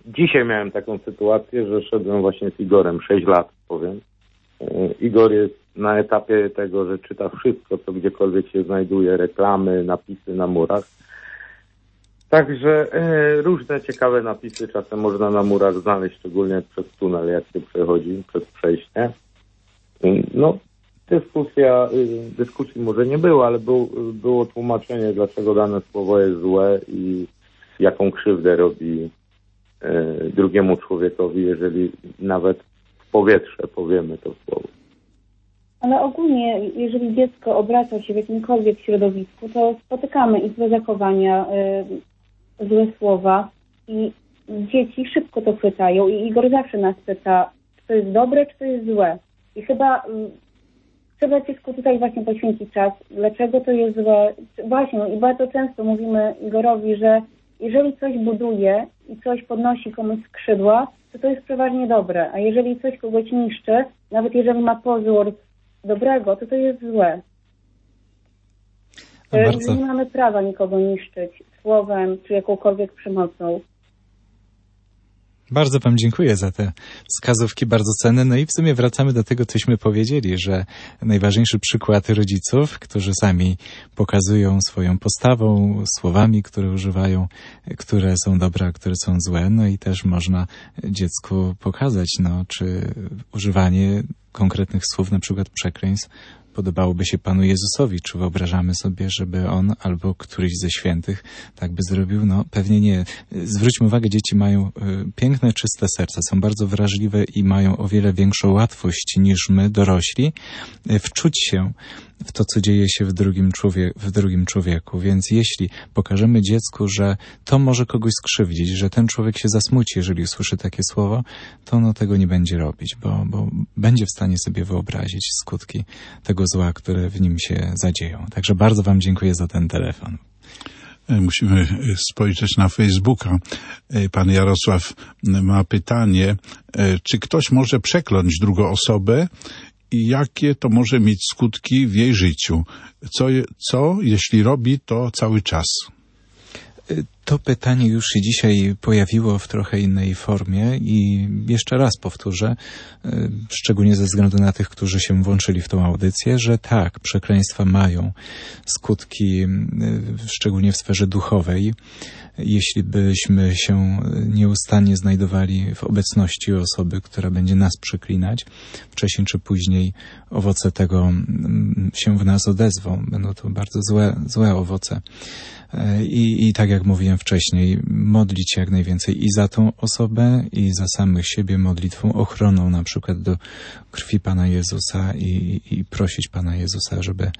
K: Dzisiaj miałem taką sytuację, że szedłem właśnie z Igorem 6 lat, powiem. Igor jest na etapie tego, że czyta wszystko, co gdziekolwiek się znajduje, reklamy, napisy na murach. Także różne ciekawe napisy czasem można na murach znaleźć, szczególnie przez tunel, jak się przechodzi, przez przejście. No, dyskusji może nie było, ale było tłumaczenie, dlaczego dane słowo jest złe i jaką krzywdę robi drugiemu człowiekowi, jeżeli nawet w powietrze powiemy to słowo.
J: Ale ogólnie, jeżeli dziecko obraca się w jakimkolwiek środowisku, to spotykamy i złe zachowania, złe słowa i dzieci szybko to chwytają i Igor zawsze nas pyta, czy to jest dobre, czy to jest złe. I chyba trzeba dziecku tutaj właśnie poświęcić czas, dlaczego to jest złe. Właśnie, i bardzo często mówimy Igorowi, że jeżeli coś buduje i coś podnosi komuś skrzydła, to jest przeważnie dobre, a jeżeli coś kogoś niszczy, nawet jeżeli ma pozór dobrego, to jest złe. Nie mamy prawa nikogo niszczyć słowem czy jakąkolwiek przemocą.
C: Bardzo Wam dziękuję za te wskazówki, bardzo cenne. No i w sumie wracamy do tego, cośmy powiedzieli, że najważniejszy przykład rodziców, którzy sami pokazują swoją postawą, słowami, które używają, które są dobre, a które są złe. No i też można dziecku pokazać, czy używanie konkretnych słów, na przykład przekleństw, podobałoby się Panu Jezusowi. Czy wyobrażamy sobie, żeby On albo któryś ze świętych tak by zrobił? No pewnie nie. Zwróćmy uwagę, dzieci mają piękne, czyste serca, są bardzo wrażliwe i mają o wiele większą łatwość niż my, dorośli, wczuć się w to, co dzieje się w drugim człowieku. Więc jeśli pokażemy dziecku, że to może kogoś skrzywdzić, że ten człowiek się zasmuci, jeżeli usłyszy takie słowo, to ono tego nie będzie robić, bo będzie w stanie sobie wyobrazić skutki tego zła, które w nim się zadzieją. Także bardzo Wam dziękuję za ten telefon.
B: Musimy spojrzeć na Facebooka. Pan Jarosław ma pytanie, czy ktoś może przekląć drugą osobę i jakie to może mieć skutki w jej życiu? Co jeśli robi to cały czas?
C: To pytanie już się dzisiaj pojawiło w trochę innej formie i jeszcze raz powtórzę, szczególnie ze względu na tych, którzy się włączyli w tą audycję, że tak, przekleństwa mają skutki, szczególnie w sferze duchowej. Jeśli byśmy się nieustannie znajdowali w obecności osoby, która będzie nas przeklinać, wcześniej czy później owoce tego się w nas odezwą. Będą to bardzo złe owoce. I tak jak mówiłem wcześniej, modlić się jak najwięcej i za tą osobę, i za samych siebie modlitwą ochroną, na przykład do krwi Pana Jezusa i prosić Pana Jezusa, żeby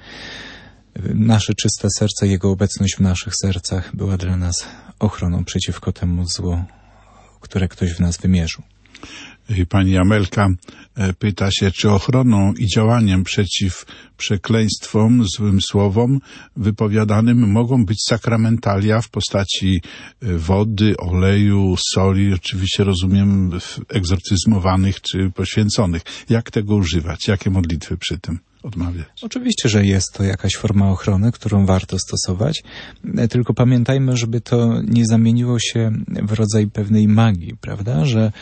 C: nasze czyste serce, Jego obecność w naszych sercach była dla nas ochroną przeciwko temu złu, które ktoś w nas wymierzył.
B: Pani Amelka pyta się, czy ochroną i działaniem przeciw przekleństwom, złym słowom wypowiadanym mogą być sakramentalia w postaci wody, oleju, soli, oczywiście rozumiem egzorcyzmowanych czy poświęconych. Jak tego używać? Jakie modlitwy przy tym odmawiać?
C: Oczywiście, że jest to jakaś forma ochrony, którą warto stosować, tylko pamiętajmy, żeby to nie zamieniło się w rodzaj pewnej magii, prawda? Że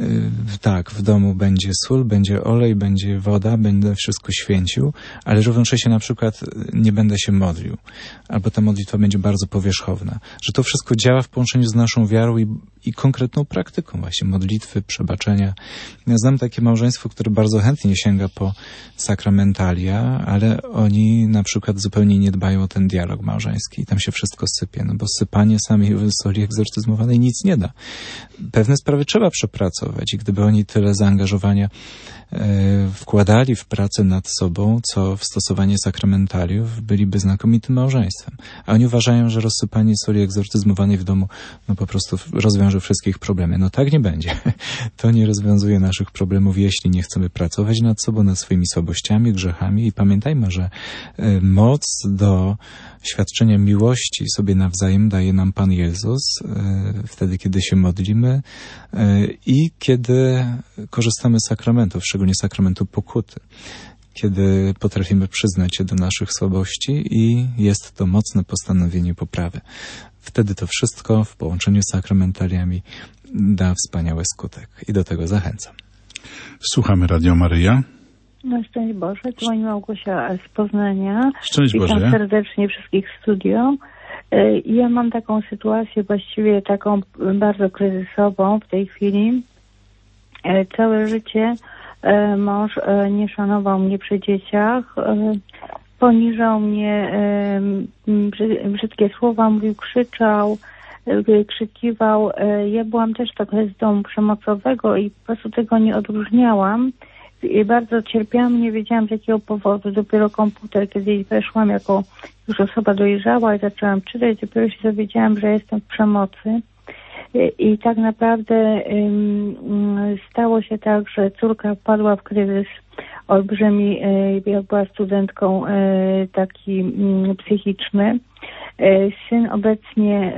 C: tak, w domu będzie sól, będzie olej, będzie woda, będę wszystko święcił, ale równocześnie na przykład nie będę się modlił, albo ta modlitwa będzie bardzo powierzchowna. Że to wszystko działa w połączeniu z naszą wiarą i konkretną praktyką właśnie modlitwy, przebaczenia. Ja znam takie małżeństwo, które bardzo chętnie sięga po sakramentalia, ale oni na przykład zupełnie nie dbają o ten dialog małżeński i tam się wszystko sypie, bo sypanie samej soli egzorcyzmowanej nic nie da. Pewne sprawy trzeba przepracować i gdyby oni tyle zaangażowania wkładali w pracę nad sobą, co w stosowanie sakramentaliów, byliby znakomitym małżeństwem. A oni uważają, że rozsypanie soli egzorcyzmowanej w domu po prostu rozwiąże wszystkich problemy. No tak nie będzie. To nie rozwiązuje naszych problemów, jeśli nie chcemy pracować nad sobą, nad swoimi słabościami, grzechami i pamiętajmy, że moc do świadczenia miłości sobie nawzajem daje nam Pan Jezus wtedy, kiedy się modlimy i kiedy korzystamy z sakramentów, szczególnie sakramentu pokuty, kiedy potrafimy przyznać się do naszych słabości i jest to mocne postanowienie poprawy. Wtedy to wszystko w połączeniu z sakramentaliami da wspaniały skutek i do tego zachęcam.
B: Słuchamy Radio Maryja.
L: No, szczęść Boże, dzwoni Małgosia z Poznania.
B: Szczęść Boże.
L: Witam serdecznie wszystkich w studio. Ja mam taką sytuację właściwie taką bardzo kryzysową w tej chwili. Całe życie mąż nie szanował mnie przy dzieciach, poniżał mnie, brzydkie słowa mówił, krzyczał, krzykiwał. Ja byłam też trochę z domu przemocowego i po prostu tego nie odróżniałam. I bardzo cierpiałam, nie wiedziałam z jakiego powodu. Dopiero komputer, kiedy weszłam jako już osoba dojrzała i zaczęłam czytać, dopiero się dowiedziałam, że jestem w przemocy. I tak naprawdę stało się tak, że córka wpadła w kryzys olbrzymi, jak była studentką, taki psychiczny. Syn obecnie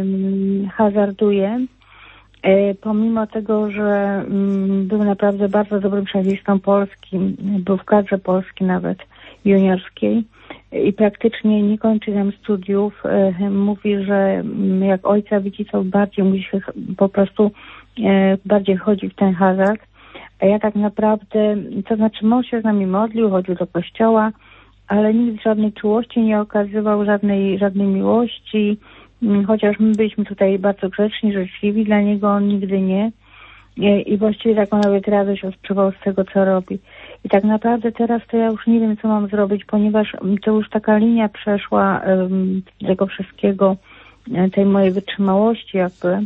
L: hazarduje. Pomimo tego, że był naprawdę bardzo dobrym szachistą polskim, był w kadrze Polski nawet juniorskiej i praktycznie nie kończy tam studiów, mówi, że jak ojca widzi, to bardziej musi się po prostu bardziej wchodzi w ten hazard. A ja tak naprawdę, to znaczy mąż się z nami modlił, chodził do kościoła, ale nikt żadnej czułości nie okazywał, żadnej miłości. Chociaż my byliśmy tutaj bardzo grzeczni, życzliwi, dla niego on nigdy nie. I właściwie taką nawet radość odczuwał z tego, co robi. I tak naprawdę teraz to ja już nie wiem, co mam zrobić, ponieważ to już taka linia przeszła tego wszystkiego, tej mojej wytrzymałości jakby.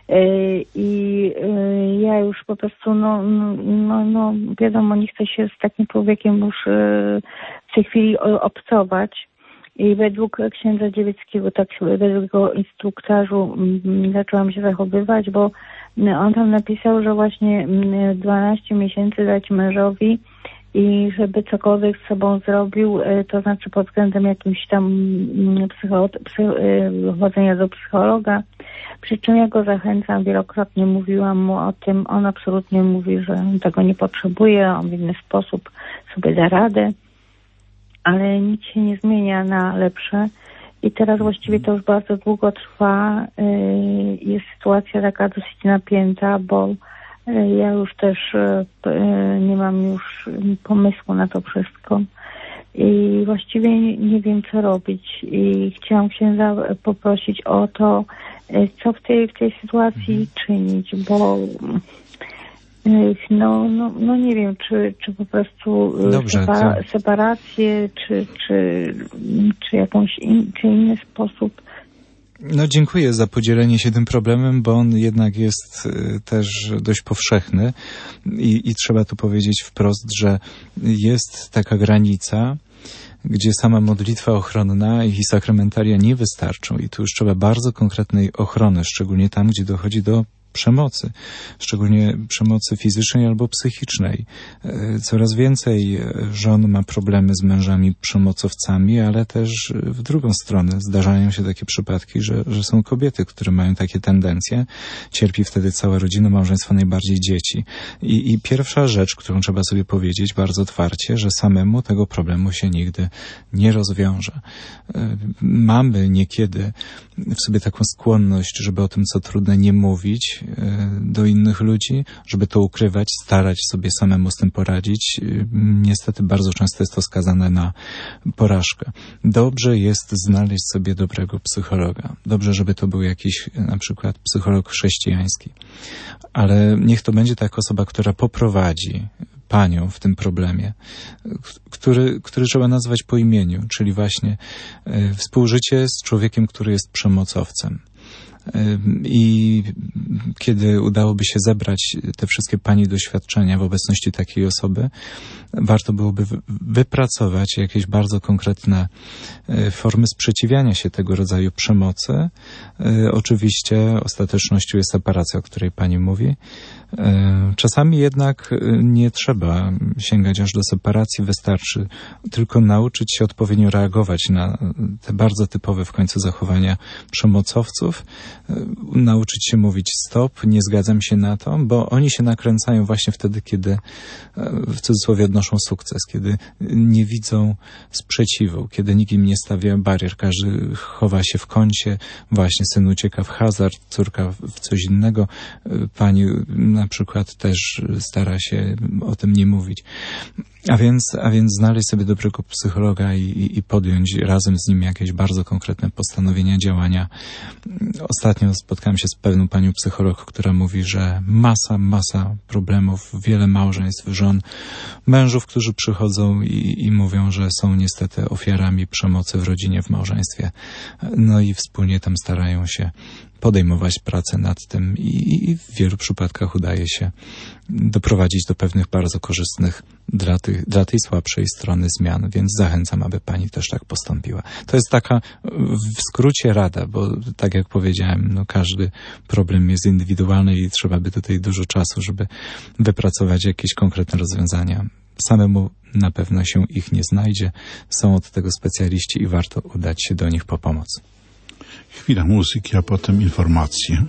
L: I ja już po prostu, no wiadomo, nie chcę się z takim człowiekiem już w tej chwili obcować. I według księdza Dziewieckiego, tak według jego instruktażu zaczęłam się zachowywać, bo on tam napisał, że właśnie 12 miesięcy dać mężowi i żeby cokolwiek z sobą zrobił, to znaczy pod względem jakimś tam chodzenia do psychologa. Przy czym ja go zachęcam, wielokrotnie mówiłam mu o tym. On absolutnie mówi, że on tego nie potrzebuje, on w inny sposób sobie da radę. Ale nic się nie zmienia na lepsze i teraz właściwie to już bardzo długo trwa. Jest sytuacja taka dosyć napięta, bo ja już też nie mam już pomysłu na to wszystko i właściwie nie wiem, co robić i chciałam księdza poprosić o to, co w tej sytuacji czynić, bo no nie wiem, czy po prostu
C: dobrze,
L: separację, czy jakąś czy inny sposób.
C: No dziękuję za podzielenie się tym problemem, bo on jednak jest też dość powszechny i trzeba tu powiedzieć wprost, że jest taka granica, gdzie sama modlitwa ochronna i sakramentalia nie wystarczą i tu już trzeba bardzo konkretnej ochrony, szczególnie tam, gdzie dochodzi do przemocy, szczególnie przemocy fizycznej albo psychicznej. Coraz więcej żon ma problemy z mężami przemocowcami, ale też w drugą stronę zdarzają się takie przypadki, że są kobiety, które mają takie tendencje. Cierpi wtedy cała rodzina, małżeństwo, najbardziej dzieci. I pierwsza rzecz, którą trzeba sobie powiedzieć bardzo otwarcie, że samemu tego problemu się nigdy nie rozwiąże. Mamy niekiedy w sobie taką skłonność, żeby o tym, co trudne, nie mówić do innych ludzi, żeby to ukrywać, starać sobie samemu z tym poradzić. Niestety bardzo często jest to skazane na porażkę. Dobrze jest znaleźć sobie dobrego psychologa. Dobrze, żeby to był jakiś na przykład psycholog chrześcijański. Ale niech to będzie taka osoba, która poprowadzi panią w tym problemie, który trzeba nazwać po imieniu, czyli właśnie współżycie z człowiekiem, który jest przemocowcem. I kiedy udałoby się zebrać te wszystkie pani doświadczenia w obecności takiej osoby, warto byłoby wypracować jakieś bardzo konkretne formy sprzeciwiania się tego rodzaju przemocy. Oczywiście ostatecznością jest separacja, o której pani mówi. Czasami jednak nie trzeba sięgać aż do separacji, wystarczy tylko nauczyć się odpowiednio reagować na te bardzo typowe w końcu zachowania przemocowców, nauczyć się mówić stop, nie zgadzam się na to, bo oni się nakręcają właśnie wtedy, kiedy w cudzysłowie odnoszą sukces, kiedy nie widzą sprzeciwu, kiedy nikt im nie stawia barier, każdy chowa się w kącie, właśnie syn ucieka w hazard, córka w coś innego, pani na przykład też stara się o tym nie mówić. A więc znaleźć sobie dobrego psychologa i podjąć razem z nim jakieś bardzo konkretne postanowienia działania. Ostatnio spotkałem się z pewną panią psycholog, która mówi, że masa problemów, wiele małżeństw, żon, mężów, którzy przychodzą i mówią, że są niestety ofiarami przemocy w rodzinie, w małżeństwie. No i wspólnie tam starają się podejmować pracę nad tym i w wielu przypadkach udaje się doprowadzić do pewnych bardzo korzystnych dla tej słabszej strony zmian, więc zachęcam, aby pani też tak postąpiła. To jest taka w skrócie rada, bo tak jak powiedziałem, no każdy problem jest indywidualny i trzeba by tutaj dużo czasu, żeby wypracować jakieś konkretne rozwiązania. Samemu na pewno się ich nie znajdzie. Są od tego specjaliści i warto udać się do nich po pomoc.
B: Chwila muzyki, a potem informacje.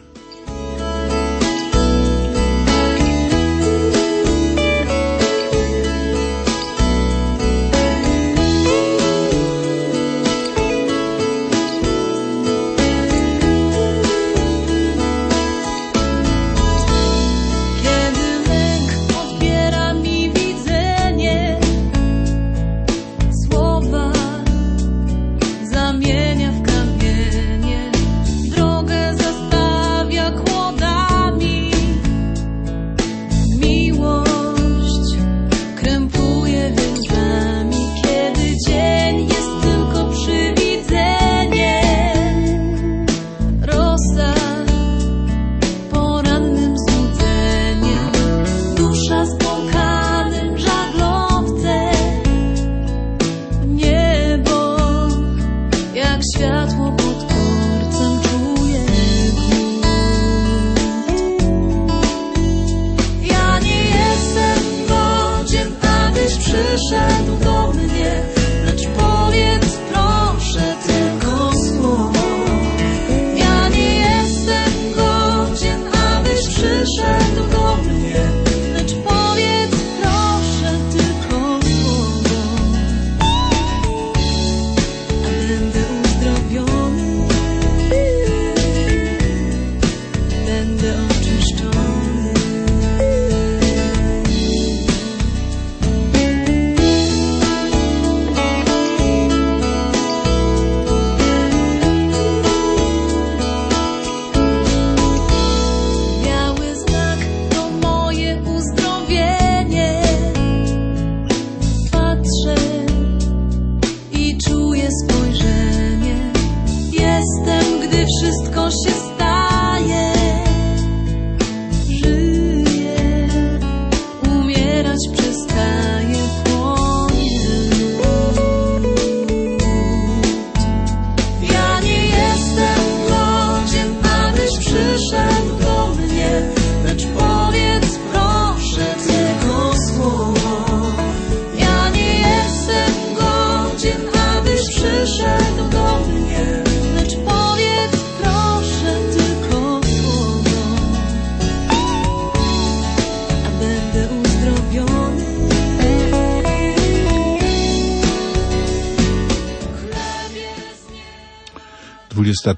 B: Dwudziesta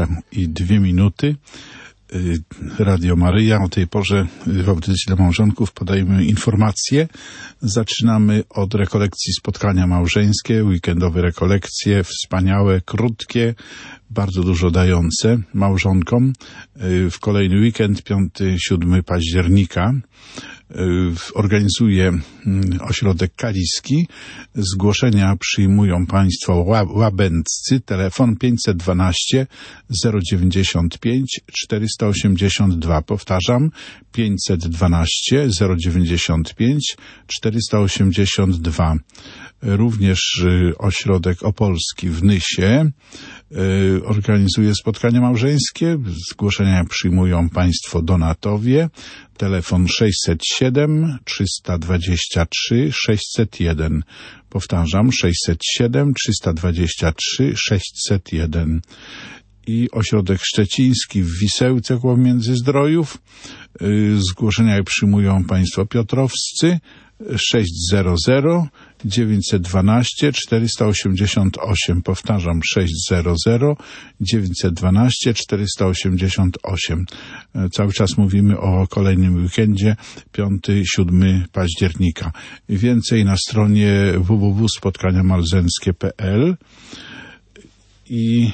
B: 23:02. Radio Maryja. O tej porze w audycji dla małżonków podajemy informacje. Zaczynamy od rekolekcji spotkania małżeńskie, weekendowe rekolekcje, wspaniałe, krótkie, bardzo dużo dające małżonkom. W kolejny weekend, 5-7 października, organizuje ośrodek Kaliski. Zgłoszenia przyjmują państwo łabędzcy. Telefon 512 095 482. Powtarzam, 512 095 482. Również ośrodek opolski w Nysie organizuje spotkania małżeńskie. Zgłoszenia przyjmują państwo donatowie. Telefon 607 323 601. Powtarzam, 607 323 601. I ośrodek szczeciński w Wisełce koło Międzyzdrojów. Zgłoszenia przyjmują państwo piotrowscy. 600 912 488. Powtarzam, 600 912 488. Cały czas mówimy o kolejnym weekendzie, 5-7 października. Więcej na stronie www.spotkaniamalzenckie.pl i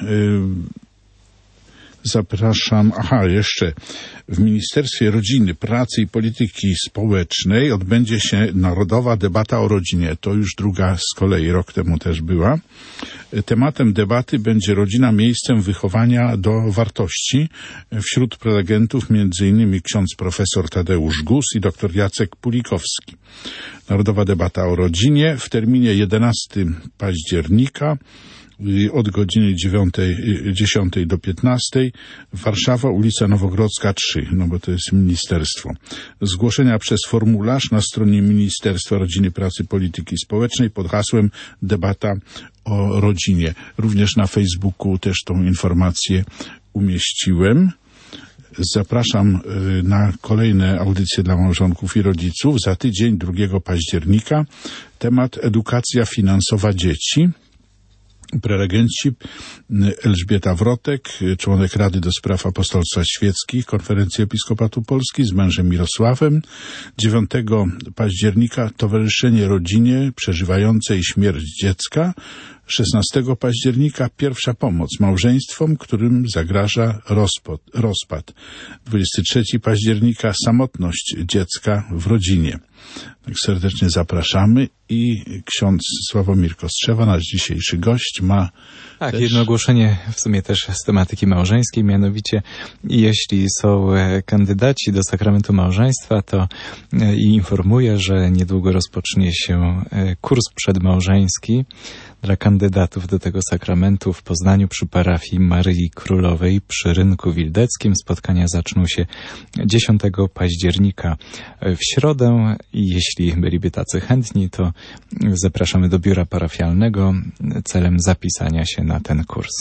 B: zapraszam. Jeszcze w Ministerstwie Rodziny, Pracy i Polityki Społecznej odbędzie się Narodowa Debata o Rodzinie. To już druga z kolei, rok temu też była. Tematem debaty będzie rodzina miejscem wychowania do wartości. Wśród prelegentów m.in. ksiądz profesor Tadeusz Gus i dr Jacek Pulikowski. Narodowa Debata o Rodzinie w terminie 11 października od godziny 10 do 15, Warszawa, ulica Nowogrodzka 3, bo to jest ministerstwo. Zgłoszenia przez formularz na stronie Ministerstwa Rodziny, Pracy i Polityki Społecznej pod hasłem Debata o rodzinie. Również na Facebooku też tą informację umieściłem. Zapraszam na kolejne audycje dla małżonków i rodziców. Za tydzień, 2 października, temat edukacja finansowa dzieci. Prelegenci Elżbieta Wrotek, członek Rady do Spraw Apostolstwa Świeckich Konferencji Episkopatu Polski z mężem Mirosławem. 9 października Towarzyszenie Rodzinie Przeżywającej Śmierć Dziecka. 16 października pierwsza pomoc małżeństwom, którym zagraża rozpad. 23 października samotność dziecka w rodzinie. Tak serdecznie zapraszamy i ksiądz Sławomir Kostrzewa, nasz dzisiejszy gość, ma też
C: jedno ogłoszenie w sumie też z tematyki małżeńskiej, mianowicie jeśli są kandydaci do sakramentu małżeństwa, to informuję, że niedługo rozpocznie się kurs przedmałżeński dla kandydatów do tego sakramentu w Poznaniu przy parafii Maryi Królowej przy Rynku Wildeckim. Spotkania zaczną się 10 października w środę i jeśli byliby tacy chętni, to zapraszamy do biura parafialnego celem zapisania się na ten kurs.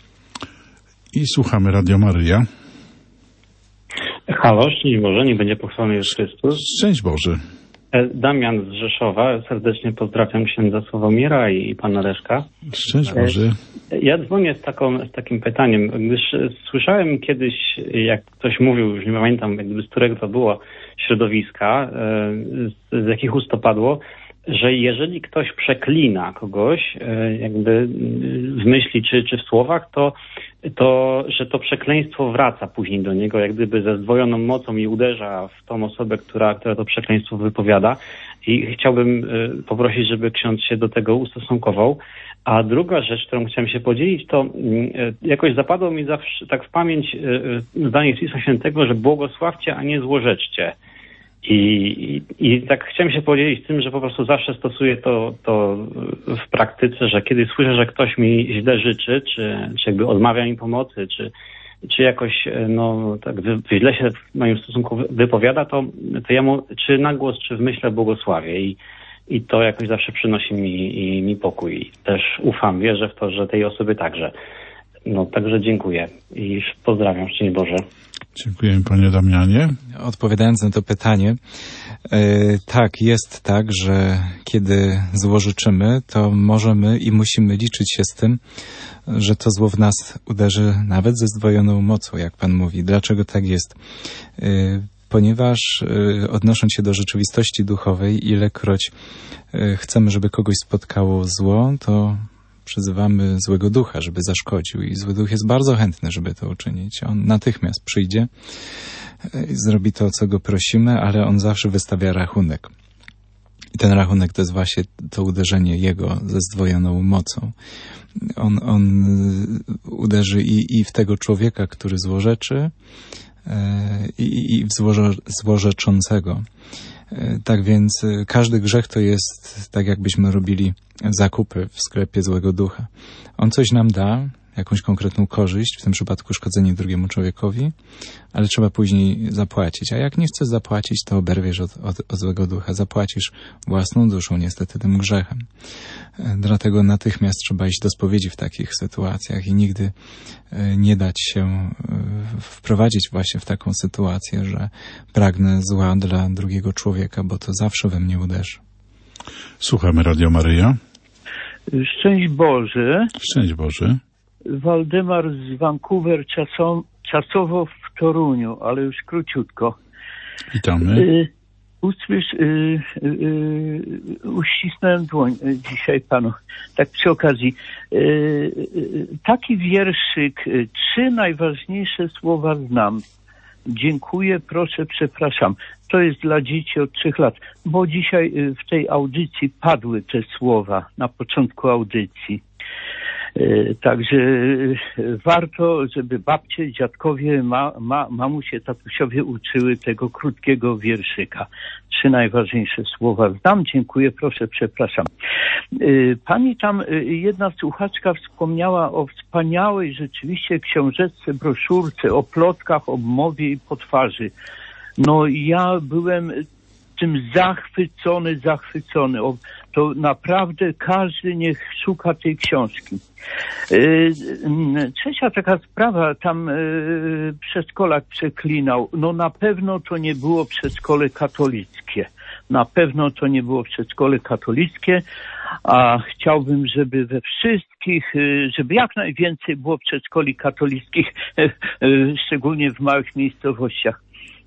B: I słuchamy Radio Maryja.
M: Halo, szczęść Boże, nie będzie pochwalony Jezus Chrystus.
B: Szczęść Boże.
M: Damian z Rzeszowa. Serdecznie pozdrawiam księdza Sławomira i pana Leszka.
B: Szczęść Boże.
M: Ja dzwonię z takim pytaniem, gdyż słyszałem kiedyś, jak ktoś mówił, już nie pamiętam z którego to było środowiska, z jakich ust to padło, że jeżeli ktoś przeklina kogoś, jakby w myśli czy w słowach, że to przekleństwo wraca później do niego, jak gdyby ze zdwojoną mocą i uderza w tą osobę, która to przekleństwo wypowiada. I chciałbym poprosić, żeby ksiądz się do tego ustosunkował. A druga rzecz, którą chciałem się podzielić, to jakoś zapadło mi zawsze tak w pamięć zdanie z Pisma Świętego, że błogosławcie, a nie złorzeczcie. I tak chciałem się podzielić tym, że po prostu zawsze stosuję to w praktyce, że kiedy słyszę, że ktoś mi źle życzy, czy jakby odmawia mi pomocy, czy jakoś tak źle się w moim stosunku wypowiada, to ja mu czy na głos, czy w myśle błogosławię i to jakoś zawsze przynosi mi pokój. I też ufam, wierzę w to, że tej osoby także. Także dziękuję i pozdrawiam, szczęść Boże.
B: Dziękuję, panie Damianie.
C: Odpowiadając na to pytanie, tak, jest tak, że kiedy złożyczymy, to możemy i musimy liczyć się z tym, że to zło w nas uderzy nawet ze zdwojoną mocą, jak pan mówi. Dlaczego tak jest? Ponieważ odnosząc się do rzeczywistości duchowej, ilekroć chcemy, żeby kogoś spotkało zło, to przyzywamy złego ducha, żeby zaszkodził i zły duch jest bardzo chętny, żeby to uczynić. On natychmiast przyjdzie i zrobi to, o co go prosimy, ale on zawsze wystawia rachunek. I ten rachunek to jest właśnie to uderzenie jego ze zdwojoną mocą. On uderzy i w tego człowieka, który złorzeczy, i w złorzeczącego. Tak więc każdy grzech to jest tak, jakbyśmy robili zakupy w sklepie złego ducha. On coś nam da, jakąś konkretną korzyść, w tym przypadku szkodzenie drugiemu człowiekowi, ale trzeba później zapłacić. A jak nie chcesz zapłacić, to oberwiesz od złego ducha. Zapłacisz własną duszą, niestety, tym grzechem. Dlatego natychmiast trzeba iść do spowiedzi w takich sytuacjach i nigdy nie dać się wprowadzić właśnie w taką sytuację, że pragnę zła dla drugiego człowieka, bo to zawsze we mnie uderzy.
B: Słuchamy Radio Maryja.
N: Szczęść Boże.
B: Szczęść Boże.
N: Waldemar z Vancouver, czasowo w Toruniu, ale już króciutko.
B: Witamy.
N: Uścisnąłem dłoń dzisiaj panu, tak przy okazji. Taki wierszyk, 3 najważniejsze słowa znam. Dziękuję, proszę, przepraszam. To jest dla dzieci od 3 lat, bo dzisiaj w tej audycji padły te słowa na początku audycji. Także warto, żeby babcie, dziadkowie, mamusie, tatusiowie uczyły tego krótkiego wierszyka. 3 najważniejsze słowa znam. Dziękuję, proszę, przepraszam. Pani tam, jedna słuchaczka wspomniała o wspaniałej rzeczywiście książeczce, broszurce, o plotkach, o mowie i potwarzy. No ja byłem tym zachwycony. To naprawdę każdy niech szuka tej książki. Trzecia taka sprawa, tam przedszkolak przeklinał. No na pewno to nie było przedszkole katolickie. A chciałbym, żeby we wszystkich, żeby jak najwięcej było przedszkoli katolickich, szczególnie w małych miejscowościach.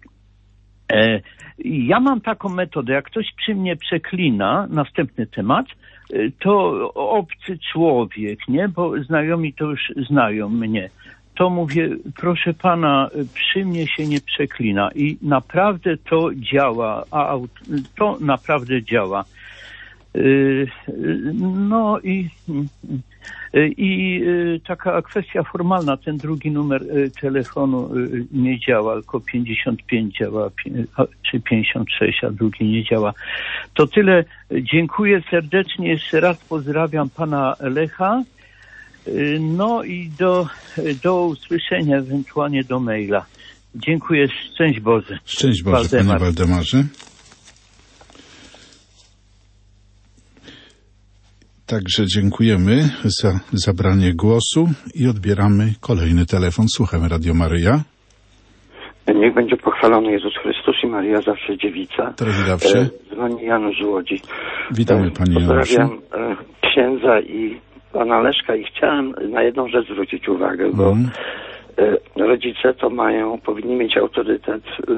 N: Ja mam taką metodę, jak ktoś przy mnie przeklina, następny temat, to obcy człowiek, nie, bo znajomi to już znają mnie, to mówię, proszę pana, przy mnie się nie przeklina i naprawdę to działa, to naprawdę działa. No i taka kwestia formalna, ten drugi numer telefonu nie działa, tylko 55 działa, czy 56, a drugi nie działa. To tyle. Dziękuję serdecznie. Jeszcze raz pozdrawiam pana Lecha. No i do usłyszenia, ewentualnie do maila. Dziękuję. Szczęść Boże.
B: Szczęść Boże, panie Waldemarze. Także dziękujemy za zabranie głosu i odbieramy kolejny telefon. Słuchamy Radio Maryja.
O: Niech będzie pochwalony Jezus Chrystus i Maria zawsze dziewica.
B: Trochę zawsze.
O: Dzwoni Janusz z Łodzi.
B: Witamy panie Januszu.
O: Pozdrawiam księdza i pana Leszka i chciałem na jedną rzecz zwrócić uwagę, bo rodzice to powinni mieć autorytet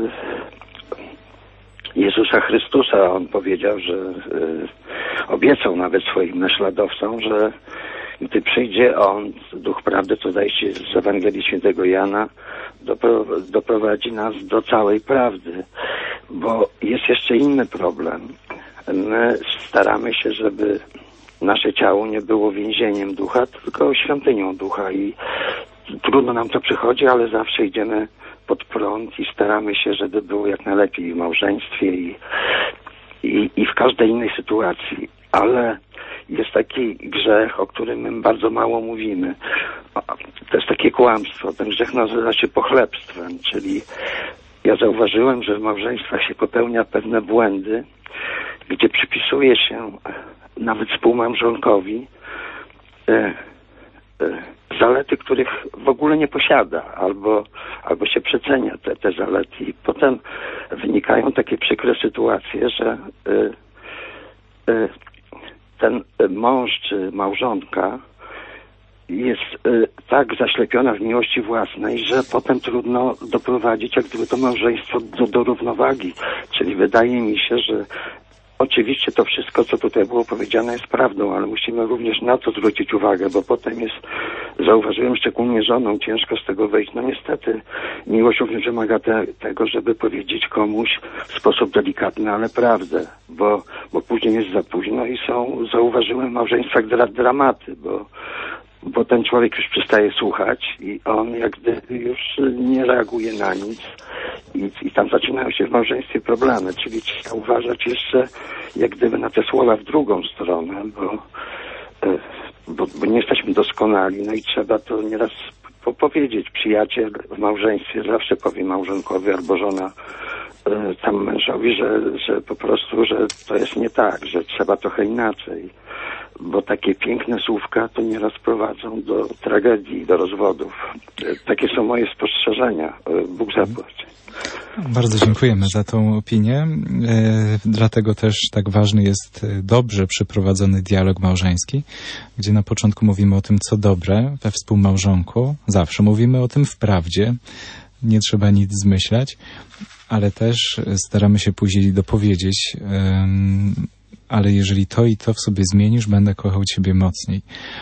O: Jezusa Chrystusa. On powiedział, że obiecał nawet swoim naśladowcom, że gdy przyjdzie On, Duch Prawdy, to zajście z Ewangelii Świętego Jana, doprowadzi nas do całej prawdy. Bo jest jeszcze inny problem. My staramy się, żeby nasze ciało nie było więzieniem ducha, tylko świątynią ducha i trudno nam to przychodzi, ale zawsze idziemy pod prąd i staramy się, żeby było jak najlepiej w małżeństwie i w każdej innej sytuacji. Ale jest taki grzech, o którym my bardzo mało mówimy. To jest takie kłamstwo. Ten grzech nazywa się pochlebstwem, czyli ja zauważyłem, że w małżeństwach się popełnia pewne błędy, gdzie przypisuje się nawet współmałżonkowi zalety, których w ogóle nie posiada, albo się przecenia te zalety i potem wynikają takie przykre sytuacje, że ten mąż czy małżonka jest tak zaślepiona w miłości własnej, że potem trudno doprowadzić jak gdyby to małżeństwo do równowagi. Czyli wydaje mi się, że oczywiście to wszystko, co tutaj było powiedziane, jest prawdą, ale musimy również na to zwrócić uwagę, bo potem zauważyłem szczególnie żoną, ciężko z tego wyjść. No niestety miłość również wymaga tego, żeby powiedzieć komuś w sposób delikatny, ale prawdę, bo później jest za późno i zauważyłem w małżeństwach dramaty, bo ten człowiek już przestaje słuchać i on jak gdyby już nie reaguje na nic i tam zaczynają się w małżeństwie problemy, czyli trzeba uważać jeszcze jak gdyby na te słowa w drugą stronę, bo nie jesteśmy doskonali, no i trzeba to nieraz powiedzieć. Przyjaciel w małżeństwie zawsze powie małżonkowi albo żona tam mężowi, że po prostu, że to jest nie tak, że trzeba trochę inaczej, bo takie piękne słówka to nieraz prowadzą do tragedii, do rozwodów. Takie są moje spostrzeżenia. Bóg zapłać.
C: Bardzo dziękujemy za tą opinię. Dlatego też tak ważny jest dobrze przeprowadzony dialog małżeński, gdzie na początku mówimy o tym, co dobre we współmałżonku. Zawsze mówimy o tym w prawdzie. Nie trzeba nic zmyślać, ale też staramy się później dopowiedzieć, ale jeżeli to i to w sobie zmienisz, będę kochał Ciebie mocniej.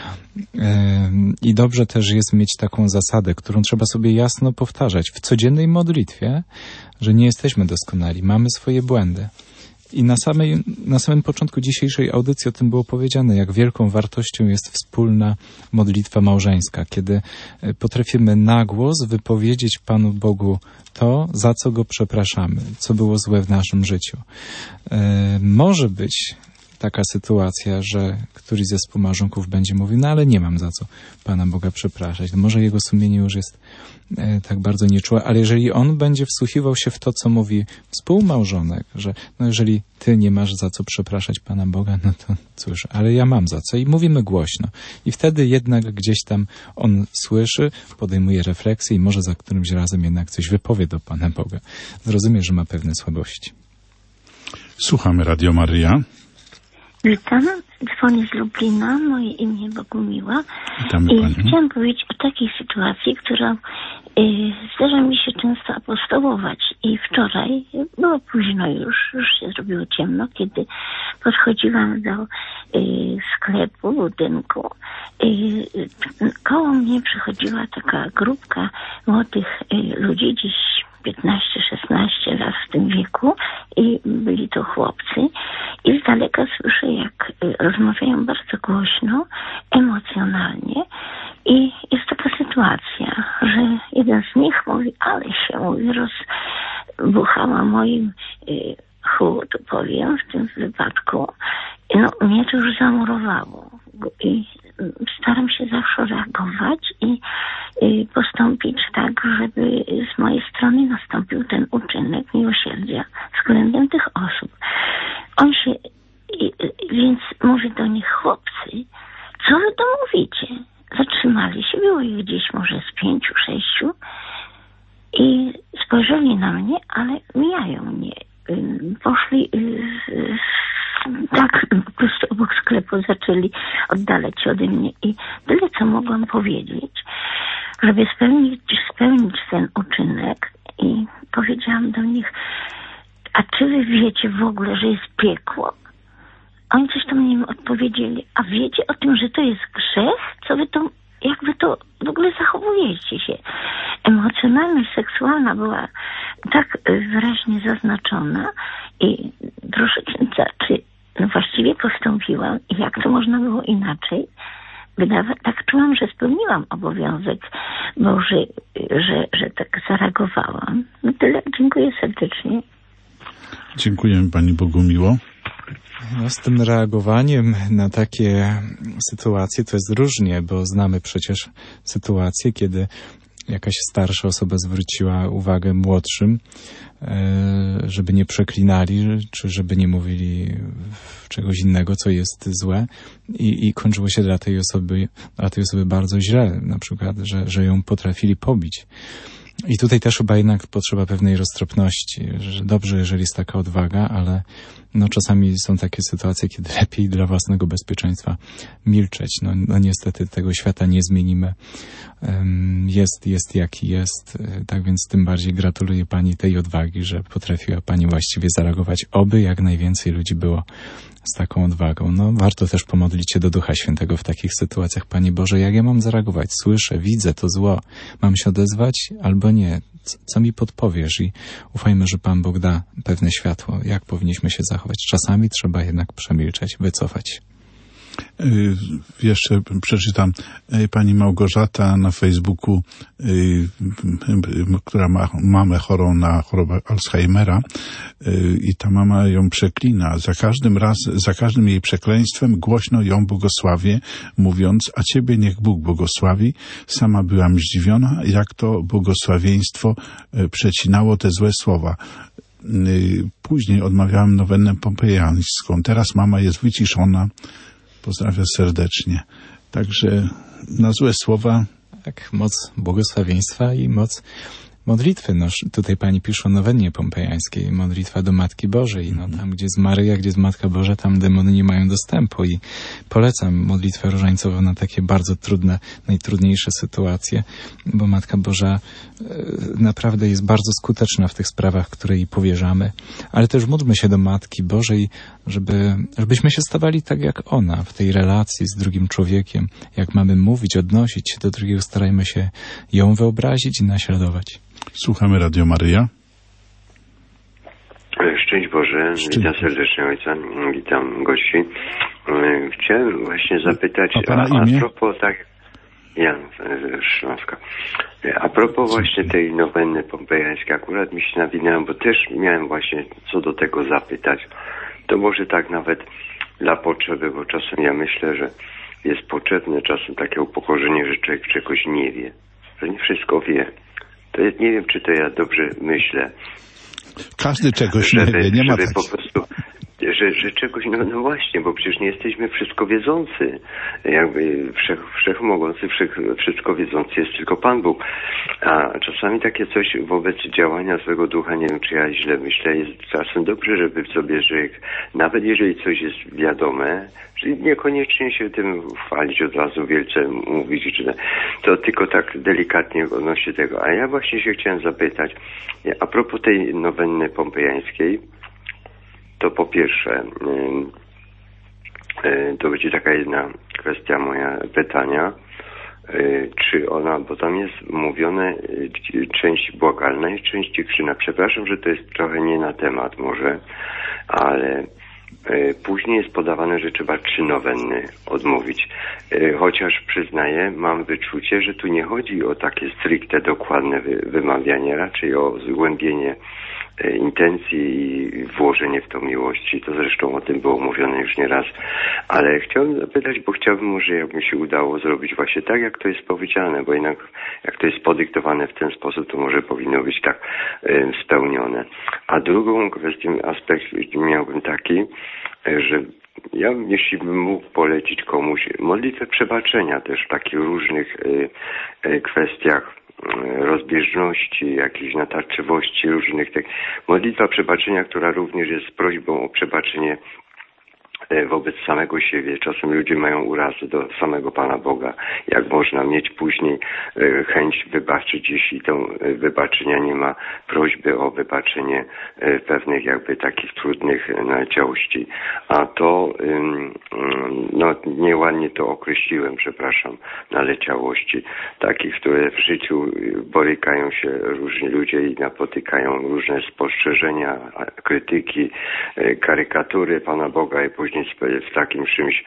C: I dobrze też jest mieć taką zasadę, którą trzeba sobie jasno powtarzać w codziennej modlitwie, że nie jesteśmy doskonali, mamy swoje błędy. I na samym początku dzisiejszej audycji o tym było powiedziane, jak wielką wartością jest wspólna modlitwa małżeńska, kiedy potrafimy na głos wypowiedzieć Panu Bogu to, za co Go przepraszamy, co było złe w naszym życiu. Może być taka sytuacja, że któryś ze współmałżonków będzie mówił, no ale nie mam za co Pana Boga przepraszać. No może jego sumienie już jest tak bardzo nieczułe, ale jeżeli on będzie wsłuchiwał się w to, co mówi współmałżonek, że no jeżeli ty nie masz za co przepraszać Pana Boga, no to cóż, ale ja mam za co i mówimy głośno. I wtedy jednak gdzieś tam on słyszy, podejmuje refleksję i może za którymś razem jednak coś wypowie do Pana Boga. Zrozumie, że ma pewne słabości.
B: Słuchamy Radio Maryja.
P: Witam, dzwonię z Lublina, moje imię Bogumiła.
B: Witamy Panią.
P: Chciałam powiedzieć o takiej sytuacji, która zdarza mi się często apostołować i wczoraj, było późno już się zrobiło ciemno, kiedy podchodziłam do sklepu, budynku. Koło mnie przychodziła taka grupka młodych ludzi, gdzieś 15-16 lat w tym wieku i byli to chłopcy i z daleka słyszę, jak rozmawiają bardzo głośno, emocjonalnie i jest taka sytuacja, że jeden z nich mówi, ale się mówi, rozbuchała moim tu powiem w tym wypadku. No, mnie to już zamurowało i staram się zawsze reagować i postąpić tak, żeby z mojej strony nastąpił ten uczynek miłosierdzia względem tych osób. Więc mówię do nich, chłopcy, co wy to mówicie? Zatrzymali się, było ich gdzieś może z 5-6 i spojrzeli na mnie, ale mijają mnie. Poszli tak po prostu obok sklepu zaczęli oddalać się ode mnie i tyle co mogłam powiedzieć, żeby spełnić ten uczynek i powiedziałam do nich, a czy wy wiecie w ogóle, że jest piekło? Oni coś tam mi odpowiedzieli, a wiecie o tym, że to jest grzech? Co wy to, jak wy to w ogóle zachowujecie się? Emocjonalność seksualna była tak wyraźnie zaznaczona i proszę księdza, czy właściwie postąpiłam i jak to można było inaczej? Tak czułam, że spełniłam obowiązek Boży, że tak zareagowałam. No tyle, dziękuję serdecznie.
B: Dziękujemy Pani Bogumiło.
C: No, z tym reagowaniem na takie sytuacje to jest różnie, bo znamy przecież sytuacje, kiedy jakaś starsza osoba zwróciła uwagę młodszym, żeby nie przeklinali, czy żeby nie mówili czegoś innego, co jest złe i kończyło się dla tej osoby bardzo źle, na przykład, że ją potrafili pobić. I tutaj też chyba jednak potrzeba pewnej roztropności, że dobrze, jeżeli jest taka odwaga, ale no czasami są takie sytuacje, kiedy lepiej dla własnego bezpieczeństwa milczeć. No niestety tego świata nie zmienimy. Jest jaki jest. Tak więc tym bardziej gratuluję Pani tej odwagi, że potrafiła Pani właściwie zareagować. Oby jak najwięcej ludzi było z taką odwagą. No warto też pomodlić się do Ducha Świętego w takich sytuacjach. Panie Boże, jak ja mam zareagować? Słyszę, widzę to zło. Mam się odezwać albo nie? Co mi podpowiesz? I ufajmy, że Pan Bóg da pewne światło, jak powinniśmy się zachować. Czasami trzeba jednak przemilczeć, wycofać.
B: Jeszcze przeczytam. Pani Małgorzata na Facebooku, która ma mamę chorą na chorobę Alzheimera i ta mama ją przeklina. Za każdym jej przekleństwem głośno ją błogosławię, mówiąc, a Ciebie niech Bóg błogosławi. Sama byłam zdziwiona, jak to błogosławieństwo przecinało te złe słowa. Później odmawiałem nowennę pompejańską. Teraz mama jest wyciszona. Pozdrawiam serdecznie. Także na złe słowa.
C: Tak, moc błogosławieństwa i moc modlitwy. No, tutaj pani pisze o nowennie pompejańskiej, modlitwa do Matki Bożej. No, tam, gdzie jest Maryja, gdzie jest Matka Boża, tam demony nie mają dostępu i polecam modlitwę różańcową na takie bardzo trudne, najtrudniejsze sytuacje, bo Matka Boża naprawdę jest bardzo skuteczna w tych sprawach, które jej powierzamy, ale też módlmy się do Matki Bożej, żebyśmy się stawali tak jak ona w tej relacji z drugim człowiekiem. Jak mamy mówić, odnosić się do drugiego, starajmy się ją wyobrazić i naśladować.
B: Słuchamy Radio Maryja.
Q: Szczęść Boże, witam serdecznie Ojca, witam gości. Chciałem właśnie zapytać, a propos Jan Śląska. A propos właśnie tej nowenny pompejańskiej, akurat mi się nawinęło, bo też miałem właśnie co do tego zapytać. To może tak nawet dla potrzeby, bo czasem ja myślę, że jest potrzebne czasem takie upokorzenie, że człowiek czegoś nie wie, że nie wszystko wie. To jest, nie wiem, czy to ja dobrze myślę.
B: Każdy czegoś nie wie, nie ma tak.
Q: Po prostu, że czegoś, no właśnie, bo przecież nie jesteśmy wszystko wiedzący. Jakby wszechmogący, wszystko wiedzący jest tylko Pan Bóg. A czasami takie coś wobec działania swego ducha, nie wiem, czy ja źle myślę, jest czasem dobrze, żeby w sobie, że nawet jeżeli coś jest wiadome, czyli niekoniecznie się tym chwalić od razu, wielce mówić, to tylko tak delikatnie odnośnie tego. A ja właśnie się chciałem zapytać, a propos tej nowenny pompejańskiej, to po pierwsze, to będzie taka jedna kwestia moja pytania, czy ona, bo tam jest mówione część błagalna i część dziękczyna. Przepraszam, że to jest trochę nie na temat może, ale później jest podawane, że trzeba 3 nowenny odmówić. Chociaż przyznaję, mam wyczucie, że tu nie chodzi o takie stricte dokładne wymawianie, raczej o zgłębienie intencji i włożenie w to miłości. To zresztą o tym było mówione już nieraz. Ale chciałbym zapytać, bo chciałbym może, jakby się udało zrobić właśnie tak, jak to jest powiedziane, bo jednak jak to jest podyktowane w ten sposób, to może powinno być tak spełnione. A drugą kwestią, aspekt miałbym taki, że ja, jeśli bym mógł polecić komuś modlitwę przebaczenia też w takich różnych kwestiach rozbieżności, jakiejś natarczywości różnych. Modlitwa przebaczenia, która również jest prośbą o przebaczenie wobec samego siebie. Czasem ludzie mają urazy do samego Pana Boga. Jak można mieć później chęć wybaczyć, jeśli to wybaczenia nie ma, prośby o wybaczenie pewnych jakby takich trudnych naleciałości. A to, no nieładnie to określiłem, przepraszam, naleciałości. Takich, które w życiu borykają się różni ludzie i napotykają różne spostrzeżenia, krytyki, karykatury Pana Boga i później z takim czymś.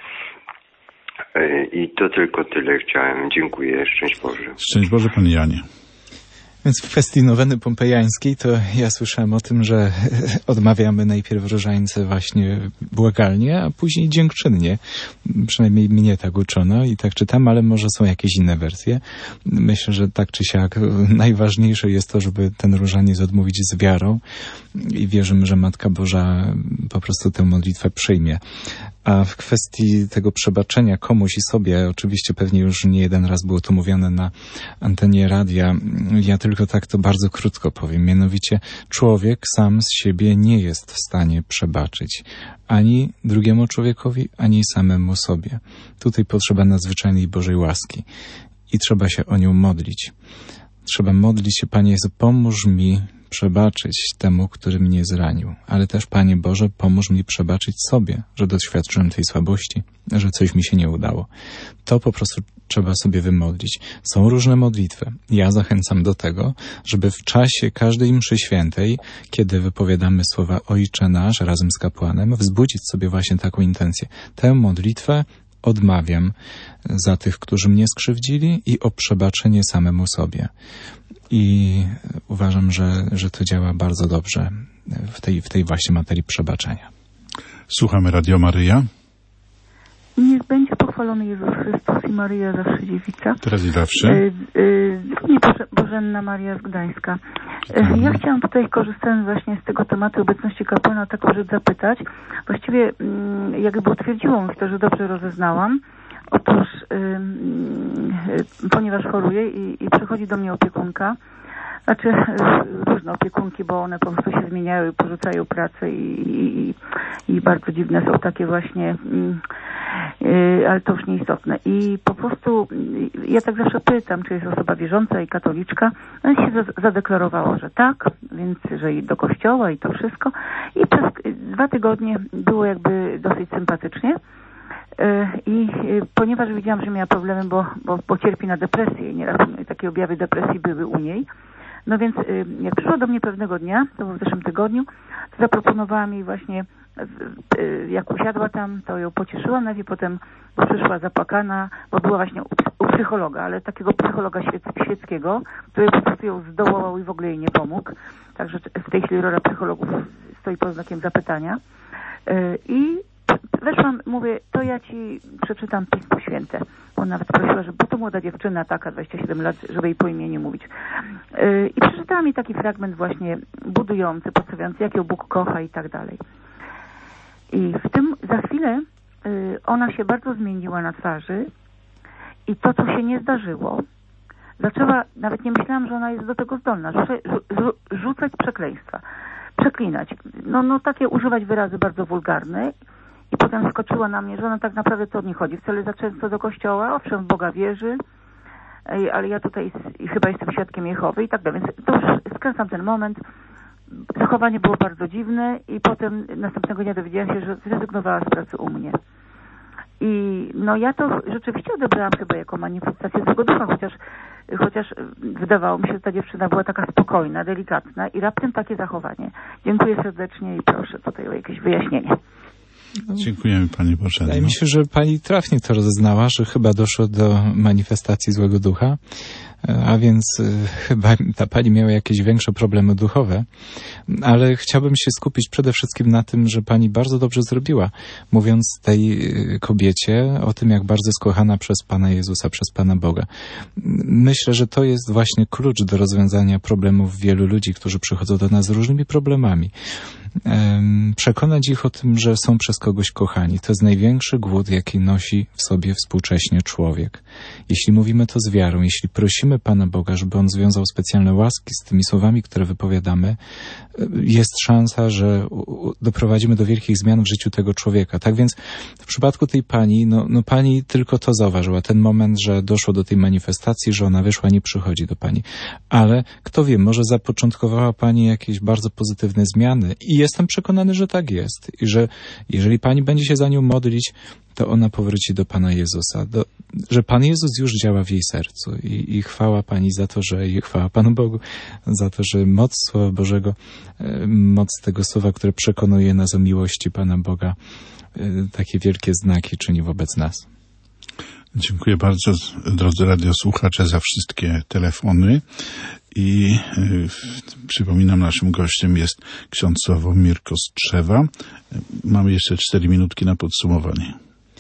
Q: I to tylko tyle chciałem. Dziękuję. Szczęść Boże.
B: Szczęść Boże, Panie Janie.
C: Więc w kwestii noweny pompejańskiej to ja słyszałem o tym, że odmawiamy najpierw różańce właśnie błagalnie, a później dziękczynnie. Przynajmniej mnie tak uczono i tak czytam, ale może są jakieś inne wersje. Myślę, że tak czy siak najważniejsze jest to, żeby ten różaniec odmówić z wiarą i wierzymy, że Matka Boża po prostu tę modlitwę przyjmie. A w kwestii tego przebaczenia komuś i sobie, oczywiście pewnie już nie jeden raz było to mówione na antenie radia, ja tylko tak to bardzo krótko powiem. Mianowicie człowiek sam z siebie nie jest w stanie przebaczyć ani drugiemu człowiekowi, ani samemu sobie. Tutaj potrzeba nadzwyczajnej Bożej łaski i trzeba się o nią modlić. Trzeba modlić się, Panie Jezu, pomóż mi przebaczyć temu, który mnie zranił. Ale też, Panie Boże, pomóż mi przebaczyć sobie, że doświadczyłem tej słabości, że coś mi się nie udało. To po prostu trzeba sobie wymodlić. Są różne modlitwy. Ja zachęcam do tego, żeby w czasie każdej mszy świętej, kiedy wypowiadamy słowa Ojcze Nasz razem z kapłanem, wzbudzić sobie właśnie taką intencję. Tę modlitwę odmawiam za tych, którzy mnie skrzywdzili i o przebaczenie samemu sobie. I uważam, że to działa bardzo dobrze w tej właśnie materii przebaczenia.
B: Słuchamy Radio Maryja.
R: Niech będzie pochwalony Jezus Chrystus i Maryja zawsze dziewica.
B: Teraz i zawsze.
R: Bożenna Maria z Gdańska. Ja chciałam tutaj, korzystając właśnie z tego tematu obecności kapłana, taką rzecz zapytać. Właściwie jakby utwierdziło mi to, że dobrze rozeznałam. Otóż, ponieważ choruję i przychodzi do mnie opiekunka, Znaczy różne opiekunki, bo one po prostu się zmieniają, porzucają pracę i bardzo dziwne są takie właśnie, ale to już nieistotne. I po prostu ja tak zawsze pytam, czy jest osoba wierząca i katoliczka. No i się zadeklarowało, że tak, więc że i do kościoła i to wszystko. I przez 2 tygodnie było jakby dosyć sympatycznie. I ponieważ widziałam, że miała problemy, bo cierpi na depresję i nieraz takie objawy depresji były u niej, no więc jak przyszła do mnie pewnego dnia, to było w zeszłym tygodniu, to zaproponowałam jej właśnie, jak usiadła tam, to ją pocieszyłam, najpierw potem przyszła zapłakana, bo była właśnie u psychologa, ale takiego psychologa świeckiego, który po prostu ją zdołał i w ogóle jej nie pomógł. Także w tej chwili rola psychologów stoi pod znakiem zapytania. I weszłam, mówię, to ja ci przeczytam Pismo Święte. On nawet prosiła, żeby, bo to młoda dziewczyna, taka 27 lat, żeby jej po imieniu mówić. I przeczytałam mi taki fragment właśnie budujący, podstawiający, jak ją Bóg kocha i tak dalej. I w tym za chwilę ona się bardzo zmieniła na twarzy i to, co się nie zdarzyło, zaczęła, nawet nie myślałam, że ona jest do tego zdolna, rzucać przekleństwa, przeklinać. No takie używać wyrazy bardzo wulgarne. I potem skoczyła na mnie, że ona tak naprawdę to nie chodzi. Wcale za często do kościoła, owszem, w Boga wierzy, ale ja tutaj chyba jestem świadkiem Jehowy i tak dalej. Więc to już skręcam ten moment. Zachowanie było bardzo dziwne i potem następnego dnia dowiedziałam się, że zrezygnowała z pracy u mnie. I no ja to rzeczywiście odebrałam chyba jako manifestację złego ducha, chociaż wydawało mi się, że ta dziewczyna była taka spokojna, delikatna i raptem takie zachowanie. Dziękuję serdecznie i proszę tutaj o jakieś wyjaśnienie.
B: Dziękujemy Pani Bożeno.
C: Wydaje mi się, że Pani trafnie to rozeznała, że chyba doszło do manifestacji złego ducha, a więc chyba ta Pani miała jakieś większe problemy duchowe, ale chciałbym się skupić przede wszystkim na tym, że Pani bardzo dobrze zrobiła, mówiąc tej kobiecie o tym, jak bardzo jest kochana przez Pana Jezusa, przez Pana Boga. Myślę, że to jest właśnie klucz do rozwiązania problemów wielu ludzi, którzy przychodzą do nas z różnymi problemami. Przekonać ich o tym, że są przez kogoś kochani. To jest największy głód, jaki nosi w sobie współcześnie człowiek. Jeśli mówimy to z wiarą, jeśli prosimy Pana Boga, żeby On związał specjalne łaski z tymi słowami, które wypowiadamy, jest szansa, że doprowadzimy do wielkich zmian w życiu tego człowieka. Tak więc w przypadku tej pani, no pani tylko to zauważyła, ten moment, że doszło do tej manifestacji, że ona wyszła, nie przychodzi do pani. Ale kto wie, może zapoczątkowała pani jakieś bardzo pozytywne zmiany i jestem przekonany, że tak jest. I że jeżeli pani będzie się za nią modlić, to ona powróci do Pana Jezusa, że Pan Jezus już działa w jej sercu i chwała Pani za to, i chwała Panu Bogu za to, że moc Słowa Bożego, moc tego Słowa, które przekonuje nas o miłości Pana Boga, takie wielkie znaki czyni wobec nas.
B: Dziękuję bardzo, drodzy radiosłuchacze, za wszystkie telefony i przypominam, naszym gościem jest ksiądz Sławomir Kostrzewa. Mamy jeszcze 4 minutki na podsumowanie.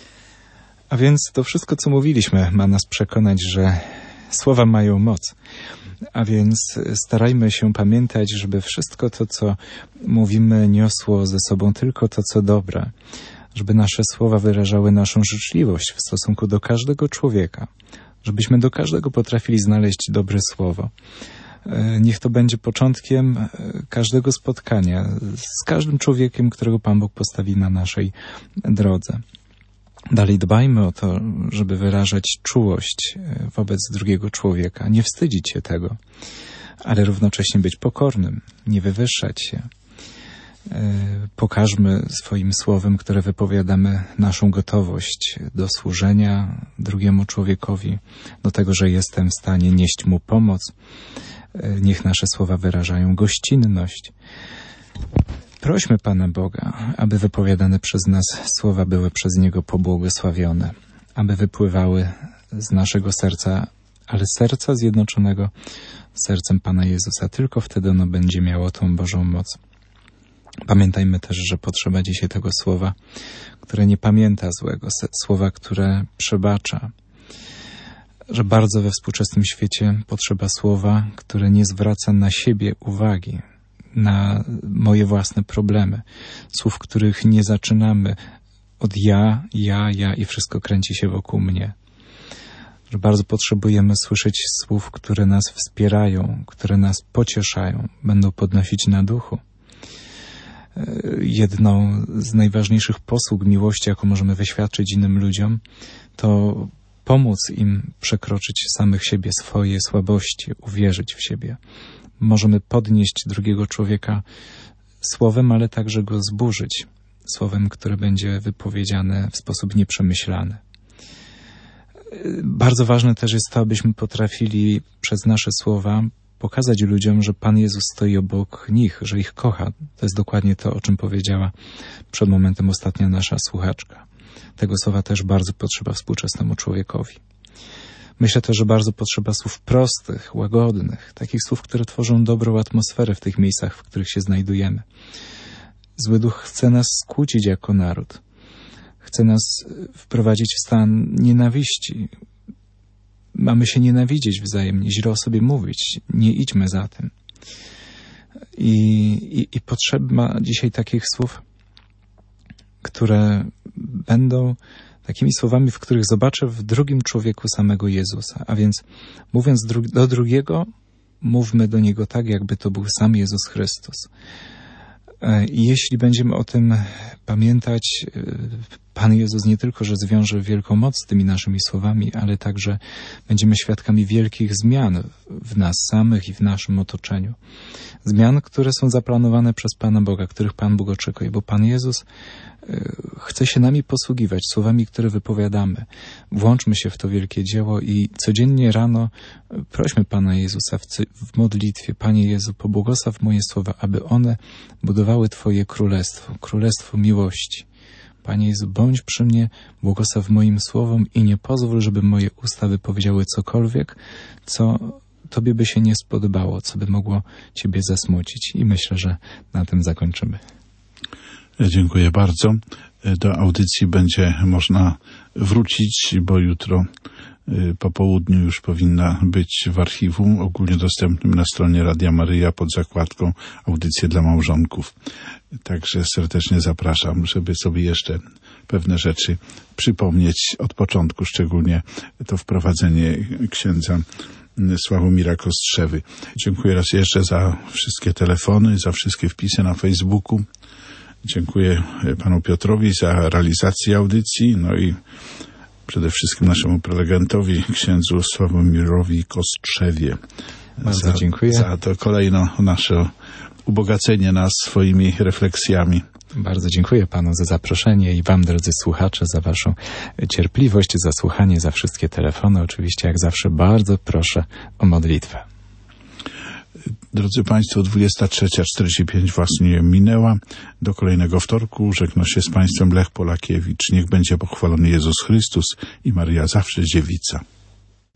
C: A więc to wszystko, co mówiliśmy, ma nas przekonać, że słowa mają moc. A więc starajmy się pamiętać, żeby wszystko to, co mówimy, niosło ze sobą tylko to, co dobre. Żeby nasze słowa wyrażały naszą życzliwość w stosunku do każdego człowieka. Żebyśmy do każdego potrafili znaleźć dobre słowo. Niech to będzie początkiem każdego spotkania z każdym człowiekiem, którego Pan Bóg postawi na naszej drodze. Dalej dbajmy o to, żeby wyrażać czułość wobec drugiego człowieka, nie wstydzić się tego, ale równocześnie być pokornym, nie wywyższać się. Pokażmy swoim słowem, które wypowiadamy, naszą gotowość do służenia drugiemu człowiekowi, do tego, że jestem w stanie nieść mu pomoc. Niech nasze słowa wyrażają gościnność. Prośmy Pana Boga, aby wypowiadane przez nas słowa były przez Niego pobłogosławione, aby wypływały z naszego serca, ale serca zjednoczonego z sercem Pana Jezusa. Tylko wtedy ono będzie miało tą Bożą moc. Pamiętajmy też, że potrzeba dzisiaj tego słowa, które nie pamięta złego, słowa, które przebacza. Że bardzo we współczesnym świecie potrzeba słowa, które nie zwraca na siebie uwagi, na moje własne problemy. Słów, których nie zaczynamy od ja i wszystko kręci się wokół mnie. że bardzo potrzebujemy słyszeć słów, które nas wspierają, które nas pocieszają, będą podnosić na duchu. Jedną z najważniejszych posług miłości, jaką możemy wyświadczyć innym ludziom, to pomóc im przekroczyć samych siebie, swoje słabości, uwierzyć w siebie. Możemy podnieść drugiego człowieka słowem, ale także go zburzyć słowem, które będzie wypowiedziane w sposób nieprzemyślany. Bardzo ważne też jest to, abyśmy potrafili przez nasze słowa pokazać ludziom, że Pan Jezus stoi obok nich, że ich kocha. To jest dokładnie to, o czym powiedziała przed momentem ostatnia nasza słuchaczka. Tego słowa też bardzo potrzeba współczesnemu człowiekowi. Myślę też, że bardzo potrzeba słów prostych, łagodnych, takich słów, które tworzą dobrą atmosferę w tych miejscach, w których się znajdujemy. Zły duch chce nas skłócić jako naród. Chce nas wprowadzić w stan nienawiści. Mamy się nienawidzieć wzajemnie, źle o sobie mówić. Nie idźmy za tym. I potrzeba dzisiaj takich słów, które będą takimi słowami, w których zobaczę w drugim człowieku samego Jezusa. A więc mówiąc do drugiego, mówmy do niego tak, jakby to był sam Jezus Chrystus. I jeśli będziemy o tym pamiętać, Pan Jezus nie tylko, że zwiąże wielką moc z tymi naszymi słowami, ale także będziemy świadkami wielkich zmian w nas samych i w naszym otoczeniu. Zmian, które są zaplanowane przez Pana Boga, których Pan Bóg oczekuje, bo Pan Jezus chce się nami posługiwać, słowami, które wypowiadamy. Włączmy się w to wielkie dzieło i codziennie rano prośmy Pana Jezusa w modlitwie: Panie Jezu, pobłogosław moje słowa, aby one budowały Twoje królestwo, królestwo miłości. Panie Jezu, bądź przy mnie, błogosław moim słowom i nie pozwól, żeby moje usta wypowiedziały cokolwiek, co Tobie by się nie spodobało, co by mogło Ciebie zasmucić. I myślę, że na tym zakończymy.
B: Dziękuję bardzo. Do audycji będzie można wrócić, bo jutro po południu już powinna być w archiwum ogólnie dostępnym na stronie Radia Maryja pod zakładką Audycje dla małżonków. Także serdecznie zapraszam, żeby sobie jeszcze pewne rzeczy przypomnieć od początku, szczególnie to wprowadzenie księdza Sławomira Kostrzewy. Dziękuję raz jeszcze za wszystkie telefony, za wszystkie wpisy na Facebooku. Dziękuję panu Piotrowi za realizację audycji, no i przede wszystkim naszemu prelegentowi, księdzu Sławomirowi Kostrzewie.
C: Bardzo dziękuję.
B: Za to kolejno nasze ubogacenie nas swoimi refleksjami.
C: Bardzo dziękuję panu za zaproszenie i wam, drodzy słuchacze, za waszą cierpliwość, za słuchanie, za wszystkie telefony. Oczywiście, jak zawsze, bardzo proszę o modlitwę.
B: Drodzy Państwo, 23:45 właśnie minęła. Do kolejnego wtorku żegna się z Państwem Lech Polakiewicz. Niech będzie pochwalony Jezus Chrystus i Maryja zawsze dziewica.